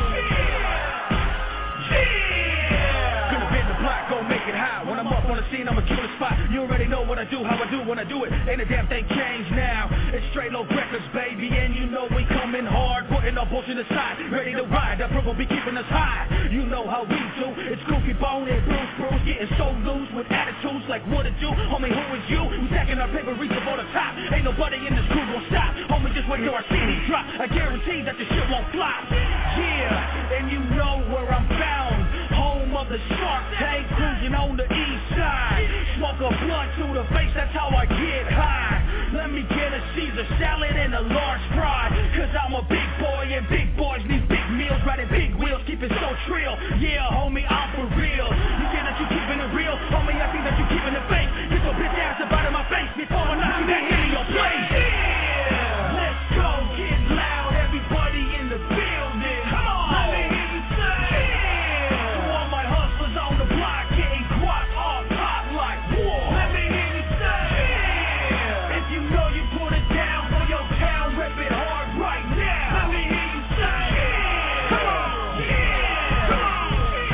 Yeah. Yeah. Gonna bend the block, go make it high. When I'm up on the scene, I'ma kill the spot. You already know what I do, how I do when I do it. Ain't a damn thing changed now. It's straight low records, baby, and you know we coming hard, putting our bullshit aside, ready to ride. That purple be keeping us high. You know how we do. It's Goofy Bone and Bruce Bruce, getting so loose with attitudes like what to do. Homie, who is you? We stacking our paper, reaching for the top. Ain't nobody in this crew gon' stop. Homie, just wait till our C D drop. I guarantee that the shit won't flop. Yeah, and you know where I'm found. Home of the Shark Tank, cruising on the east side. Smoke a blunt to the face, that's how I get high. Let me get a Caesar salad and a large fry. Cause I'm a big boy and big boys need big meals. Riding big wheels, keep it so trill. Yeah, homie, I'm for real. You get that you keeping it real. Homie, I think that you keeping it fake. Get your bitch ass up out of my face before I knock you back into your place. Yeah, let's go, get loud. Everybody in the building. Come on. Let me hear you say, yeah. To all my hustlers on the block, getting guap off top like war. Let me hear you say, yeah. If you know you put it down for your town, rip it hard right now. Let me hear you say, yeah. Come on. Yeah. Come on.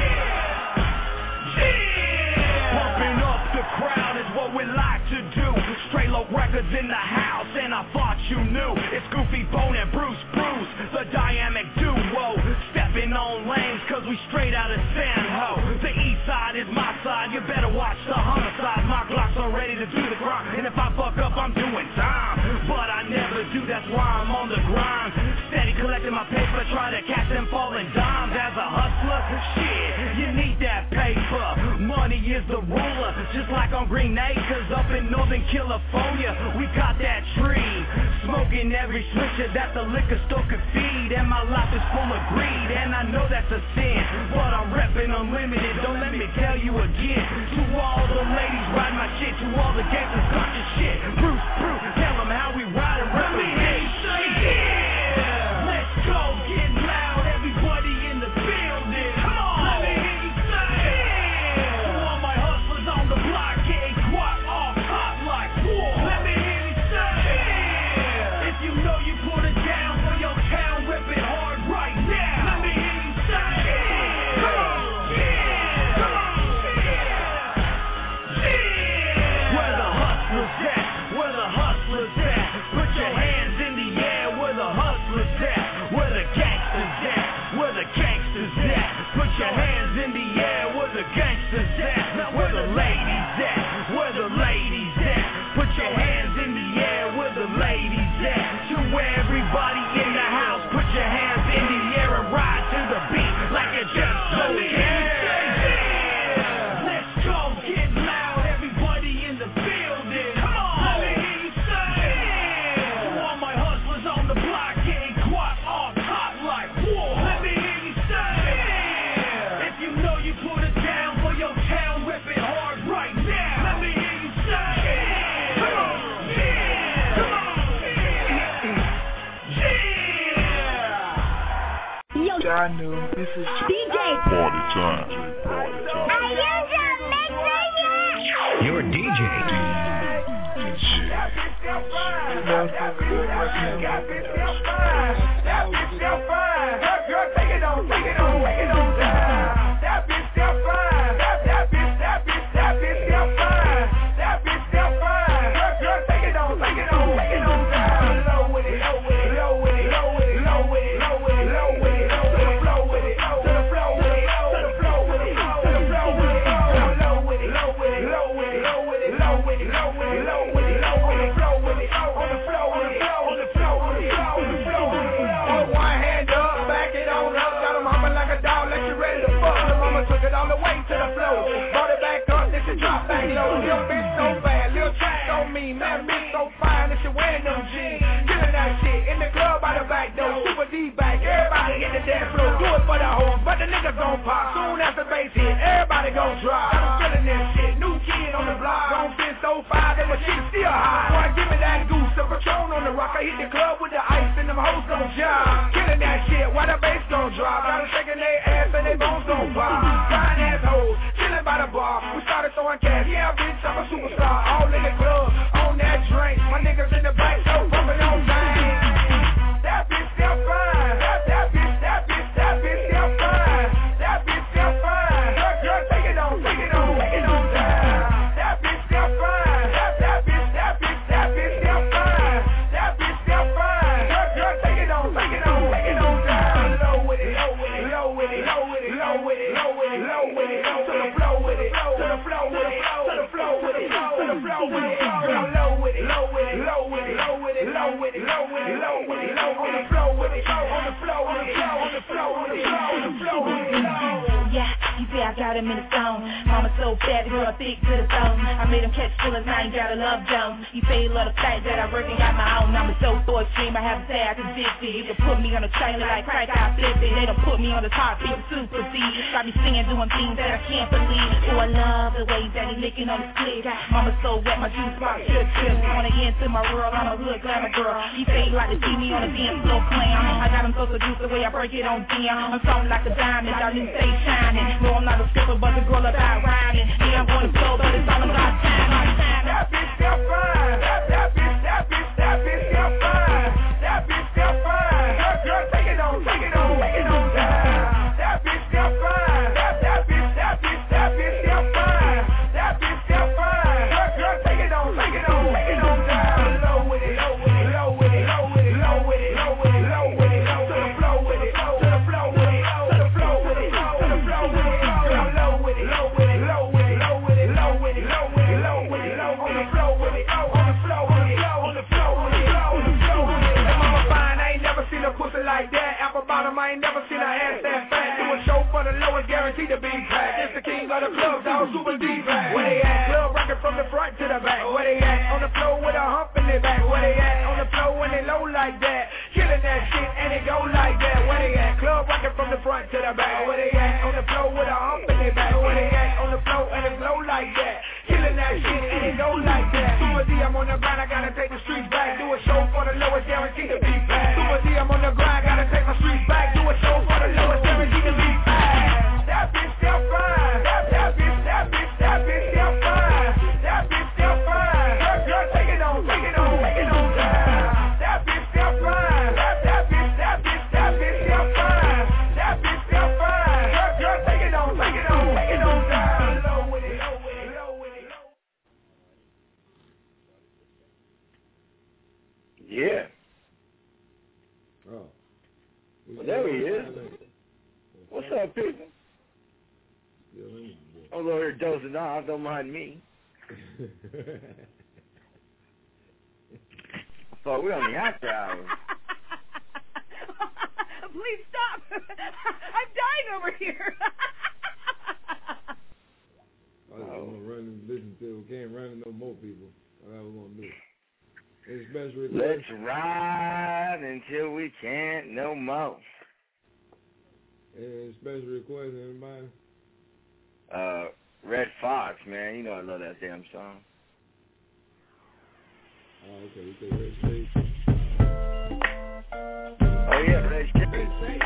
Yeah. Yeah. Pumping up the crowd is what we like to do. Straight low records in the house, and I thought you knew. It's Goofy Bone and Bruce Bruce, the dynamic duo. Step cause we straight out of San Ho. The east side is my side, you better watch the homicide. My Glocks are ready to do the crime, and if I fuck up, I'm doing time. But I never do, that's why I'm on the grind. Steady collecting my paper, try to catch them falling dimes. As a hustler, shit, you need that paper. Money is the ruler, just like on Green Acres up in Northern California. We got that tree, smoking every switcher that the liquor store could feed. And my life is full of greed, and I know that's a sin, but I'm repping unlimited, don't let me tell you again. To all the ladies ride my shit, to all the gangsters got your shit. Bruce, Bruce, tell them how we ride and represent. Yeah, let's go, get loud, everybody in the building. Come on, let me hear you say yeah. To all my hustlers on the block, getting guap off hot like war. Let me hear you say yeah. If you know you put it down for your town, rip it hard right now. Let me hear you say yeah. Come on, yeah, come on, yeah, yeah. Where the hustlers at? Where the hustlers at? Put your hands in the air. Where the hustlers at? Where the gangsters at? Where the gangsters at? Put your hands in the air. Where the gangsters at? Where the ladies at? Where the ladies at? Put your hands in the air. Where the ladies at? To everybody in the house, put your hands in the air and ride to the beat like you just don't care. Let's go, get loud, everybody in the building. Come on, let me hear you say yeah. To all my hustlers on the block, getting guap off top like war. Let me hear you say yeah. If you know you put it down for your town, rip it hard right now. Let me hear you say yeah. Come on, yeah, come on, yeah, yeah. Yo, I knew this is D J. Party time. Party time. Are you just mixing it? Your D J. Girl, take it on, take it on, take it on down. That bitch still fine. That that bitch, that bitch, that bitch still fine. That bitch still fine. Girl, girl, take it on, take it on, take it on down. Low with it, low with it, low with it, low with it, low with it, low with it, low with it, to the flow with it, to the flow with it, to the flow with it, to the flow with it, low with it, low with it, low with it, low with it, low with it, low with it, low with it, low with it, flow with it, on the flow with it, on the flow with it, on the flow with it. Put one hand up, back it on up, got 'em humming like a dog, let you ready to fuck. The mama took it all the way to the floor, brought it back up, then she dropped back low. Little bitch so bad, little track so mean, man, bitch so fine that she wearing them jeans. Killing that shit in the club by the back door, super D back, everybody hit the dance floor. Do it for the hoes, but the niggas gon' pop. Soon as the bass hit, everybody gon' drop. I'm feeling that shit, new kid on the block, gon' fit so fire that my shit still high. Boy, give me that goose, the Patron on the rock. I hit the club with the ice and them hoes gon' job. Killing that shit, while the bass gon' drop. Got 'em shaking their ass and they bones gon' pop. Fine ass hoes, chillin' by the bar. We started throwing cash, yeah, bitch, I'm a superstar. All in the club, on that drink. My niggas in the back, so pumping on things. That bitch still fine. That, that bitch, that bitch, that bitch still fine. That bitch still fine. Girl, girl, take it on, take it on, take it on down. That bitch still fine. That, that bitch, that bitch, that bitch still fine. That bitch still fine. Girl, girl, take it on, take it on, take it on down. Low with it, low with it, low with it, low with it, low with it, low with it, low with it, to the flow with it, to the flow with it, to the flow with it, to the flow with it. Girl, low with it, low with it, low with it, low with it, low with it, low with it, low with it, low on the flow with it, on the flow with it, on the flow with it, on the flow with it. Yeah, you see I got him in the zone. Mama so fat, girl thick to the bone. I made him catch feelings, now you gotta love Jones. You say you love the fact that I work and got my own. I'm a so boy stream, I have to say I can zip it. You can put me on a trailer like crack, I flip it. They don't put me on the top, people super Z. Got me singing, doing things that I can't believe. Oh, I love the way that he licking on the split. Mama so wet, my juice box trip trip. Wanna get into my world, I'm a hood glamour girl. You say you like to see me on the dance floor clown. I got him so seduced the way I break it on down. I'm something like a diamond, y'all didn't stay shining. No, I'm not a stripper, but the girl about riding. Yeah, I'm gonna flow, but it's all about time. That bitch still fine. That, that bitch, that bitch, that bitch still fine. That bitch still fine. Girl, girl, take it on, take it on, take it on down. That bitch still fine. That, that bitch, that bitch, that bitch still fine. That bitch still fine. Girl, girl, take it on, take it on, take it on down. Low with it, low with it, low with it, low with it, low with it, low with it, low with it, to the flow with it, to the flow with it, to the flow with it. time, I ain't never seen a ass that fat. Do a show for the lowest, guaranteed to be packed. It's the king of the club, dog, super D-back. Where they at? Club rockin' from the front to the back. Where they at? On the floor with a hump in their back. Where they at? On the floor when they low like that. Killing that shit and it go like that. Where they at? Club rockin' from the front to the back. Where they at? On the floor with a hump in their back. Where they at? On the floor and it low like that. Killing that shit and it go like that. Super D, I'm on the grind, I gotta take the streets back. Do a show for the lowest, guaranteed to be packed. Super D, I'm on the grind, gotta take my streets back. Do a show for the lowest, guaranteed to be packed. That bitch still fine. That, that bitch, that bitch, that bitch still fine. That bitch still fine. Girl, girl, take it on, take it on, take it on down. That bitch still fine. That, that bitch, that bitch, that bitch still fine. That bitch still fine. Girl, girl, take it on, take it on, take it on down. Low with it, low with it, low with it. Yeah. Oh. Well, there he is. What's up, people? I'm over here dozing off. Don't mind me. But we're on the after hours. Please stop. I'm dying over here. I just want to run and listen to it. We can't run into no more people. That's what we're going to do. Any special request? Let's ride until we can't no more. Any special request, anybody? Uh, Red Fox, man. You know I love that damn song. Oh, okay. We say Red State. Oh, yeah, Red State.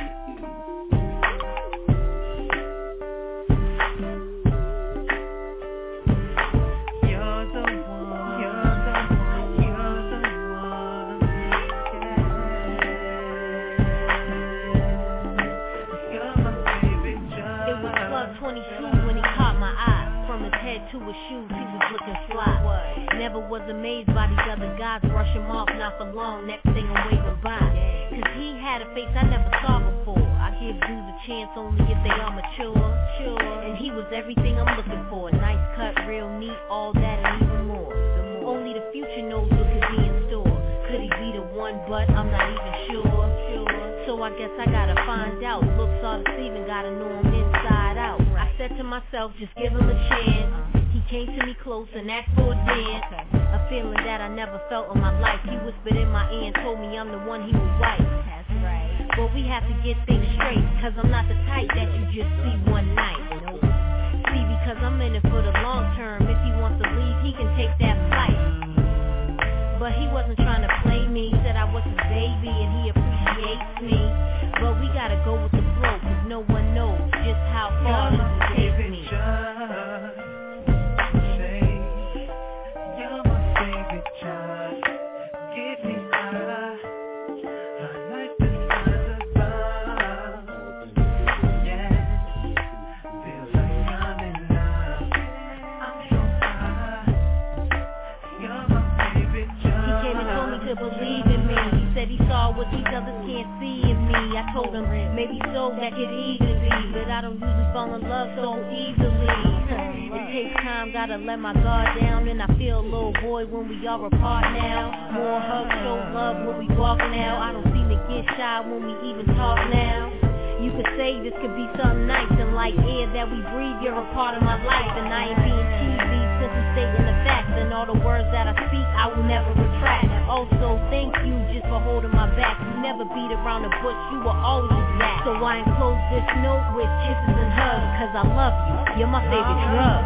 To his shoes, he was looking fly. Never was amazed by these other guys. Brush him off, not for long. Next thing I'm waving by. Cause he had a face I never saw before. I give dudes a chance only if they are mature. Sure. And he was everything I'm looking for. Nice cut, real neat, all that and even more. Only the future knows what could be in store. Could he be the one, but I'm not even sure. Sure. So I guess I gotta find out. Looks are deceiving, gotta know him inside out. I said to myself, just give him a chance. He came to me close and asked for a dance. A feeling that I never felt in my life. He whispered in my ear and told me I'm the one he would wife. That's right. But we have to get things straight, cause I'm not the type that you just see one night. Nope. See, because I'm in it for the long term. If he wants to leave, he can take that flight. But he wasn't trying to play me. Said I was his baby and he appreciates me. But we gotta go with the flow, cause no one knows just how far this will take me. To believe in me. He said he saw what these others can't see in me. I told him maybe so that could even be, but I don't usually fall in love so easily. It takes time, gotta let my guard down, and I feel a little boy when we are apart now. More hugs, show love when we walk now. I don't seem to get shy when we even talk now. You could say this could be something nice and like air that we breathe. You're a part of my life, and I ain't being cheesy since I'm stating the facts. And all the words that I speak, I will never retract. Also, thank you just for holding my back. You never beat around the bush, you were always exact. So I enclose this note with kisses and hugs, cause I love you. You're my favorite drug.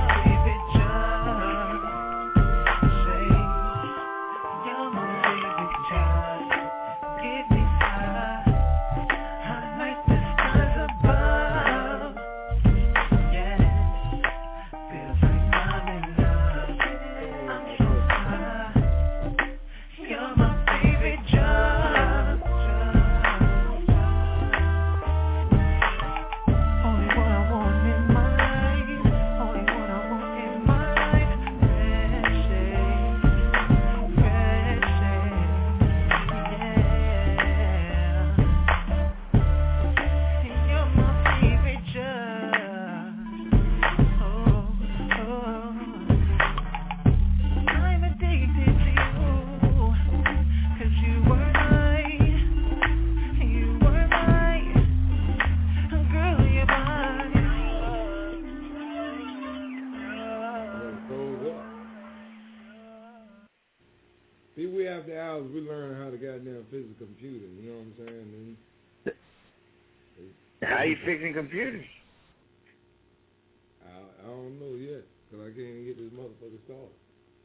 Only what I want in my life, only what I want in fix a computer. You know what I'm saying? And how you fixing computers? I, I don't know yet, because I can't even get this motherfucker started.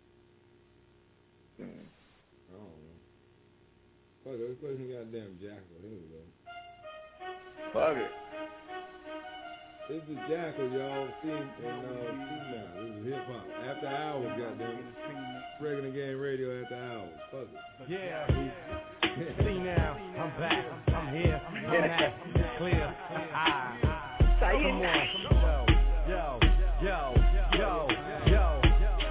Mm. I don't know. Fuck it, let's play some goddamn Jackal. Here we go. Fuck it. This is Jackal, y'all. See, and uh, see now. This is hip hop. After hours, goddamn it. Regular Game Radio after hours. Fuck it. Yeah. See now, I'm back. I'm here. I'm happy. It's clear. Ah. Come on. Yo, yo, yo, yo, yo.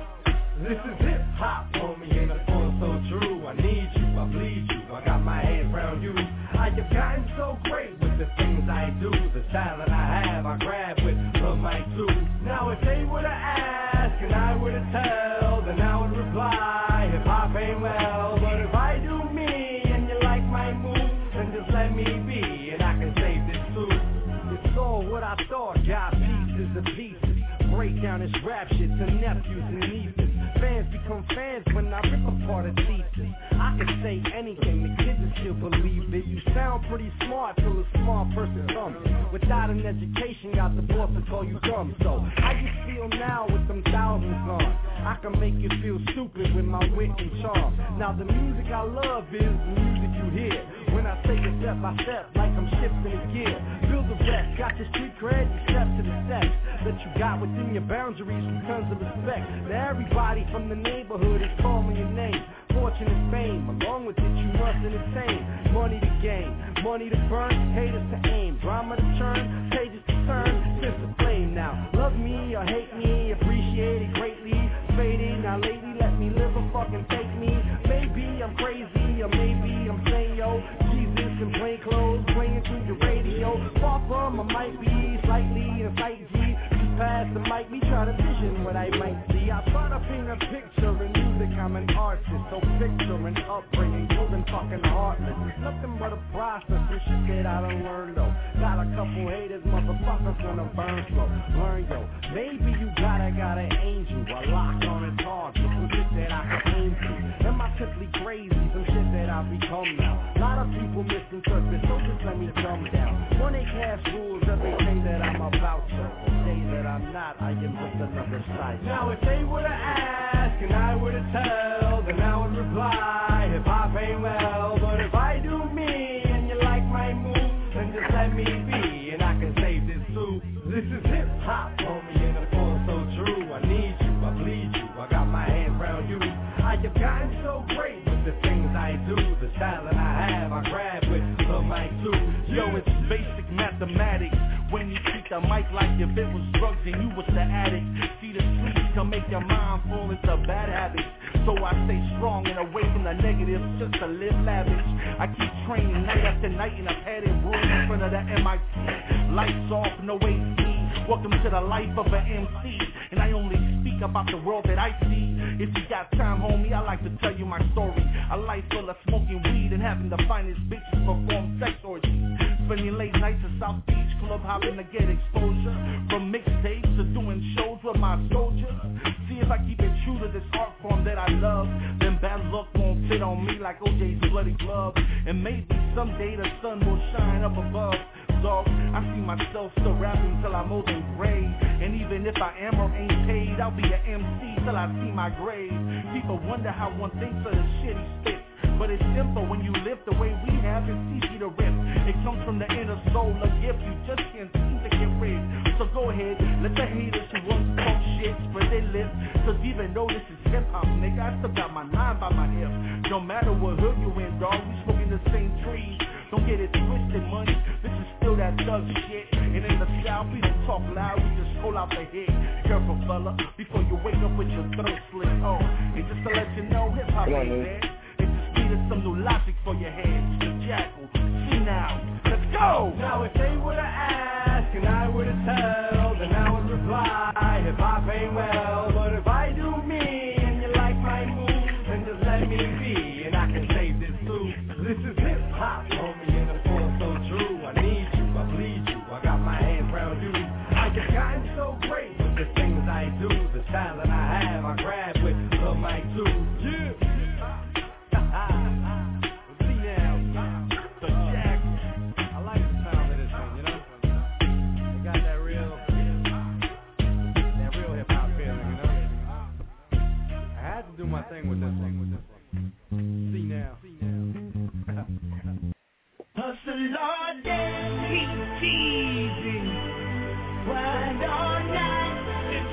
This is hip hop, homie, and the phone so true. I need you, I bleed you. I got my hands around you. I have gotten so great with the things I do. The style that I have, I grab with love my too. Now if they were to ask and I were to tell, then I would reply, hip hop ain't well. But if I do me and you like my moves, then just let me be and I can save this suit. It's all what I thought, got pieces of pieces. Break down this rap shit to nephews and nieces. Fans become fans when I rip apart a thesis. I can say anything, the kids will still believe it. You sound pretty smart till a smart person comes. Without an education, got the boss to call you dumb. So, how you feel now with them thousands gone? I can make you feel stupid with my wit and charm. Now the music I love is the music you hear. When I take it step by step, like I'm shifting a gear. Build the rest, got your street cred, you step to the steps that you got within your boundaries with tons of respect. Now everybody from the neighborhood is calling your name. Fortune and fame, along with it you must entertain. Money to gain, money to burn, haters to aim. Drama to churn, pages to turn, sense to flame. Now, love me or hate me, appreciate it greatly. Fading, now lady, let me live or fucking take me. Maybe I'm crazy, or maybe I'm saying yo, Jesus in plain clothes, playing through the radio. Far from, I might be slightly in sight G. Past the mic, me try to vision what I might see. I try to paint a picture in music, I'm an artist. So picture and upbringing, golden fucking heartless. It's nothing but a process, some shit that I done learned though. Got a couple haters, motherfuckers gonna burn slow. Learn yo, maybe you gotta got an angel, a lock on his heart, some shit that I can aim to. Am I simply crazy, some shit that I become now? A lot of people misinterpret, so just let me dumb down. Money, cash rules everything that I'm about to. Say that I'm not, I am just another side. Now if they were to ask and I were to tell, then I would reply, hip hop ain't well. But if I do me and you like my moves, then just let me be and I can save this suit. This is hip hop, homie, and the phone so true. I need you, I bleed you, I got my hands around you. I have gotten so great with the things I do. The style that I have, I grab with love my too. Yo, it's basic mathematics. When you treat the mic like if it was drugs and you was the addict. See, the streets can make your mind fall into bad habits. So I stay strong and away from the negatives just to live lavish. I keep training night after night in a padded room in front of the M I T. Lights off, no A C. Welcome to the life of an M C. And I only speak about the world that I see. If you got time, homie, I like to tell you my story. A life full of smoking weed and having the finest bitches perform sex orgies. Spending late nights at South Beach Club hopping to get exposure. From mixtapes to doing shows with my soldiers. See if I keep it true to this art form that I love, then bad luck won't fit on me like O J's bloody glove. And maybe someday the sun will shine up above. So I see myself still rapping till I'm old and gray. And even if I am or ain't paid, I'll be an M C till I see my grave. People wonder how one thinks of the shit he spits. But it's simple when you live the way we have, it's easy to rip. It comes from the inner soul, a gift you just can't seem to get rid. So go ahead, let the haters who once talk shit spread their lips. Cause even though this is hip hop, nigga, I still got my nine by my hip. No matter what hood you in, dog, we smoking the same trees. Don't get it twisted, money, this is still that thug shit. And in the south, we don't talk loud, we just pull out the hit. Careful, fella, before you wake up with your throat slit. Oh, and just to let you know, hip hop ain't dead. There's some new logic for your head. The Jackal, see now, let's go. Now if they were to ask and I were to tell, then I would reply, hip hop ain't well. But if I do me and you like my moves, then just let me be and I can save this too. This is hip hop, homie, and the force so true. I need you, I bleed you, I got my hands around you. I just gotten so great with the things I do. The style that I have, I grab with love my too. Yeah. See now,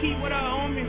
Key, what up, homie?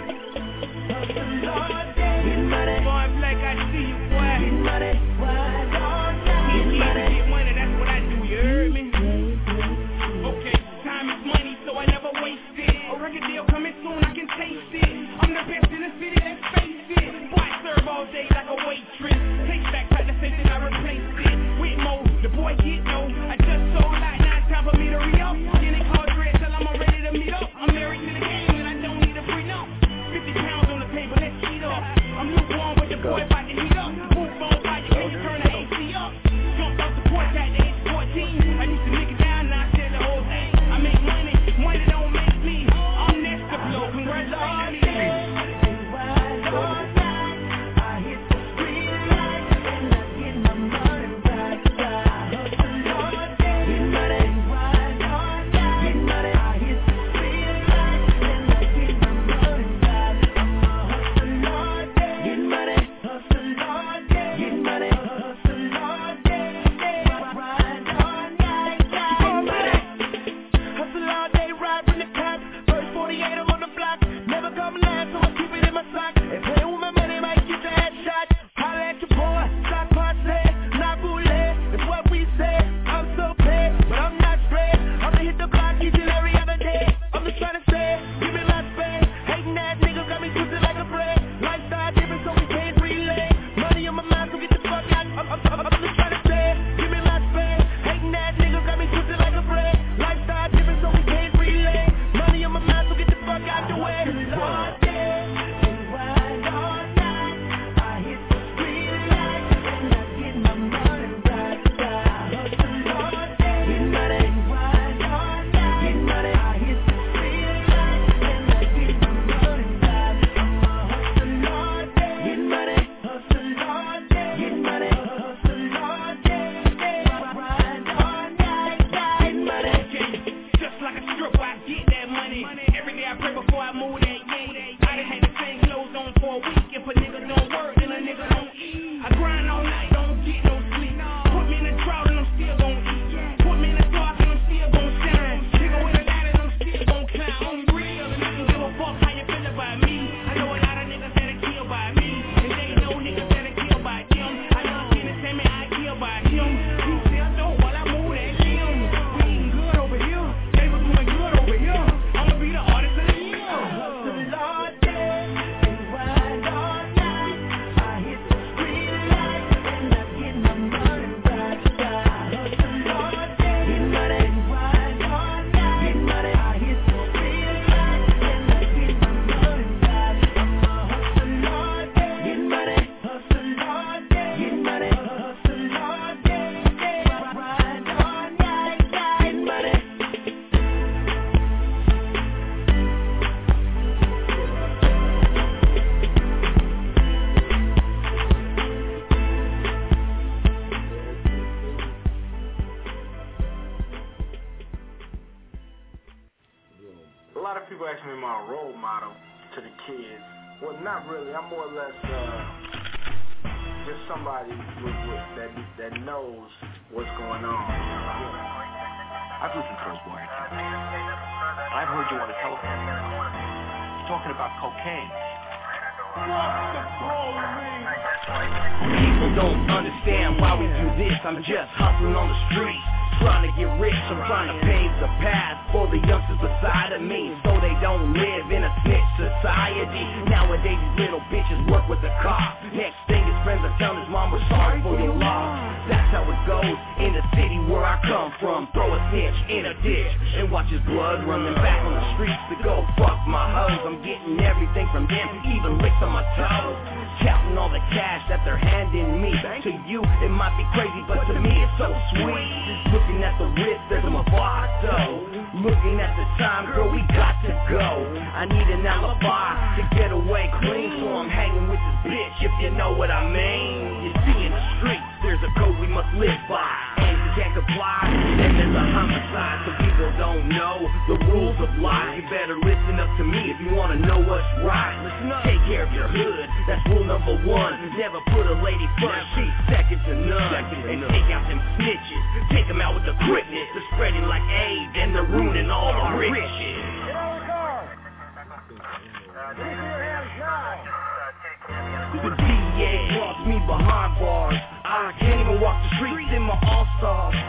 Boy, Black, I see you, boy. Get money. Get money, that's what I do, you heard me? Okay, time is money, so I never waste it. A record deal coming soon, I can taste it. I'm the best in the city, let's face it. Boy, I serve all day like a waitress. Take back, like the same thing, I replaced it. With Mo, the boy get no. I just sold out, now it's time for me to re-up. Getting called dread till I'm ready to meet up. I'm married to the game and I don't need a prenup. fifty pounds on the table, let's heat up. I'm lukewarm with the boy about to heat up. Move on fire, can you turn the A C up? Jumped off the porch at the age fourteen. I used to nick it down, now I said the whole thing. I make money, money don't make me. I'm next to blow, congratulations.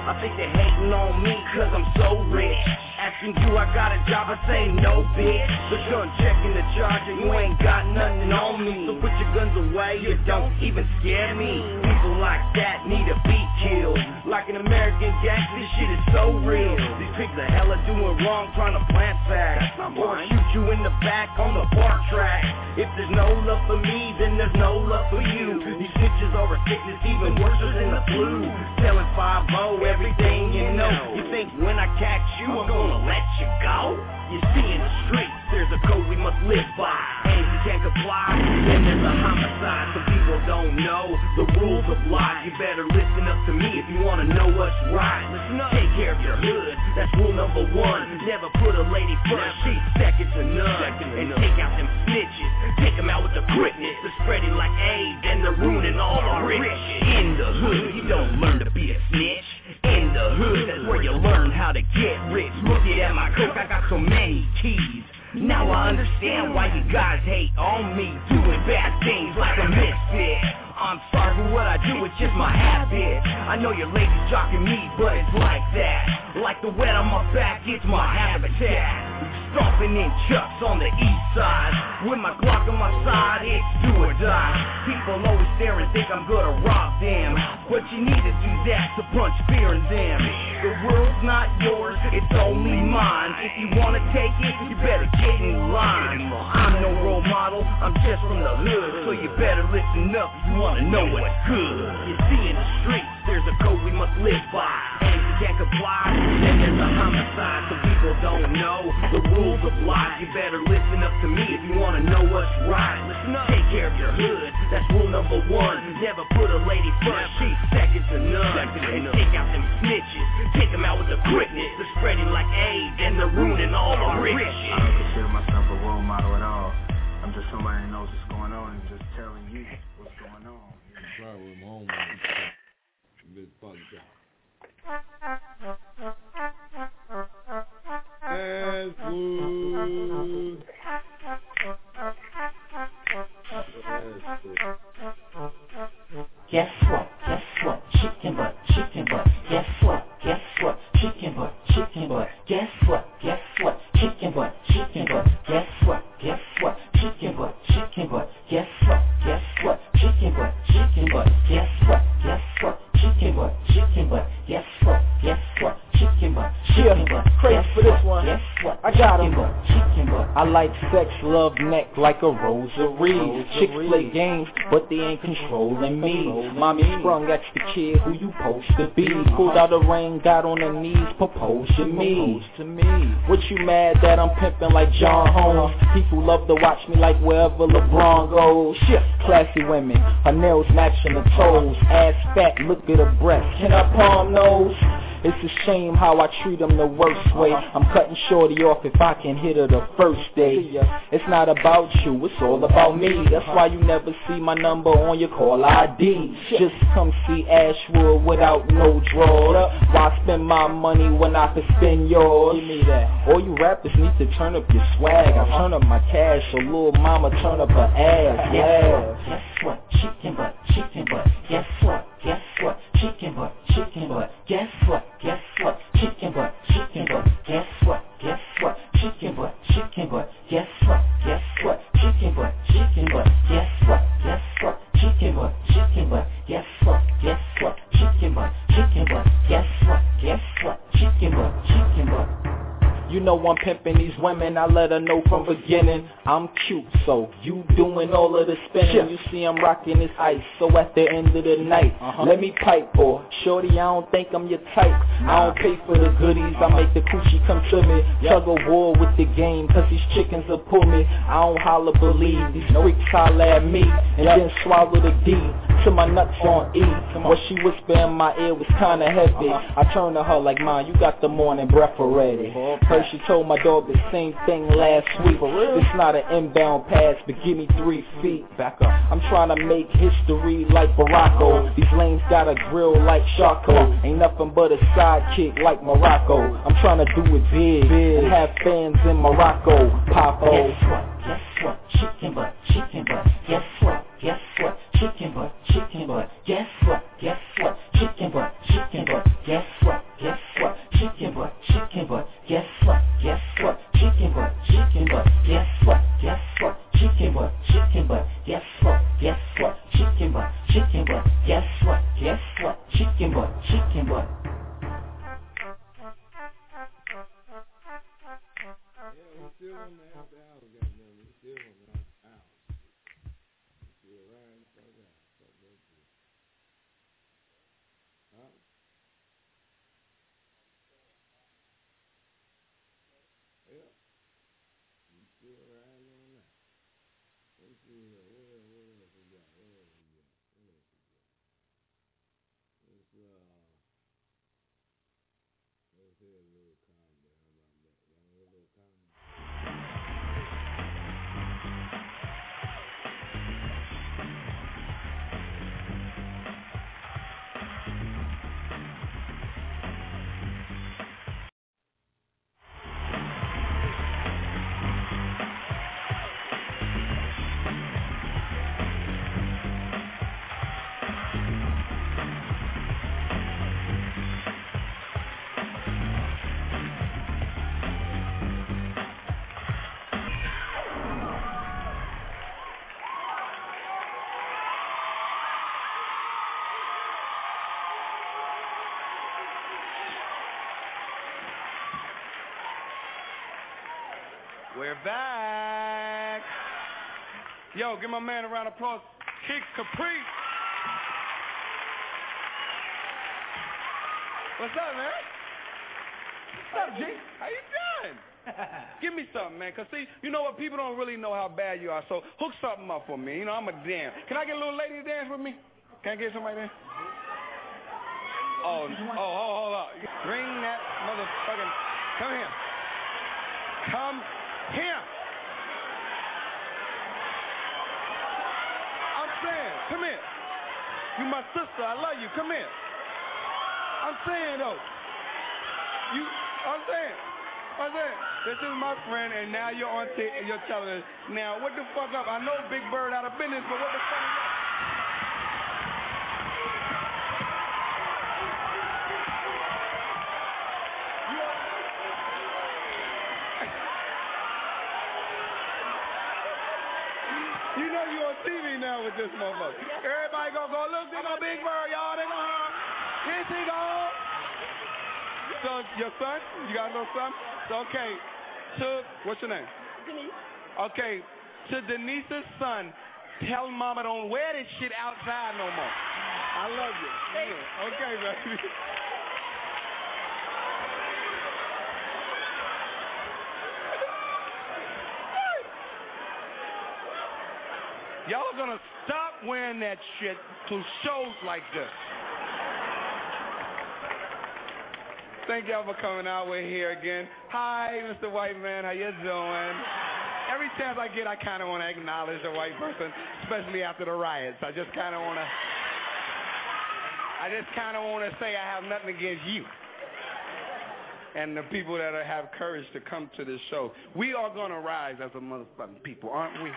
I think they're hating on me cause I'm so rich. Asking you I got a job, I say no bitch. The gun checking the charger, you ain't got nothing on me. So put your guns away, you don't even scare me. People like that need to be killed. Like an American gangster, this shit is so real. These people are hella doing wrong, trying to plant facts. Or shoot you in the back on the park track. If there's no love for me, then there's no love for you. These bitches are a sickness even worse than the flu. Selling five oh, everything you know. You think when I catch you, I'm gonna let you go? You see in the streets, there's a code we must live by. And if you can't comply, then there's a homicide. Some people don't know the rules of life. You better listen up to me if you wanna know what's right. Listen up. Take care of your hood, that's rule number one. Never put a lady first, she's second to none. And take out them snitches, take them out with the quickness. They're spreading like AIDS and they're ruining all our rich. In the hood, you don't learn to be a snitch. In the hood, that's where you learn how to get rich. Looking at my coke, I got so many keys. Now I understand why you guys hate on me, doing bad things like a misfit. I'm sorry for what I do, it's just my habit. I know your lady's jocking me, but it's like that. Like the wet on my back, it's my habitat. Stomping in chucks on the east side. With my Glock on my side, it's do or die. People always stare and think I'm gonna rob them, but you need to do that to punch fear in them. The world's not yours, it's only mine. If you wanna take it, you better get in line. I'm no role model, I'm just from the hood. So you better listen up if you wanna know what's good. You see in the streets, there's a code we must live by. And if you can't comply, then there's a homicide. Some people don't know the rules of life. You better listen up to me if you wanna know what's right. Listen up. Take care of your hood, that's rule number one. Never put a lady first, she's second to none. And take out them snitches, take them out with the quickness. They're spreading like AIDS and they're ruining all our rich. I don't consider myself a role model at all. I'm just somebody who knows what's going on and just telling you what's going on. Sorry, with my own man. Bit fun. And food. Guess what? Guess what? Chicken butt, chicken butt. Guess what? Guess what? Chicken butt, chicken butt. Guess what? Guess what? Chicken butt, chicken butt. Guess what? Guess what? Chicken butt, chicken butt. Guess what? Guess what? Chicken butt, chicken butt. Guess what? Guess what? Chicken butt, chicken butt. Guess what? Guess what? Chicken butt, chicken butt. Crazy for this one. Guess what? I got him. Chicken butt. I like sex, love, neck like a rosary. Chicks play games, but they ain't controlling me. Mommy sprung at the kid who you supposed to be. Pulled out the ring, got on her knees, proposed to me. What you mad that I'm pimping like John Holmes? People love to watch me like wherever LeBron goes. Shit, classy women, her nails matching the toes. Ass fat, look at her breast. Can I palm those? It's a shame how I treat them the worst way. I'm cutting shorty off if I can hit her the first day. It's not about you, it's all about me. That's why you never see my number on your call I D. Just come see Ashwood without no draw. Why spend my money when I can spend yours? All you rappers need to turn up your swag. I turn up my cash so little mama turn up her ass. Yeah. Guess what? Chicken butt, chicken butt. Guess what? Guess what? Chicken butt, chicken butt. Guess what? Guess what? Chicken butt, chicken butt. Guess what? Guess what? Chicken butt, chicken butt. Guess what? Guess what? Chicken butt, chicken butt. Guess what? Guess what? Chicken butt, chicken butt. Guess what? Guess what? Chicken butt, chicken butt. Guess what? Guess what? Chicken butt, chicken butt. You know I'm pimping these women, I let her know from beginning I'm cute, so you doing all of the spinning. You see I'm rocking this ice, so at the end of the night uh-huh. Let me pipe, boy. Shorty, I don't think I'm your type. I don't pay for the goodies, I make the coochie come to me. Tug of war with the game, cause these chickens will pull me. I don't holler believe, these freaks holler at me and then swallow the D to my nuts on E. What she whisper in my ear was kinda heavy. I turn to her like, "Mom, you got the morning breath already." First she told my dog the same thing last week. It's not an inbound pass, but give me three feet. Back up. I'm trying to make history like Baracko. These lanes got a grill like Charcot. Ain't nothing but a sidekick like Morocco. I'm trying to do it big and have fans in Morocco. Popo. Guess what? Guess what? Chicken butt, chicken butt. Guess what? Guess what? Chicken butt, chicken butt. Guess what? Guess what? Chicken butt, chicken butt. Guess what? what, guess what, chicken butt, chicken butt, guess what, guess what, chicken butt, chicken butt, guess what, guess what, chicken butt, chicken butt, guess what, guess what, chicken butt, chicken butt. We're back. Yo, give my man a round of applause. Kid Capri. What's up, man? What's up, G? How you doing? Give me something, man. Cause see, you know what? People don't really know how bad you are. So hook something up for me. You know, I'm a damn. Can I get a little lady to dance with me? Can I get somebody there? Oh, oh, oh, hold up. Bring that motherfucking. Come here. Come here. I'm saying, come here. You my sister. I love you. Come here. I'm saying though. You. I'm saying. I'm saying. This is my friend, and now you're on t- you're telling us. Now, what the fuck up? I know Big Bird out of business, but what the fuck? You know you on T V now with this motherfucker. Everybody gonna go, look, they go Big Bird, y'all. They gonna, here she go. So, your son? You got a little son? So, okay. To, what's your name? Denise. Okay. To Denise's son, tell mama don't wear this shit outside no more. I love you. Yeah. Okay, baby. Y'all are gonna stop wearing that shit to shows like this. Thank y'all for coming out. We're here again. Hi, Mister White Man. How you doing? Every chance I get, I kind of want to acknowledge a white person, especially after the riots. I just kind of want to. I just kind of want to say I have nothing against you and the people that have courage to come to this show. We are gonna rise as a motherfucking people, aren't we?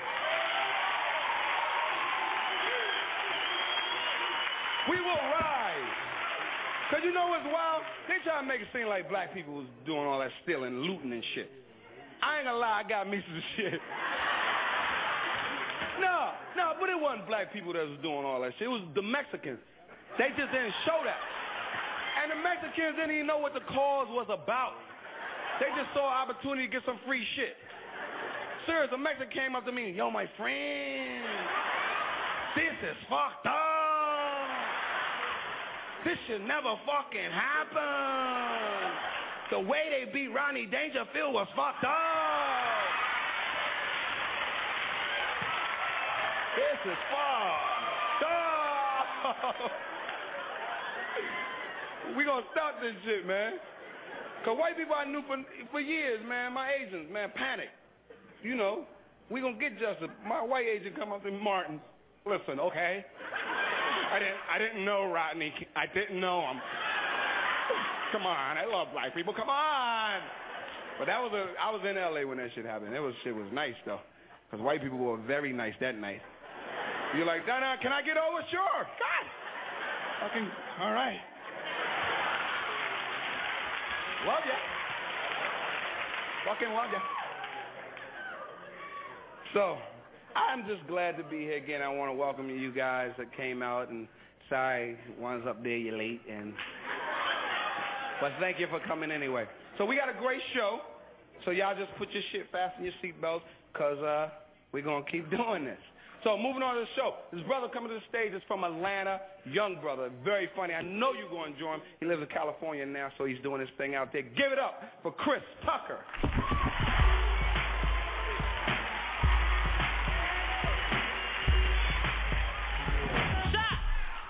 We will rise. Because you know what's wild? They try to make it seem like black people was doing all that stealing, looting and shit. I ain't gonna lie, I got me some shit. No, no, but it wasn't black people that was doing all that shit. It was the Mexicans. They just didn't show that. And the Mexicans didn't even know what the cause was about. They just saw an opportunity to get some free shit. Serious, a Mexican came up to me, yo, my friend, this is fucked up. This should never fucking happen. The way they beat Rodney Dangerfield was fucked up. This is fucked up. We gonna stop this shit, man. Cause white people I knew for, for years, man, my agents, man, panic. You know, we gonna get justice. My white agent come up to me, Martin, listen, okay? I didn't, I didn't know Rodney. I didn't know him. Come on, I love black people. Come on. But that was a, I was in L A when that shit happened. It was shit was nice though, cause white people were very nice that night. You're like, no, no, can I get over? Sure. God. Fucking, all right. Love ya. Fucking love you. So, I'm just glad to be here again. I want to welcome you guys that came out, and sorry, one's up there, you're late, and but thank you for coming anyway. So we got a great show, so y'all just put your shit, fasten your seatbelts, because uh, we're going to keep doing this. So moving on to the show, this brother coming to the stage is from Atlanta, young brother, very funny. I know you're going to enjoy him. He lives in California now, so he's doing his thing out there. Give it up for Chris Tucker. Shot.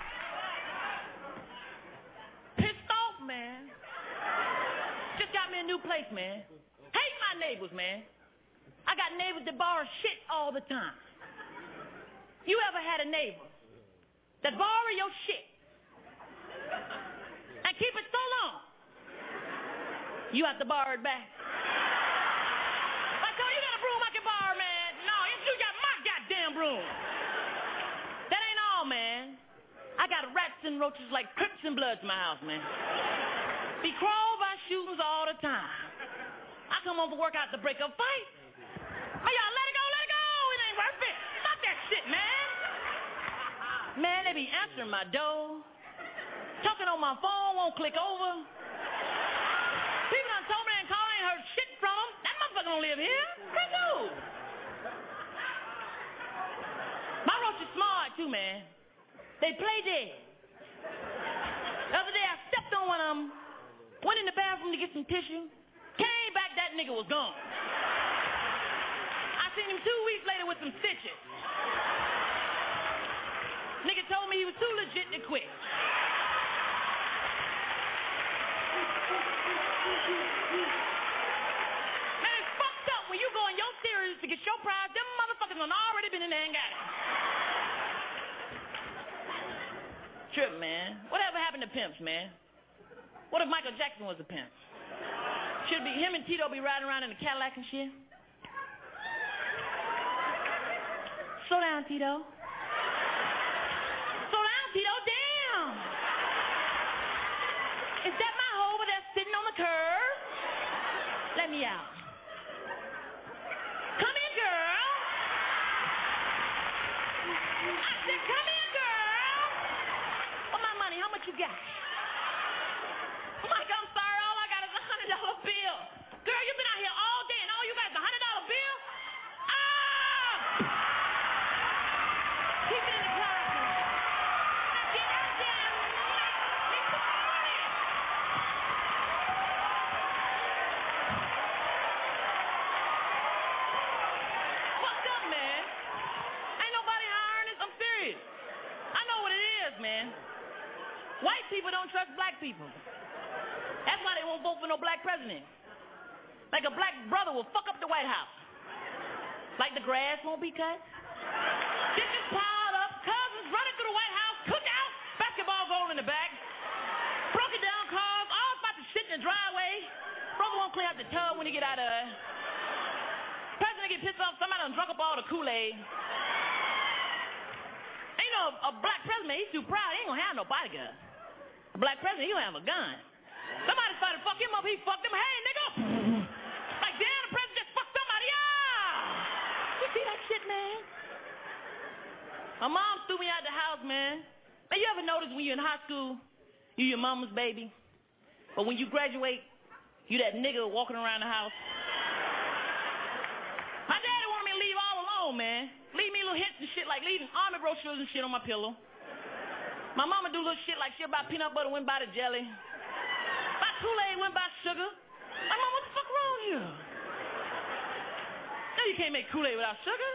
Pissed off, man. Just got me a new place, man. Hate my neighbors, man. I got neighbors that borrow shit all the time. You ever had a neighbor that borrow your shit and keep it so long, you have to borrow it back? Like, oh, you got a broom I can borrow, man. No, you got my goddamn broom. That ain't all, man. I got rats and roaches like Crips and Bloods in my house, man. Be crawl by shootings all the time. I come home from work out to break up fight. Oh, y'all let it go, let it go. It ain't worth it. Stop that shit, man. Man, they be answering my door. Talking on my phone, won't click over. People done told me and called, ain't heard shit from them. That motherfucker don't live here. Where do? My roach is smart, too, man. They play dead. The other day, I stepped on one of them, went in the bathroom to get some tissue, came back, that nigga was gone. I seen him two weeks later with some stitches. Nigga told me he was too legit to quit. Man, it's fucked up when you go in your series to get your prize. Them motherfuckers done already been in there and got it. Trip, man. Whatever happened to pimps, man? What if Michael Jackson was a pimp? Should be him and Tito be riding around in a Cadillac and shit? Slow down, Tito. Slow down, Tito. Damn. Is that my hoe over there sitting on the curb? Let me out. Come in, girl. I said, come in, girl. For my money, how much you got? Mike, I'm sorry. All I got is a hundred dollar bill. Girl, you've been out here all day, and all you got is a hundred dollar bill? Ah! Keep it in the car. Now get out there. Make some money. Fucked up, man. Ain't nobody hiring this. I'm serious. I know what it is, man. White people don't trust black people. That's why they won't vote for no black president. Like a black brother will fuck up the White House. Like the grass won't be cut. Dishes piled up, cousins running through the White House, cookout, basketball goal in the back, broken down cars, all about to shit in the driveway. Brother won't clear out the tub when he get out of it. President get pissed off, somebody done drunk up all the Kool-Aid. Ain't no a black president, he's too proud, he ain't gonna have no bodyguard. A black president, he gonna have a gun. Somebody started to fuck him up, he fucked him. Hey, nigga! Like, damn, the president just fucked somebody up! You see that shit, man? My mom threw me out the house, man. Man, you ever notice when you're in high school, you your mama's baby? But when you graduate, you that nigga walking around the house? My daddy wanted me to leave all alone, man. Leave me little hints and shit, like leaving army brochures and shit on my pillow. My mama do little shit like she'll buy peanut butter, went by the jelly. My Kool-Aid went by sugar. My mom, what the fuck wrong here? No, you can't make Kool-Aid without sugar.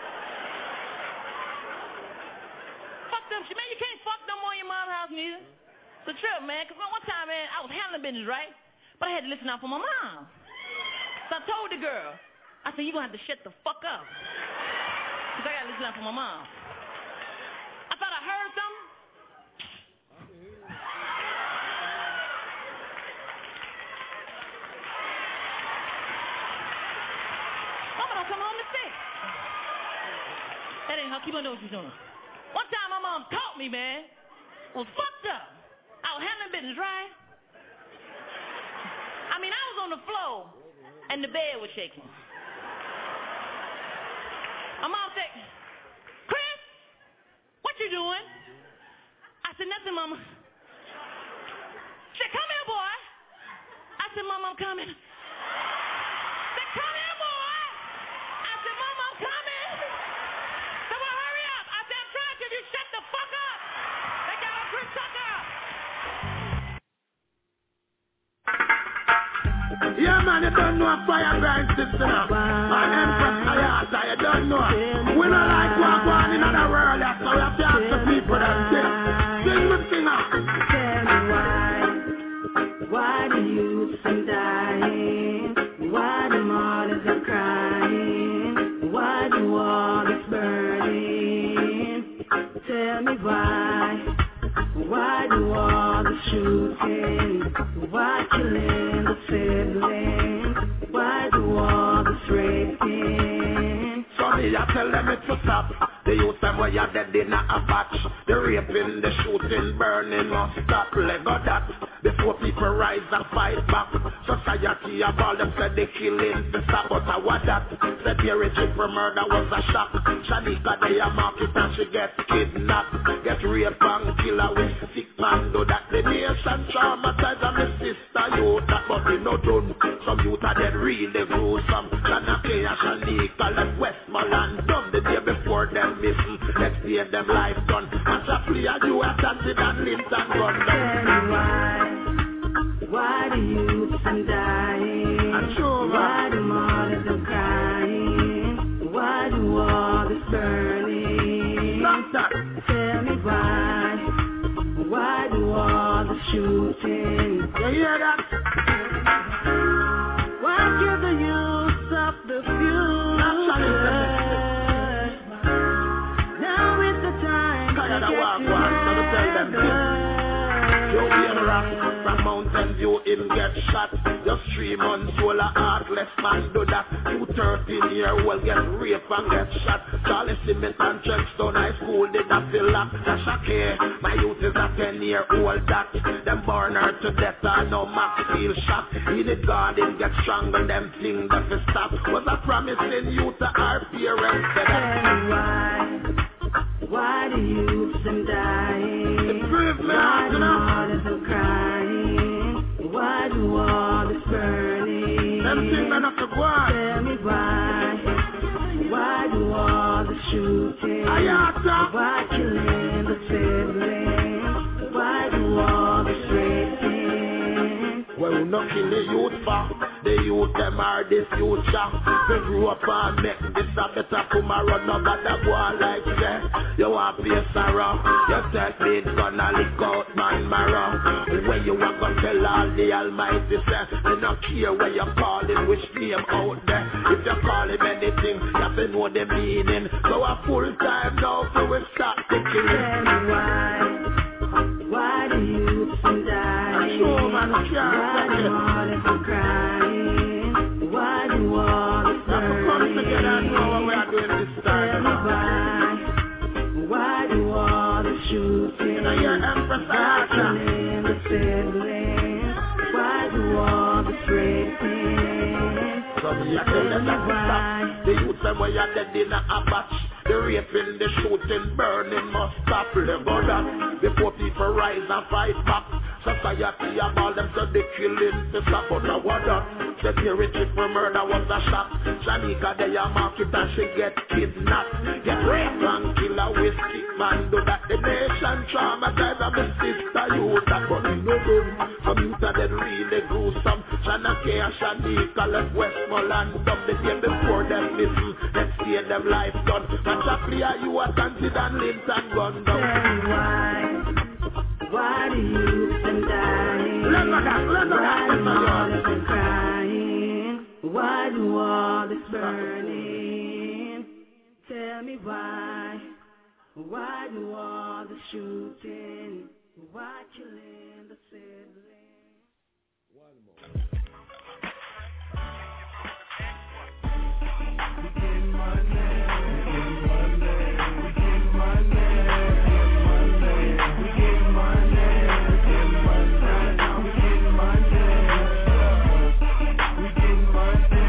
Fuck them shit, man. You can't fuck no more in your mom's house neither. It's a trip, man. Because one time, man, I was handling business, right? But I had to listen out for my mom. So I told the girl, I said, you're going to have to shut the fuck up. Because I got to listen out for my mom. I thought I heard something. Come home to sick. That ain't her. Keep on doing what you're doing. One time my mom caught me, man. Was fucked up. I was handling business, right? I mean, I was on the floor. and the bed was shaking. My mom said, Chris, what you doing? I said, nothing, Mama. She said, come here, boy. I said, Mom, I'm coming. She said, come here, boy. I said, Mom, I'm coming. So well, hurry up. I said, I'm trying to. You shut the fuck up. They got a Chris Tucker. Yeah, man, you don't know a fire grind system. My Empress Ayata, you don't know. We don't like what going in another world. That's how we have to ask the people that sing. Sing the singer. Tell me why. Why do you sing dying? Why the mothers are crying? Why the wall is burning? Tell me why. Why the wall is shooting? Why killing the siblings? Why the wall is raping? So me I tell them it to stop. The youth them where you're dead in a batch. The raping, the shooting, burning must stop. Let go that. Before people rise and fight back. Society of all them said they killing the stop. But I what that. Said the origin for murder was a shock. Shanika they a market and she gets kidnapped. Get raped and kill her with sick man. Do that the nation traumatized and my sister youth. That but they no done. Some youth are dead really gruesome. Shanaka and Shanika left Westmoreland done the day before them missing. Next day them life done. And Chapley and you are dancing and Linton gun down. Why? Why do you sing dying? Sure, why the mothers are crying? Why the wall is burning? Tell me why. Why the wall is shooting? You hear that? Why kill the use of the future? Now is the time to get together. You hear rock from Mountain View, him get shot. Just three months old, a heartless man do that. Two thirteen year old get raped and get shot. Charlie Cement and Trenchtown High School did not feel lock. That's okay, my youth is a ten year old that. Them burn her to death and no max feel shot. In the garden get strangled, them things that we stop. Was a promising youth to our parents. Tell me why. Why do you sing dying? Why the mothers are crying? Why the wall is burning? Them things are not to go on. Tell me why. Why the wall is shooting? Why killing the siblings? Why the wall is raping? Well, we not kill the youth for. The youth them are the future. They grew up and make this a better tomorrow. No matter what like say. You want to be a sorrow. You take me gonna lick out man marrow. When you walk up tell all the almighty say. They not care where you call him, which name out there. If you call him anything, you have to know the meaning. So a full time now so we start thinking. Tell me why. Why do you sing dying? Sure, man, why the mothers are crying? Why the wall is burning? Come together and know what we are doing this time. Tell me why. Why the wall is shooting? Why killing the siblings? Why the wall is raping? So me I tell them that stop. The youth them where you're dead in a batch. The raping, the shooting, burning must stop. Let go that before people rise and fight back. Society of all them so they killing the stop. But now what that? Security for murder was a shock. Shanika they a market and she get kidnapped. Get raped and kill a whiskey man. Do that the nation traumatized and the sister youth that. But you know them. Some youth are dead really gruesome. Shanaka and Shanika left Westmoreland dumb the day before them missing. Let's see them life done. And Chapley you are dancing and Linton gun down. Tell me why. Why do you sing dying? Let go that, let go that. Why the mothers are crying? Why the wall is burning? Tell me why. Why the wall is shooting? Why killing the siblings? We getting money, we getting money, we getting money. Money, we getting money.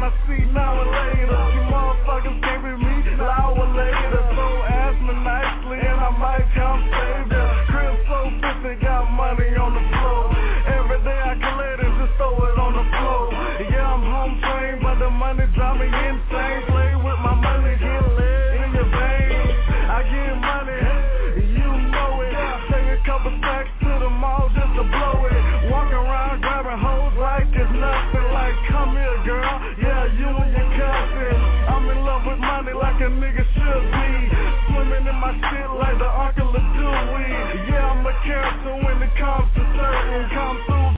I see now and later. You motherfuckers can't be me, an hour later. So ask me nicely and I might come save ya. Crib so fifty, got money on the floor. Every day I collect it, just throw it on the floor. Yeah, I'm home trained, but the money drive me insane. Play with my money, get lit in your veins. I get money, you know it. Take a couple stacks to the mall just to blow it. Walk around grabbing hoes like it's nothing. Like, come here, girl. Yeah, you and your cousin. I'm in love with money like a nigga should be. Swimming in my shit like the Uncle of Dewey. Yeah, I'm a character when it comes to certain. Come through.